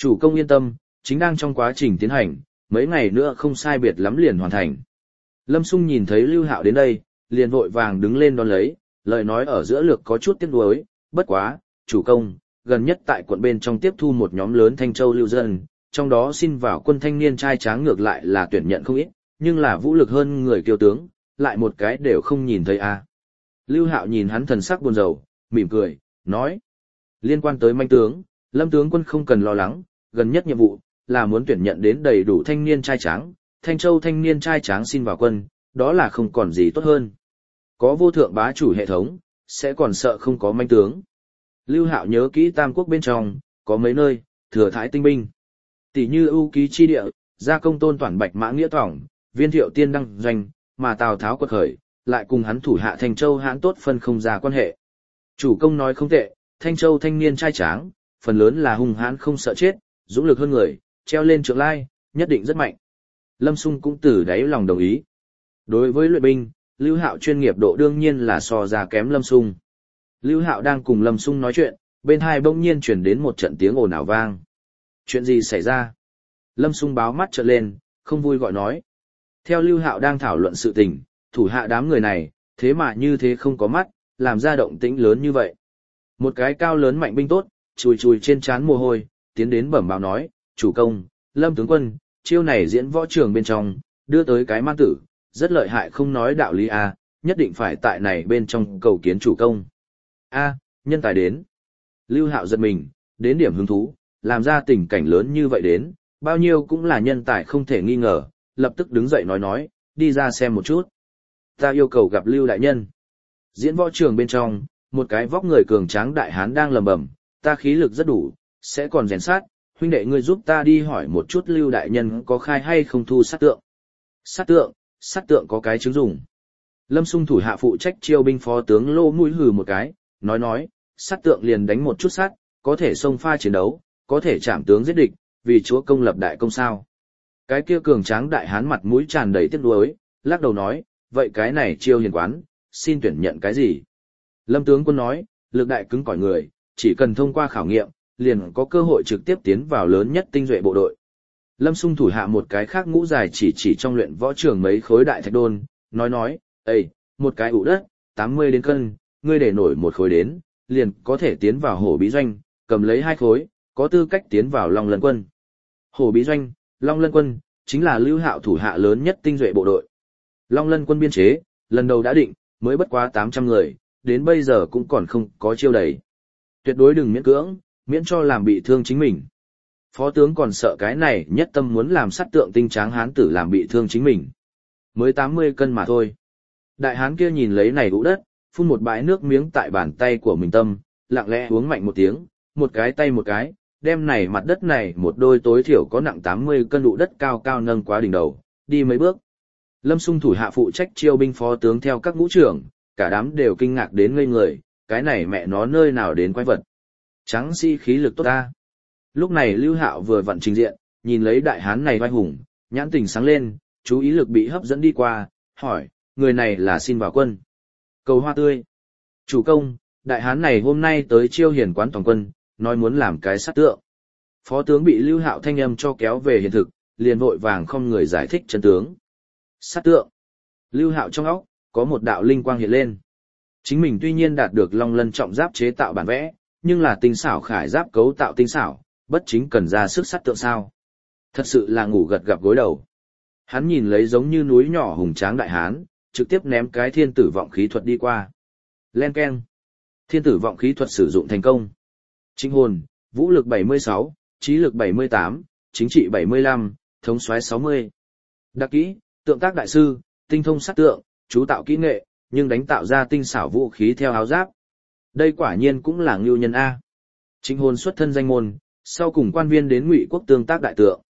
Chủ công yên tâm, chính đang trong quá trình tiến hành, mấy ngày nữa không sai biệt lắm liền hoàn thành. Lâm Sung nhìn thấy Lưu Hạo đến đây, liền vội vàng đứng lên đón lấy, lời nói ở giữa lược có chút tiếc nuối, bất quá, chủ công, gần nhất tại quận bên trong tiếp thu một nhóm lớn Thanh Châu lưu dân, trong đó xin vào quân thanh niên trai tráng ngược lại là tuyển nhận không ít, nhưng là vũ lực hơn người kiêu tướng, lại một cái đều không nhìn thấy a. Lưu Hạo nhìn hắn thần sắc buồn rầu, mỉm cười, nói: "Liên quan tới manh tướng, Lâm tướng quân không cần lo lắng, gần nhất nhiệm vụ là muốn tuyển nhận đến đầy đủ thanh niên trai tráng, Thanh Châu thanh niên trai tráng xin vào quân, đó là không còn gì tốt hơn. Có vô thượng bá chủ hệ thống, sẽ còn sợ không có manh tướng." Lưu Hạo nhớ kỹ Tam Quốc bên trong, có mấy nơi, thừa thái tinh binh. Tỷ như ưu ký chi địa, gia công tôn toàn bạch mã nghĩa tỏng, viên thiệu tiên đăng doanh, mà Tào Tháo quật khởi, lại cùng hắn thủ hạ Thanh Châu hãn tốt phân không ra quan hệ. Chủ công nói không tệ, Thanh Châu thanh niên trai tráng, phần lớn là hung hãn không sợ chết, dũng lực hơn người, treo lên trượng lai, nhất định rất mạnh. Lâm Sung cũng từ đáy lòng đồng ý. Đối với luyện binh, Lưu Hạo chuyên nghiệp độ đương nhiên là so ra kém Lâm Sung. Lưu Hạo đang cùng Lâm Sung nói chuyện, bên hai bỗng nhiên truyền đến một trận tiếng ồn ào vang. Chuyện gì xảy ra? Lâm Sung báo mắt trợn lên, không vui gọi nói. Theo Lưu Hạo đang thảo luận sự tình, thủ hạ đám người này, thế mà như thế không có mắt, làm ra động tĩnh lớn như vậy. Một cái cao lớn mạnh binh tốt, chùi chùi trên trán mồ hôi, tiến đến bẩm báo nói: "Chủ công, Lâm tướng quân, chiêu này diễn võ trường bên trong, đưa tới cái man tử, rất lợi hại không nói đạo lý a, nhất định phải tại này bên trong cầu kiến chủ công." A, nhân tài đến. Lưu Hạo giật mình, đến điểm hứng thú, làm ra tình cảnh lớn như vậy đến, bao nhiêu cũng là nhân tài không thể nghi ngờ, lập tức đứng dậy nói, đi ra xem một chút. Ta yêu cầu gặp Lưu đại nhân. Diễn võ trường bên trong, một cái vóc người cường tráng đại hán đang lầm bầm, ta khí lực rất đủ, sẽ còn rèn sát, huynh đệ ngươi giúp ta đi hỏi một chút Lưu đại nhân có khai hay không thu sát tượng. Sát tượng có cái chứng dùng. Lâm Sung thủ hạ phụ trách chiêu binh phó tướng lô mũi hừ một cái, nói, sát tượng liền đánh một chút sát, có thể xông pha chiến đấu, có thể chạm tướng giết địch, vì chúa công lập đại công sao. Cái kia cường tráng đại hán mặt mũi tràn đầy tiếc nuối, lắc đầu nói, vậy cái này chiêu hiền quán, xin tuyển nhận cái gì? Lâm tướng quân nói, lực đại cứng cỏi người, chỉ cần thông qua khảo nghiệm, liền có cơ hội trực tiếp tiến vào lớn nhất tinh duệ bộ đội. Lâm Sung thủ hạ một cái khác ngũ dài chỉ trong luyện võ trường mấy khối đại thạch đôn, nói, ê, một cái ụ đất, 80 đến cân, ngươi để nổi một khối đến, liền có thể tiến vào hổ bí doanh, cầm lấy 2 khối, có tư cách tiến vào Long Lân quân. Hổ bí doanh, Long Lân quân, chính là Lưu Hạo thủ hạ lớn nhất tinh duệ bộ đội. Long Lân quân biên chế, lần đầu đã định, mới bất quá 800 người, đến bây giờ cũng còn không có chiêu đầy. Tuyệt đối đừng miễn cưỡng, miễn cho làm bị thương chính mình. Phó tướng còn sợ cái này nhất tâm muốn làm sát tượng tinh tráng hán tử làm bị thương chính mình. Mới 80 cân mà thôi. Đại hán kia nhìn lấy này ụ đất, phun một bãi nước miếng tại bàn tay của mình tâm, lặng lẽ uống mạnh một tiếng, một cái tay một cái, đem này mặt đất này một đôi tối thiểu có nặng 80 cân ụ đất cao cao nâng quá đỉnh đầu, đi mấy bước. Lâm Sung thủ hạ phụ trách chiêu binh phó tướng theo các ngũ trưởng, cả đám đều kinh ngạc đến ngây người, cái này mẹ nó nơi nào đến quái vật. Tráng sĩ khí lực tốt ta. Lúc này Lưu Hạo vừa vặn trình diện, nhìn lấy đại hán này vai hùng, nhãn tình sáng lên, chú ý lực bị hấp dẫn đi qua, hỏi, người này là xin vào quân. Cầu hoa tươi. Chủ công, đại hán này hôm nay tới chiêu hiền quán toàn quân, nói muốn làm cái sát tượng. Phó tướng bị Lưu Hạo thanh âm cho kéo về hiện thực, liền vội vàng không người giải thích chân tướng. Sát tượng. Lưu Hạo trong óc, có một đạo linh quang hiện lên. Chính mình tuy nhiên đạt được Long Lân trọng giáp chế tạo bản vẽ, nhưng là tinh xảo khải giáp cấu tạo tinh xảo, bất chính cần ra sức sát tượng sao. Thật sự là ngủ gật gặp gối đầu. Hắn nhìn lấy giống như núi nhỏ hùng tráng đại hán, trực tiếp ném cái thiên tử vọng khí thuật đi qua. Len keng. Thiên tử vọng khí thuật sử dụng thành công. Chính hồn, vũ lực 76, trí lực 78, chính trị 75, thống soái 60. Đặc kỹ, tượng tác đại sư, tinh thông sát tượng, chú tạo kỹ nghệ, nhưng đánh tạo ra tinh xảo vũ khí theo áo giáp. Đây quả nhiên cũng là ngưu nhân A. Chính hồn xuất thân danh môn, sau cùng quan viên đến Ngụy quốc tương tác đại tượng.